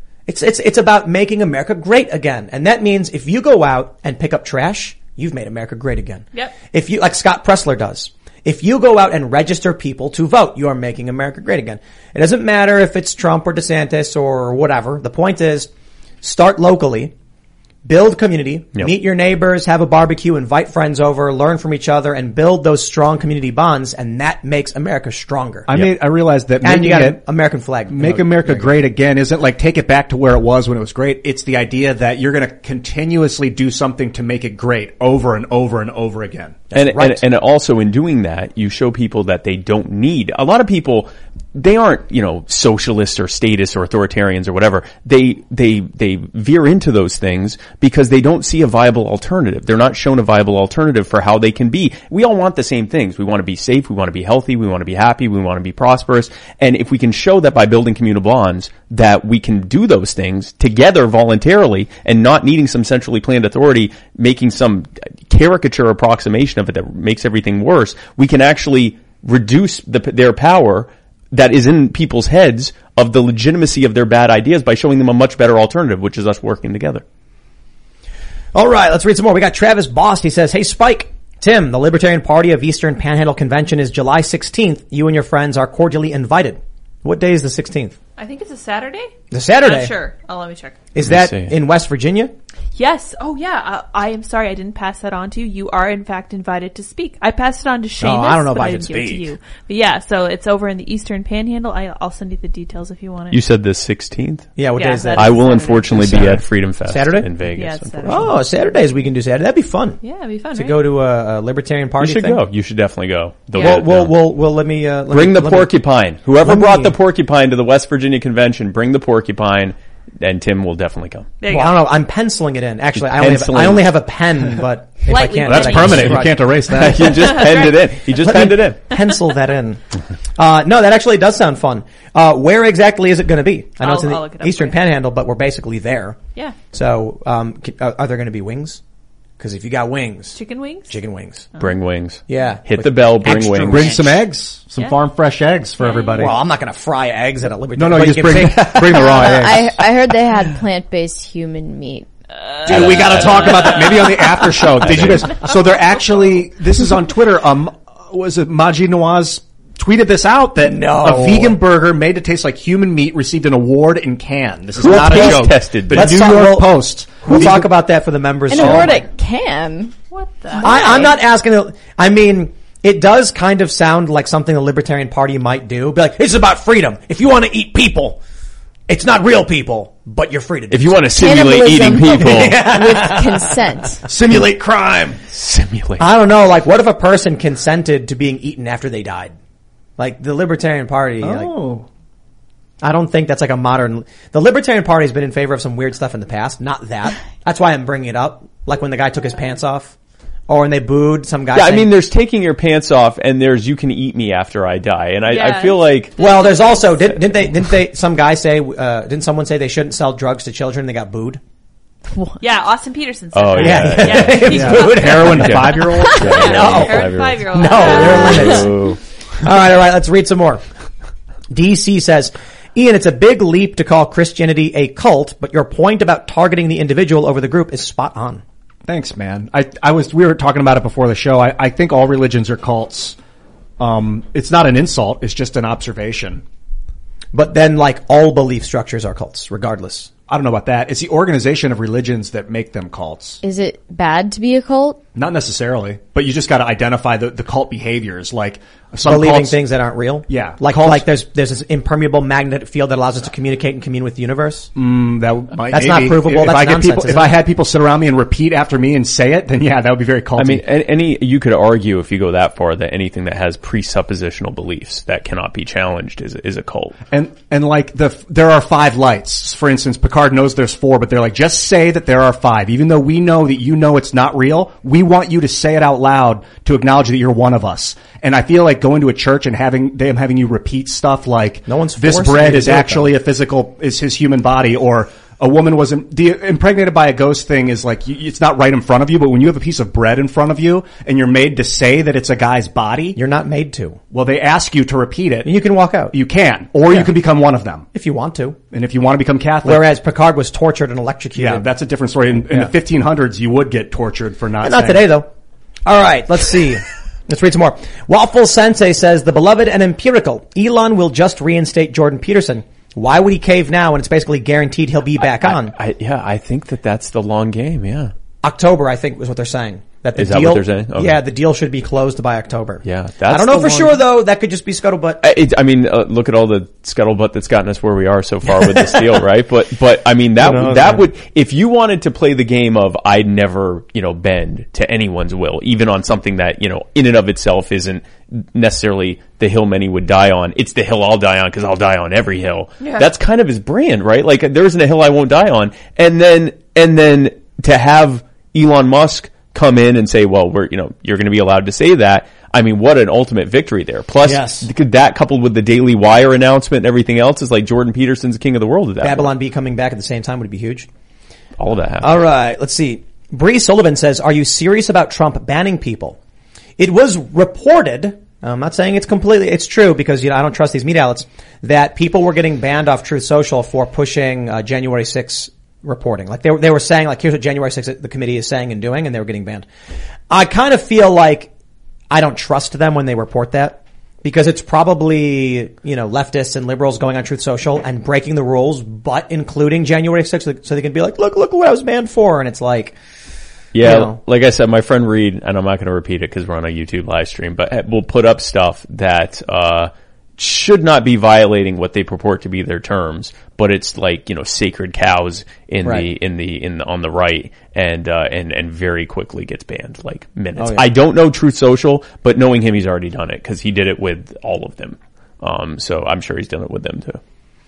It's about making America great again. And that means if you go out and pick up trash, you've made America great again. Yep. If you, like Scott Pressler does. If you go out and register people to vote, you are making America great again. It doesn't matter if it's Trump or DeSantis or whatever. The point is, start locally, build community, meet your neighbors, have a barbecue, invite friends over, learn from each other, and build those strong community bonds, and that makes America stronger. I realized that and you got an American flag. Make America great again isn't like take it back to where it was when it was great. It's the idea that you're going to continuously do something to make it great over and over and over again. And also in doing that, you show people that they don't need. A lot of people, they aren't, socialists or statists or authoritarians or whatever. They veer into those things because they don't see a viable alternative. They're not shown a viable alternative for how they can be. We all want the same things. We want to be safe. We want to be healthy. We want to be happy. We want to be prosperous. And if we can show that by building communal bonds that we can do those things together voluntarily and not needing some centrally planned authority, making some caricature approximation of it that makes everything worse, we can actually reduce their power that is in people's heads of the legitimacy of their bad ideas by showing them a much better alternative, which is us working together. All right, let's read some more. We got Travis Bost. He says, hey, Spike, Tim, the Libertarian Party of Eastern Panhandle Convention is July 16th. You and your friends are cordially invited. What day is the 16th? I think it's a Saturday. The Saturday? Not sure. Let me check. Is that in West Virginia? Yes. Oh, yeah. I am sorry I didn't pass that on to you. You are, in fact, invited to speak. I passed it on to Seamus. I don't know if I should speak. Give it to you. But yeah, so it's over in the Eastern Panhandle. I'll send you the details if you want it. You said the 16th? Yeah, what day is that? I will unfortunately be at Freedom Fest Saturday? in Vegas. Yeah, oh, Saturdays we can do Saturday. That'd be fun. Yeah, it'd be fun, to go to a Libertarian Party You should thing. go. You should definitely go. Well, let me bring the porcupine. Whoever brought the porcupine to the West Virginia convention, bring the porcupine. And Tim will definitely come. I don't know. I'm penciling it in. Actually, I only have a pen, but if I can't, that's permanent. You can't erase that. You just penned it in. He just penned it in. Pencil that in. No, that actually does sound fun. Where exactly is it going to be? I know it's in the Eastern Panhandle, but we're basically there. Yeah. So, are there going to be wings? Because if you got wings, chicken wings. Bring wings. Yeah. Hit the bell. Bring wings. Bring some eggs. Some farm fresh eggs for everybody. Well, I'm not going to fry eggs at a Libertarian. No, you just bring the raw eggs. I heard they had plant-based human meat. Dude, we got to talk about that. Maybe on the after show. Did you guys? So they're actually. This is on Twitter. Was it Maji Nawaz tweeted this out that a vegan burger made to taste like human meat received an award in Cannes. This is not a joke. Tested. The New York Post. We'll talk about that for the members. An award at Cannes? What the? I'm not asking. I mean, it does kind of sound like something the Libertarian Party might do. Be like, it's about freedom. If you want to eat people, it's not real people, but you're free to do. If you want to simulate eating people with consent, simulate crime. Simulate. I don't know. Like, what if a person consented to being eaten after they died? Like the Libertarian Party. Oh. I don't think that's like a modern. The Libertarian Party has been in favor of some weird stuff in the past. Not that. That's why I'm bringing it up. Like when the guy took his pants off, or when they booed some guy. Yeah, I mean, there's taking your pants off, and there's you can eat me after I die, and I feel like. Well, there's also didn't they? Some guy say didn't someone say they shouldn't sell drugs to children? They got booed. Yeah, Austin Peterson. Oh yeah. He's booed. Heroin 5-year-old. Heroin 5-year-old. No, there are limits. All right. Let's read some more. DC says, Ian, it's a big leap to call Christianity a cult, but your point about targeting the individual over the group is spot on. Thanks, man. We were talking about it before the show. I think all religions are cults. It's not an insult. It's just an observation. But then, like, all belief structures are cults, regardless. I don't know about that. It's the organization of religions that make them cults. Is it bad to be a cult? Not necessarily, but you just got to identify the cult behaviors, like some believing cults, things that aren't real. Yeah, like there's this impermeable magnetic field that allows us to communicate and commune with the universe. That's not provable. If I had people sit around me and repeat after me and say it, then yeah, that would be very culty. I mean, you could argue if you go that far that anything that has presuppositional beliefs that cannot be challenged is a cult. And like there are 5 lights. For instance, Picard knows there's 4, but they're like, just say that there are 5, even though we know that you know it's not real. We want you to say it out loud to acknowledge that you're one of us. And I feel like going to a church and having you repeat stuff like, no one's this bread is actually is his human body, or a woman was impregnated by a ghost thing is like, it's not right in front of you, but when you have a piece of bread in front of you and you're made to say that it's a guy's body. You're not made to. Well, they ask you to repeat it. And you can walk out. You can. Or you can become one of them. If you want to. And if you want to become Catholic. Whereas Picard was tortured and electrocuted. Yeah, that's a different story. In the 1500s, you would get tortured for not Not today, though. All right, let's see. Let's read some more. Waffle Sensei says, the beloved and empirical. Elon will just reinstate Jordan Peterson. Why would he cave now when it's basically guaranteed he'll be back on? I think that's the long game, yeah. October, I think, was what they're saying. Is that what they're saying? Okay. Yeah, the deal should be closed by October. Yeah. I don't know for sure, though. That could just be scuttlebutt. Look at all the scuttlebutt that's gotten us where we are so far with this deal, right? But I mean, that would, if you wanted to play the game of I'd never, bend to anyone's will, even on something that, in and of itself isn't necessarily the hill many would die on. It's the hill I'll die on because I'll die on every hill. Yeah. That's kind of his brand, right? Like, there isn't a hill I won't die on. And then to have Elon Musk come in and say, well, you're going to be allowed to say that. I mean, what an ultimate victory there. Plus, that coupled with the Daily Wire announcement and everything else is like Jordan Peterson's the king of the world at that Babylon point. B coming back at the same time would be huge. All of that happened. All right, let's see. Bree Sullivan says, are you serious about Trump banning people? It was reported, I'm not saying it's true because, I don't trust these media outlets, that people were getting banned off Truth Social for pushing January 6th reporting. Like they were saying, like, here's what January 6th the committee is saying and doing, and they were getting banned. I kind of feel like I don't trust them when they report that because it's probably, leftists and liberals going on Truth Social and breaking the rules, but including January 6th so they can be like, look what I was banned for. And it's like, yeah, like I said, my friend Reed, and I'm not going to repeat it because we're on a YouTube live stream, but we'll put up stuff that, should not be violating what they purport to be their terms, but it's like, sacred cows on the right and very quickly gets banned, like minutes. Oh, yeah. I don't know Truth Social, but knowing him, he's already done it because he did it with all of them. So I'm sure he's done it with them too.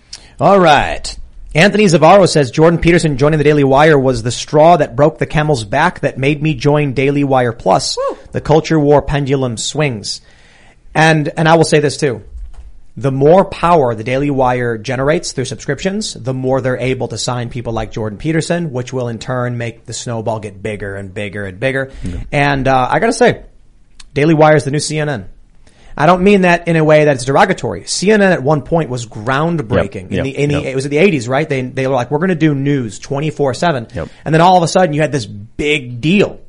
All right. Anthony Zavarro says Jordan Peterson joining the Daily Wire was the straw that broke the camel's back that made me join Daily Wire Plus. Woo. The culture war pendulum swings. And I will say this too. The more power the Daily Wire generates through subscriptions, the more they're able to sign people like Jordan Peterson, which will in turn make the snowball get bigger and bigger and bigger. Mm-hmm. And I gotta say, Daily Wire is the new CNN. I don't mean that in a way that's derogatory. CNN at one point was groundbreaking. It was in the 80s, right? They were like, we're gonna do news 24/7. Yep. And then all of a sudden you had this big deal.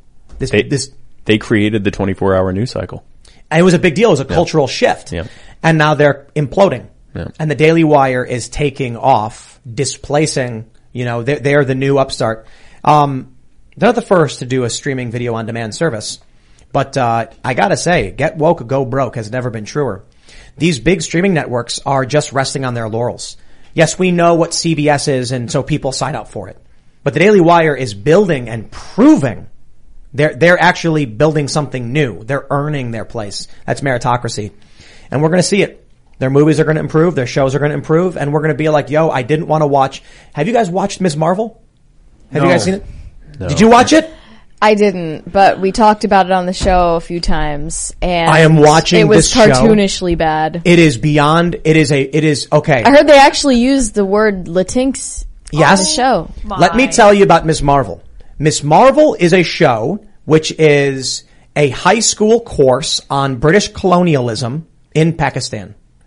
They created the 24-hour news cycle. And it was a big deal. It was a cultural shift. Yep. And now they're imploding. Yeah. And the Daily Wire is taking off, displacing, they're the new upstart. They're not the first to do a streaming video on demand service. But, I gotta say, get woke, go broke has never been truer. These big streaming networks are just resting on their laurels. Yes, we know what CBS is, and so people sign up for it. But the Daily Wire is building and proving they're actually building something new. They're earning their place. That's meritocracy. And we're going to see it. Their movies are going to improve. Their shows are going to improve. And we're going to be like, yo, I didn't want to watch. Have you guys watched Ms. Marvel? Have you guys seen it? No. Did you watch it? I didn't, but we talked about it on the show a few times. And I am watching this show. It was cartoonishly bad. It is beyond, it is, okay. I heard they actually used the word Latinx on the show. Let me tell you about Ms. Marvel. Ms. Marvel is a show which is a high school course on British colonialism in Pakistan.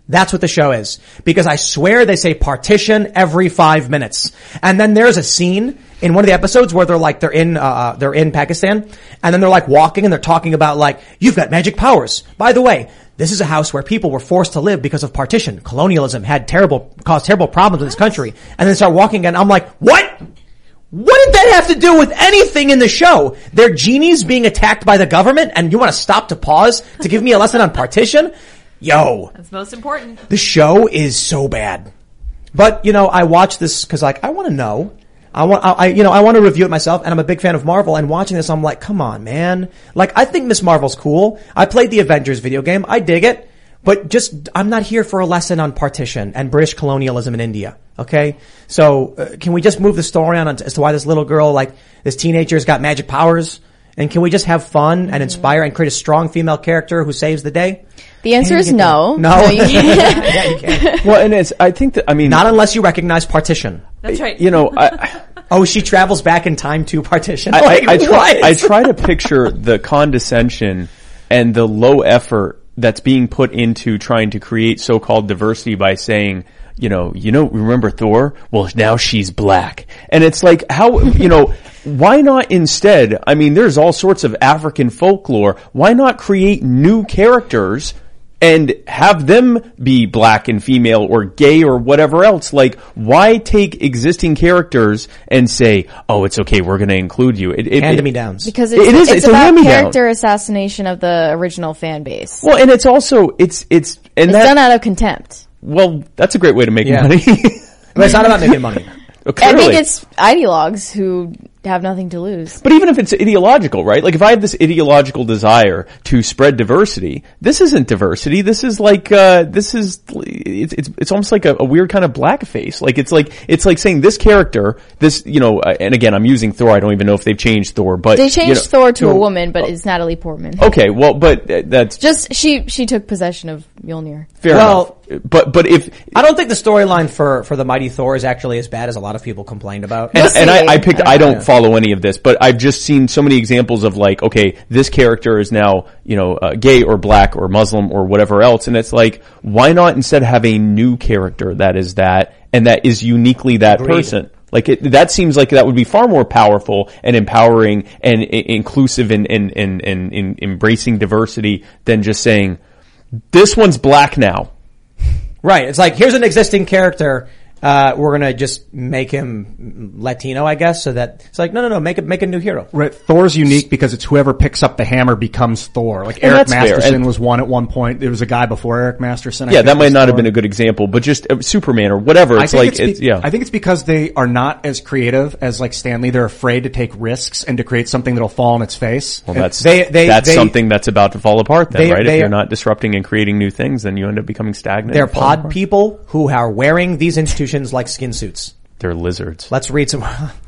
That's what the show is. Because I swear they say partition every 5 minutes. And then there's a scene in one of the episodes where they're in Pakistan, and then they're like walking and they're talking about like, you've got magic powers. By the way, this is a house where people were forced to live because of partition. Colonialism caused terrible problems in this country. And then start walking and I'm like, what? What did that have to do with anything in the show? They're genies being attacked by the government and you want to stop to pause to give me a lesson on partition? Yo. That's most important. The show is so bad. But, I watch this cause like, I want to know. I want to review it myself, and I'm a big fan of Marvel, and watching this, I'm like, come on, man. Like, I think Ms. Marvel's cool. I played the Avengers video game. I dig it. But I'm not here for a lesson on partition and British colonialism in India. Okay? So, can we just move the story on as to why this little girl, like, this teenager's got magic powers? And can we just have fun and inspire and create a strong female character who saves the day? The answer is no. No. You can't. Yeah, you can't. Well, and I think that, not unless you recognize partition. That's right. She travels back in time to partition. I try to picture the condescension and the low effort that's being put into trying to create so-called diversity by saying, remember Thor? Well, now she's black. And it's like, why not instead, there's all sorts of African folklore. Why not create new characters and have them be black and female or gay or whatever else? Like, why take existing characters and say, oh, it's okay, we're going to include you? Hand-me-downs. Because it's about character assassination of the original fan base. Well, and it's also, it's done out of contempt. Well, that's a great way to make money. But it's not about making money. I think it's ideologues who have nothing to lose. But even if it's ideological, right? Like if I have this ideological desire to spread diversity, this isn't diversity. This is like, it's almost like a weird kind of blackface. Like it's like saying this character, and again, I'm using Thor. I don't even know if they've changed Thor, but they changed Thor to a woman, but it's Natalie Portman. Okay, well, but that's just, she took possession of Mjolnir. Fair enough. But if I don't think the storyline for the Mighty Thor is actually as bad as a lot of people complained about. And I don't follow any of this, but I've just seen so many examples of like, okay, this character is now, gay or black or Muslim or whatever else. And it's like, why not instead have a new character that is that and that is uniquely that person? Like that seems like that would be far more powerful and empowering and inclusive and embracing diversity than just saying, this one's black now. Right. It's like, here's an existing character. We're going to just make him Latino, I guess, so that it's like, no, make a new hero. Right. Thor's unique because it's whoever picks up the hammer becomes Thor. Like Eric Masterson was one at one point. There was a guy before Eric Masterson. Yeah, that might not have been a good example, but just Superman or whatever. I think it's because they are not as creative as like Stan Lee. They're afraid to take risks and to create something that'll fall on its face. Well, that's something that's about to fall apart then, right? If you're not disrupting and creating new things, then you end up becoming stagnant. They're pod people who are wearing these institutions like skin suits. They're lizards. Let's read some more.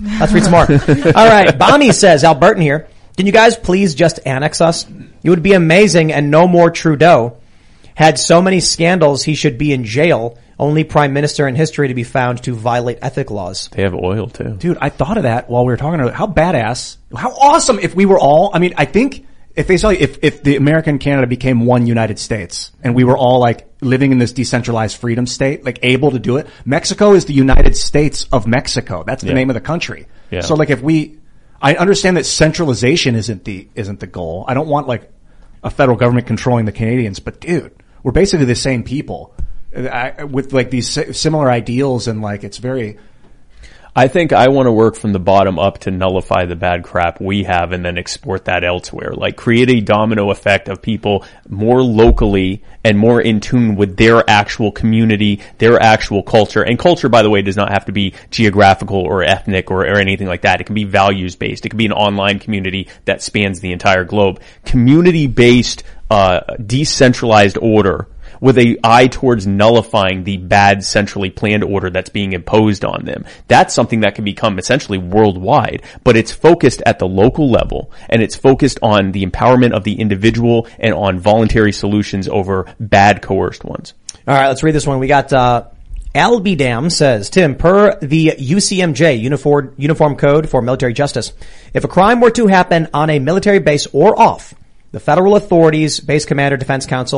All right. Bonnie says, Albertan here. Can you guys please just annex us? It would be amazing, and no more Trudeau. Had so many scandals he should be in jail. Only prime minister in history to be found to violate ethic laws. They have oil too. Dude, I thought of that while we were talking about it. How badass, how awesome if we were all, I think if the American Canada became one United States and we were all like living in this decentralized freedom state, like able to do it. Mexico is the United States of Mexico. That's the name of the country. Yeah. So like I understand that centralization isn't the goal. I don't want like a federal government controlling the Canadians, but dude, we're basically the same people with like these similar ideals, and like it's very. I think I want to work from the bottom up to nullify the bad crap we have and then export that elsewhere. Like create a domino effect of people more locally and more in tune with their actual community, their actual culture. And culture, by the way, does not have to be geographical or ethnic or anything like that. It can be values based. It can be an online community that spans the entire globe. Community based, decentralized order with an eye towards nullifying the bad centrally planned order that's being imposed on them. That's something that can become essentially worldwide, but it's focused at the local level, and it's focused on the empowerment of the individual and on voluntary solutions over bad coerced ones. All right, let's read this one. We got Albidam says, Tim, per the UCMJ, Uniform Code for Military Justice, if a crime were to happen on a military base or off, the federal authorities, base commander, defense counsel,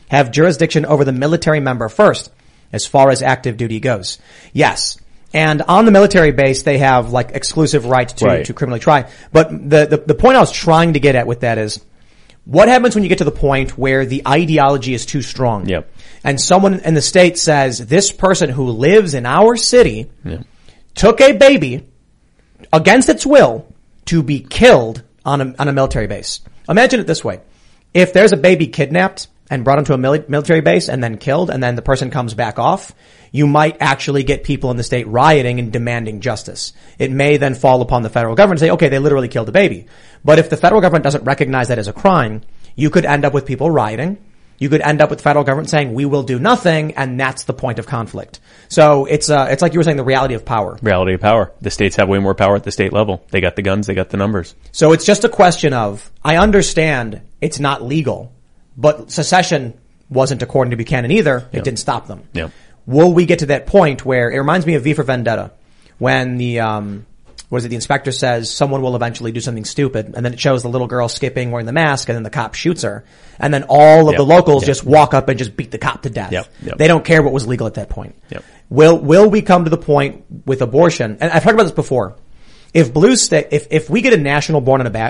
have jurisdiction over the military member first, as far as active duty goes. Yes. And on the military base, they have like exclusive right to criminally try. But the point I was trying to get at with that is, what happens when you get to the point where the ideology is too strong? Yep. And someone in the state says, this person who lives in our city took a baby against its will to be killed on a military base. Imagine it this way. If there's a baby kidnapped and brought onto a military base and then killed, and then the person comes back off, you might actually get people in the state rioting and demanding justice. It may then fall upon the federal government to say, okay, they literally killed a baby. But if the federal government doesn't recognize that as a crime, you could end up with people rioting. You could end up with the federal government saying, we will do nothing, and that's the point of conflict. So it's like you were saying, the reality of power. Reality of power. The states have way more power at the state level. They got the guns, they got the numbers. So it's just a question of, I understand it's not legal, but secession wasn't according to Buchanan either. It didn't stop them. Yeah. Will we get to that point where, it reminds me of V for Vendetta, when the inspector says someone will eventually do something stupid, and then it shows the little girl skipping wearing the mask, and then the cop shoots her, and then all of the locals just walk up and just beat the cop to death. They don't care what was legal at that point. Will we come to the point with abortion? And I've talked about this before. If blue state, if we get a national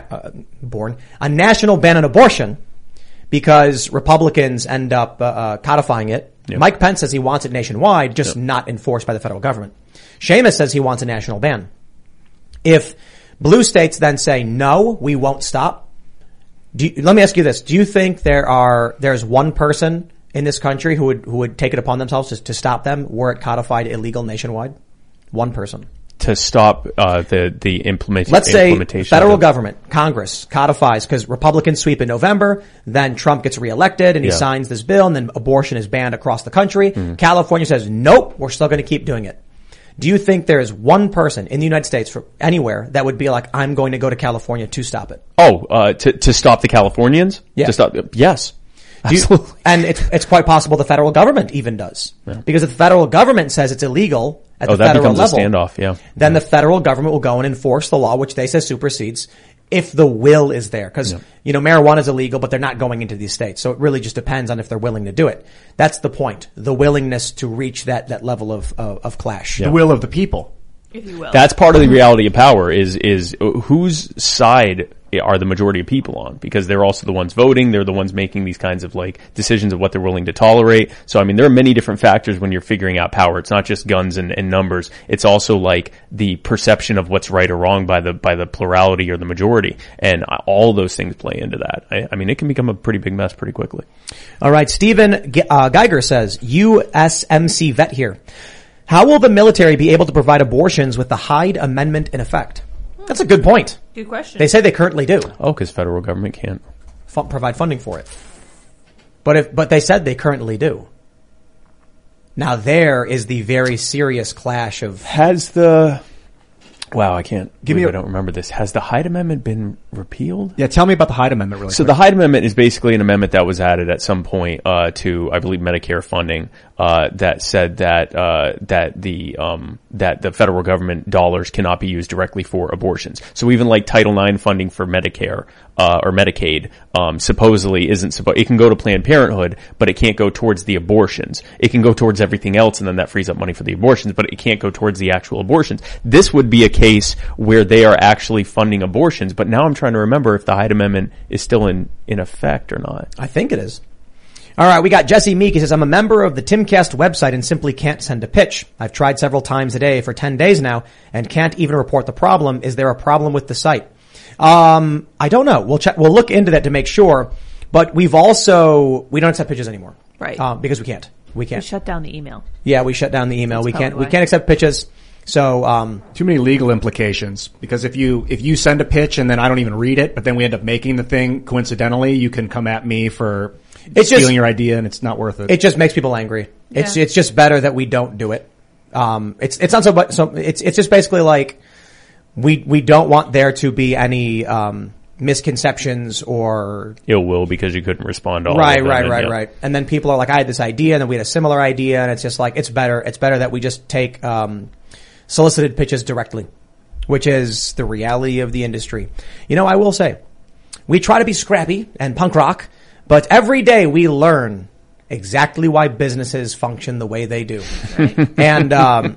a national ban on abortion, because Republicans end up codifying it. Mike Pence says he wants it nationwide, just not enforced by the federal government. Seamus says he wants a national ban. If blue states then say, no, we won't stop, let me ask you this. Do you think there's one person in this country who would take it upon themselves to stop them were it codified illegal nationwide? One person. To stop the implementation. Let's say federal government, Congress codifies, because Republicans sweep in November, then Trump gets reelected and he signs this bill, and then abortion is banned across the country. California says, nope, we're still going to keep doing it. Do you think there is one person in the United States, for anywhere, that would be like, I'm going to go to California to stop it? To stop the Californians? Yeah. To stop? Yes. Absolutely. And it's quite possible the federal government even does. Because if the federal government says it's illegal at the federal level, that becomes a standoff, then the federal government will go and enforce the law, which they say supersedes, if the will is there. Because, marijuana is illegal, but they're not going into these states. So it really just depends on if they're willing to do it. That's the point. The willingness to reach that level of clash. The will of the people. If you will. That's part of the reality of power is whose side are the majority of people on, because they're also the ones voting. They're the ones making these kinds of decisions of what they're willing to tolerate. So, I mean, there are many different factors when you're figuring out power. It's not just guns and numbers. It's also the perception of what's right or wrong by the plurality or the majority. And all those things play into that. I mean, it can become a pretty big mess pretty quickly. All right. Stephen Geiger says, USMC vet here. How will the military be able to provide abortions with the Hyde Amendment in effect? That's a good point. Good question. They say they currently do. Oh, because federal government can't provide funding for it. But they said they currently do. Now there is the very serious clash of... Wow, I can't. I don't remember this. Has the Hyde Amendment been repealed? Yeah, tell me about the Hyde Amendment really quick. The Hyde Amendment is basically an amendment that was added at some point to, I believe, Medicare funding that said that the federal government dollars cannot be used directly for abortions. So even Title IX funding for Medicare or Medicaid supposedly isn't supposed. It can go to Planned Parenthood, but it can't go towards the abortions. It can go towards everything else, and then that frees up money for the abortions, but it can't go towards the actual abortions. This would be a case where they are actually funding abortions, but now I'm trying to remember if the Hyde Amendment is still in effect or not. I think it is. All right, we got Jesse Meek. He says, I'm a member of the Timcast website and simply can't send a pitch. I've tried several times a day for 10 days now and can't even report the problem. Is there a problem with the site? I don't know. We'll check. We'll look into that to make sure. But we don't accept pitches anymore. Right. Because we can't. We shut down the email. Yeah, we shut down the email. We can't accept pitches. So, too many legal implications, because if you send a pitch and then I don't even read it, but then we end up making the thing coincidentally, you can come at me for stealing your idea, and it's not worth it. It just makes people angry. It's just better that we don't do it. It's not it's just basically we don't want there to be any misconceptions or ill will because you couldn't respond to all right, of them. Right. And then people are like, I had this idea, and then we had a similar idea, and it's just it's better that we just take solicited pitches directly, which is the reality of the industry. I will say, we try to be scrappy and punk rock, but every day we learn exactly why businesses function the way they do. And,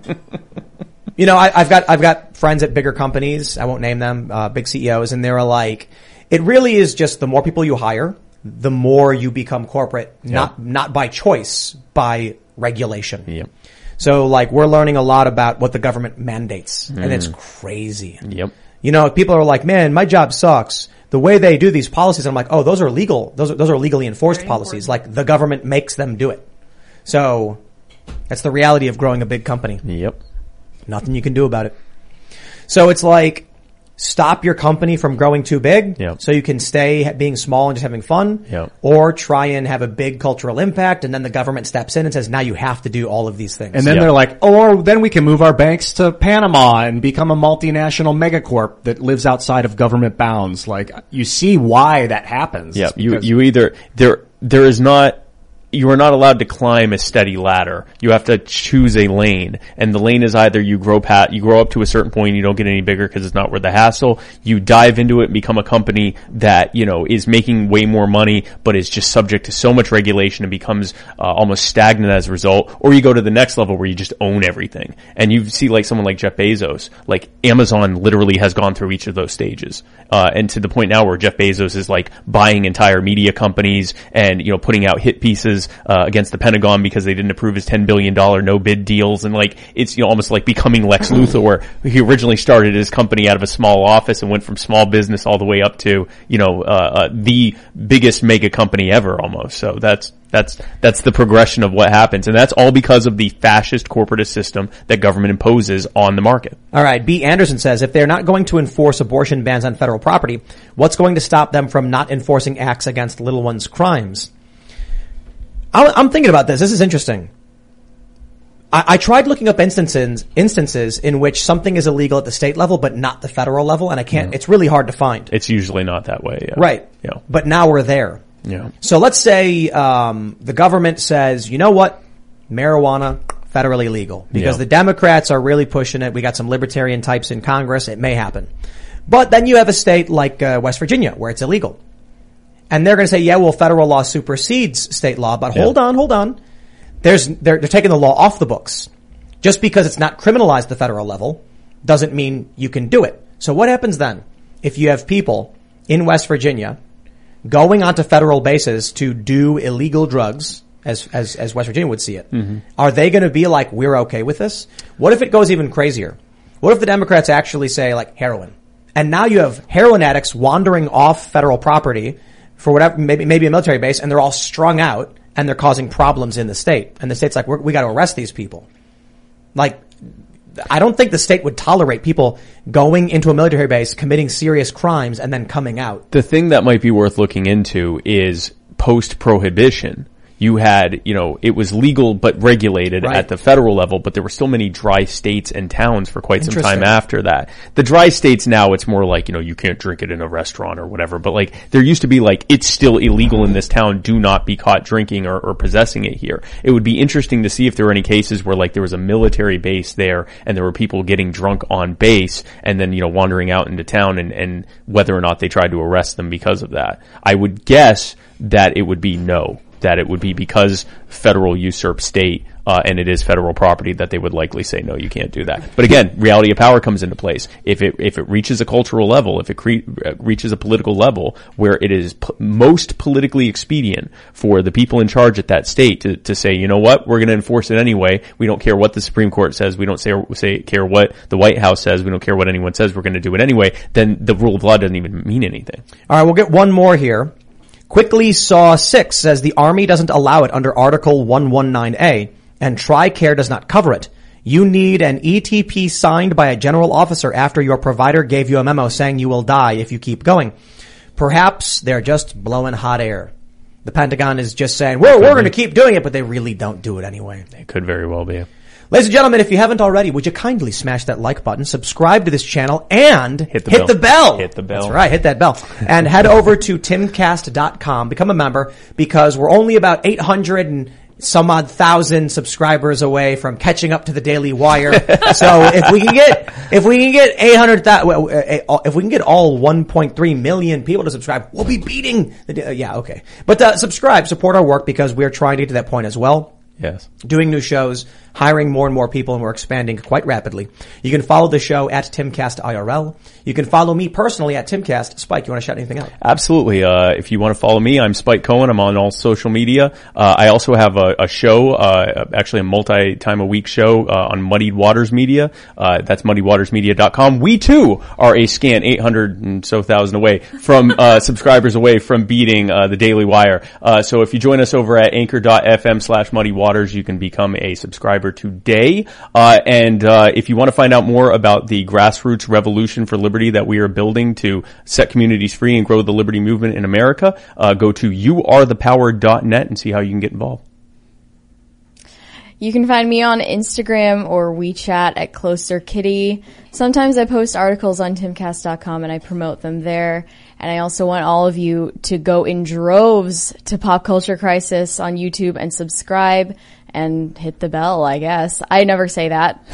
you know, I've got friends at bigger companies. I won't name them, big CEOs, and they're like, it really is just the more people you hire, the more you become corporate, not by choice, by regulation. Yep. So like we're learning a lot about what the government mandates, and it's crazy. Yep. You know, people are like, man, my job sucks. The way they do these policies, I'm like, oh, those are legal. Those are legally enforced policies. Like the government makes them do it. So that's the reality of growing a big company. Yep. Nothing you can do about it. So it's like, stop your company from growing too big so you can stay being small and just having fun, or try and have a big cultural impact, and then the government steps in and says, now you have to do all of these things. And then they're like, oh, then we can move our banks to Panama and become a multinational megacorp that lives outside of government bounds. Like, you see why that happens. Yeah, you either, there is not, you are not allowed to climb a steady ladder. You have to choose a lane, and the lane is either you grow up to a certain point and you don't get any bigger because it's not worth the hassle. You dive into it and become a company that, you know, is making way more money, but is just subject to so much regulation and becomes almost stagnant as a result. Or you go to the next level where you just own everything. And you see like someone like Jeff Bezos, like Amazon literally has gone through each of those stages. And to the point now where Jeff Bezos is like buying entire media companies and, you know, putting out hit pieces against the Pentagon because they didn't approve his $10 billion no bid deals, and like it's, you know, almost like becoming Lex Luthor, where he originally started his company out of a small office and went from small business all the way up to, you know, the biggest mega company ever almost. So that's the progression of what happens, and that's all because of the fascist corporatist system that government imposes on the market. All right, B. Anderson says, if they're not going to enforce abortion bans on federal property, what's going to stop them from not enforcing acts against little ones' crimes? I'm thinking about this. This is interesting. I tried looking up instances in which something is illegal at the state level but not the federal level, and I can't. It's really hard to find. It's usually not that way. Yeah. Right. Yeah. But now we're there. Yeah. So let's say the government says, you know what, marijuana federally legal, because the Democrats are really pushing it. We got some libertarian types in Congress. It may happen. But then you have a state like West Virginia where it's illegal. And they're going to say, yeah, well, federal law supersedes state law, but hold on. They're taking the law off the books. Just because it's not criminalized at the federal level doesn't mean you can do it. So what happens then if you have people in West Virginia going onto federal bases to do illegal drugs, as West Virginia would see it? Mm-hmm. Are they going to be like, we're okay with this? What if it goes even crazier? What if the Democrats actually say like heroin? And now you have heroin addicts wandering off federal property for whatever, maybe a military base, and they're all strung out and they're causing problems in the state. And the state's like, we got to arrest these people. Like, I don't think the state would tolerate people going into a military base, committing serious crimes, and then coming out. The thing that might be worth looking into is post-prohibition. You had, you know, it was legal but regulated at the federal level, but there were still many dry states and towns for quite some time after that. The dry states now, it's more like, you know, you can't drink it in a restaurant or whatever, but like there used to be like, it's still illegal in this town, do not be caught drinking or possessing it here. It would be interesting to see if there were any cases where like there was a military base there and there were people getting drunk on base and then, you know, wandering out into town and whether or not they tried to arrest them because of that. I would guess that it would be no. That it would be because federal usurp state, and it is federal property, that they would likely say, no, you can't do that. But again, reality of power comes into place. If it reaches a cultural level, if it reaches a political level where it is most politically expedient for the people in charge at that state to say, you know what, we're going to enforce it anyway. We don't care what the Supreme Court says. We don't care what the White House says. We don't care what anyone says. We're going to do it anyway. Then the rule of law doesn't even mean anything. All right, we'll get one more here. Quickly Saw 6 says the Army doesn't allow it under Article 119A, and TRICARE does not cover it. You need an ETP signed by a general officer after your provider gave you a memo saying you will die if you keep going. Perhaps they're just blowing hot air. The Pentagon is just saying, we're going to keep doing it, but they really don't do it anyway. It could very well be. Ladies and gentlemen, if you haven't already, would you kindly smash that like button, subscribe to this channel, and hit the bell. Hit the bell. That's right, hit that bell. And head over to timcast.com, become a member, because we're only about 860 some odd thousand subscribers away from catching up to the Daily Wire. So if we can get 800,000, if we can get all 1.3 million people to subscribe, we'll be beating the, yeah, okay. But, subscribe, support our work because we're trying to get to that point as well. Yes. Doing new shows, hiring more and more people, and we're expanding quite rapidly. You can follow the show at Timcast IRL. You can follow me personally at Timcast. Spike, you want to shout anything out? Absolutely. If you want to follow me, I'm Spike Cohen. I'm on all social media. I also have a show, actually a multi-time-a-week show on Muddied Waters Media. That's muddywatersmedia.com. We too are a scant 800 and so thousand away from subscribers away from beating the Daily Wire. So if you join us over at anchor.fm/muddywaters, you can become a subscriber today. And if you want to find out more about the grassroots revolution for liberty that we are building to set communities free and grow the liberty movement in America, go to youarethepower.net and see how you can get involved. You can find me on Instagram or WeChat at CloserKitty. Sometimes I post articles on timcast.com and I promote them there. And I also want all of you to go in droves to Pop Culture Crisis on YouTube and subscribe and hit the bell, I guess. I never say that.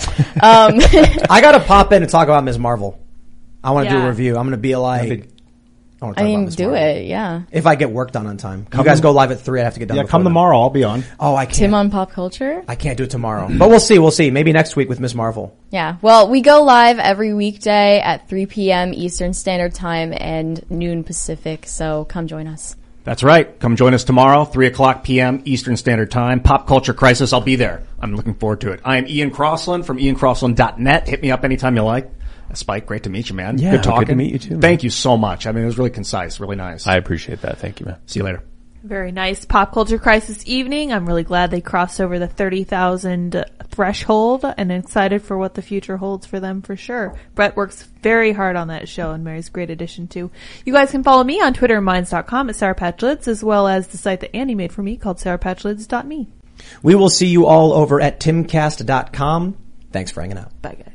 I gotta pop in and talk about Ms. Marvel. I want to do a review. I'm going to be like... I mean, do it, yeah. If I get work done on time. You guys go live at 3, I have to get done. Yeah, come tomorrow, I'll be on. Oh, I can't. Tim on Pop Culture? I can't do it tomorrow. But we'll see. Maybe next week with Ms. Marvel. Yeah. Well, we go live every weekday at 3 p.m. Eastern Standard Time and noon Pacific, so come join us. That's right. Come join us tomorrow, 3 o'clock p.m. Eastern Standard Time. Pop Culture Crisis, I'll be there. I'm looking forward to it. I am Ian Crossland from iancrossland.net. Hit me up anytime you like. Spike, great to meet you, man. Yeah, good talking. Good to meet you too. Man. Thank you so much. I mean, it was really concise, really nice. I appreciate that. Thank you, man. See you later. Very nice Pop Culture Crisis evening. I'm really glad they crossed over the 30,000 threshold and excited for what the future holds for them for sure. Brett works very hard on that show and Mary's a great addition too. You guys can follow me on Twitter and Minds.com at SarahPatchLids as well as the site that Andy made for me called SarahPatchLids.me. We will see you all over at timcast.com. Thanks for hanging out. Bye guys.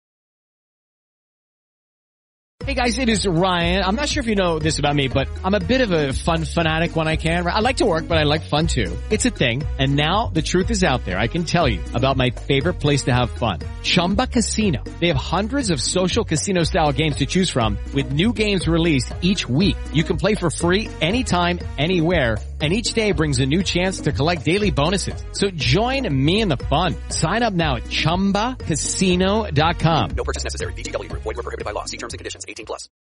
Hey guys, it is Ryan. I'm not sure if you know this about me, but I'm a bit of a fun fanatic when I can. I like to work, but I like fun too. It's a thing. And now the truth is out there. I can tell you about my favorite place to have fun. Chumba Casino. They have hundreds of social casino style games to choose from with new games released each week. You can play for free anytime, anywhere. And each day brings a new chance to collect daily bonuses. So join me in the fun. Sign up now at ChumbaCasino.com. No purchase necessary. VGW Group. Void where prohibited by law. See terms and conditions. 18+.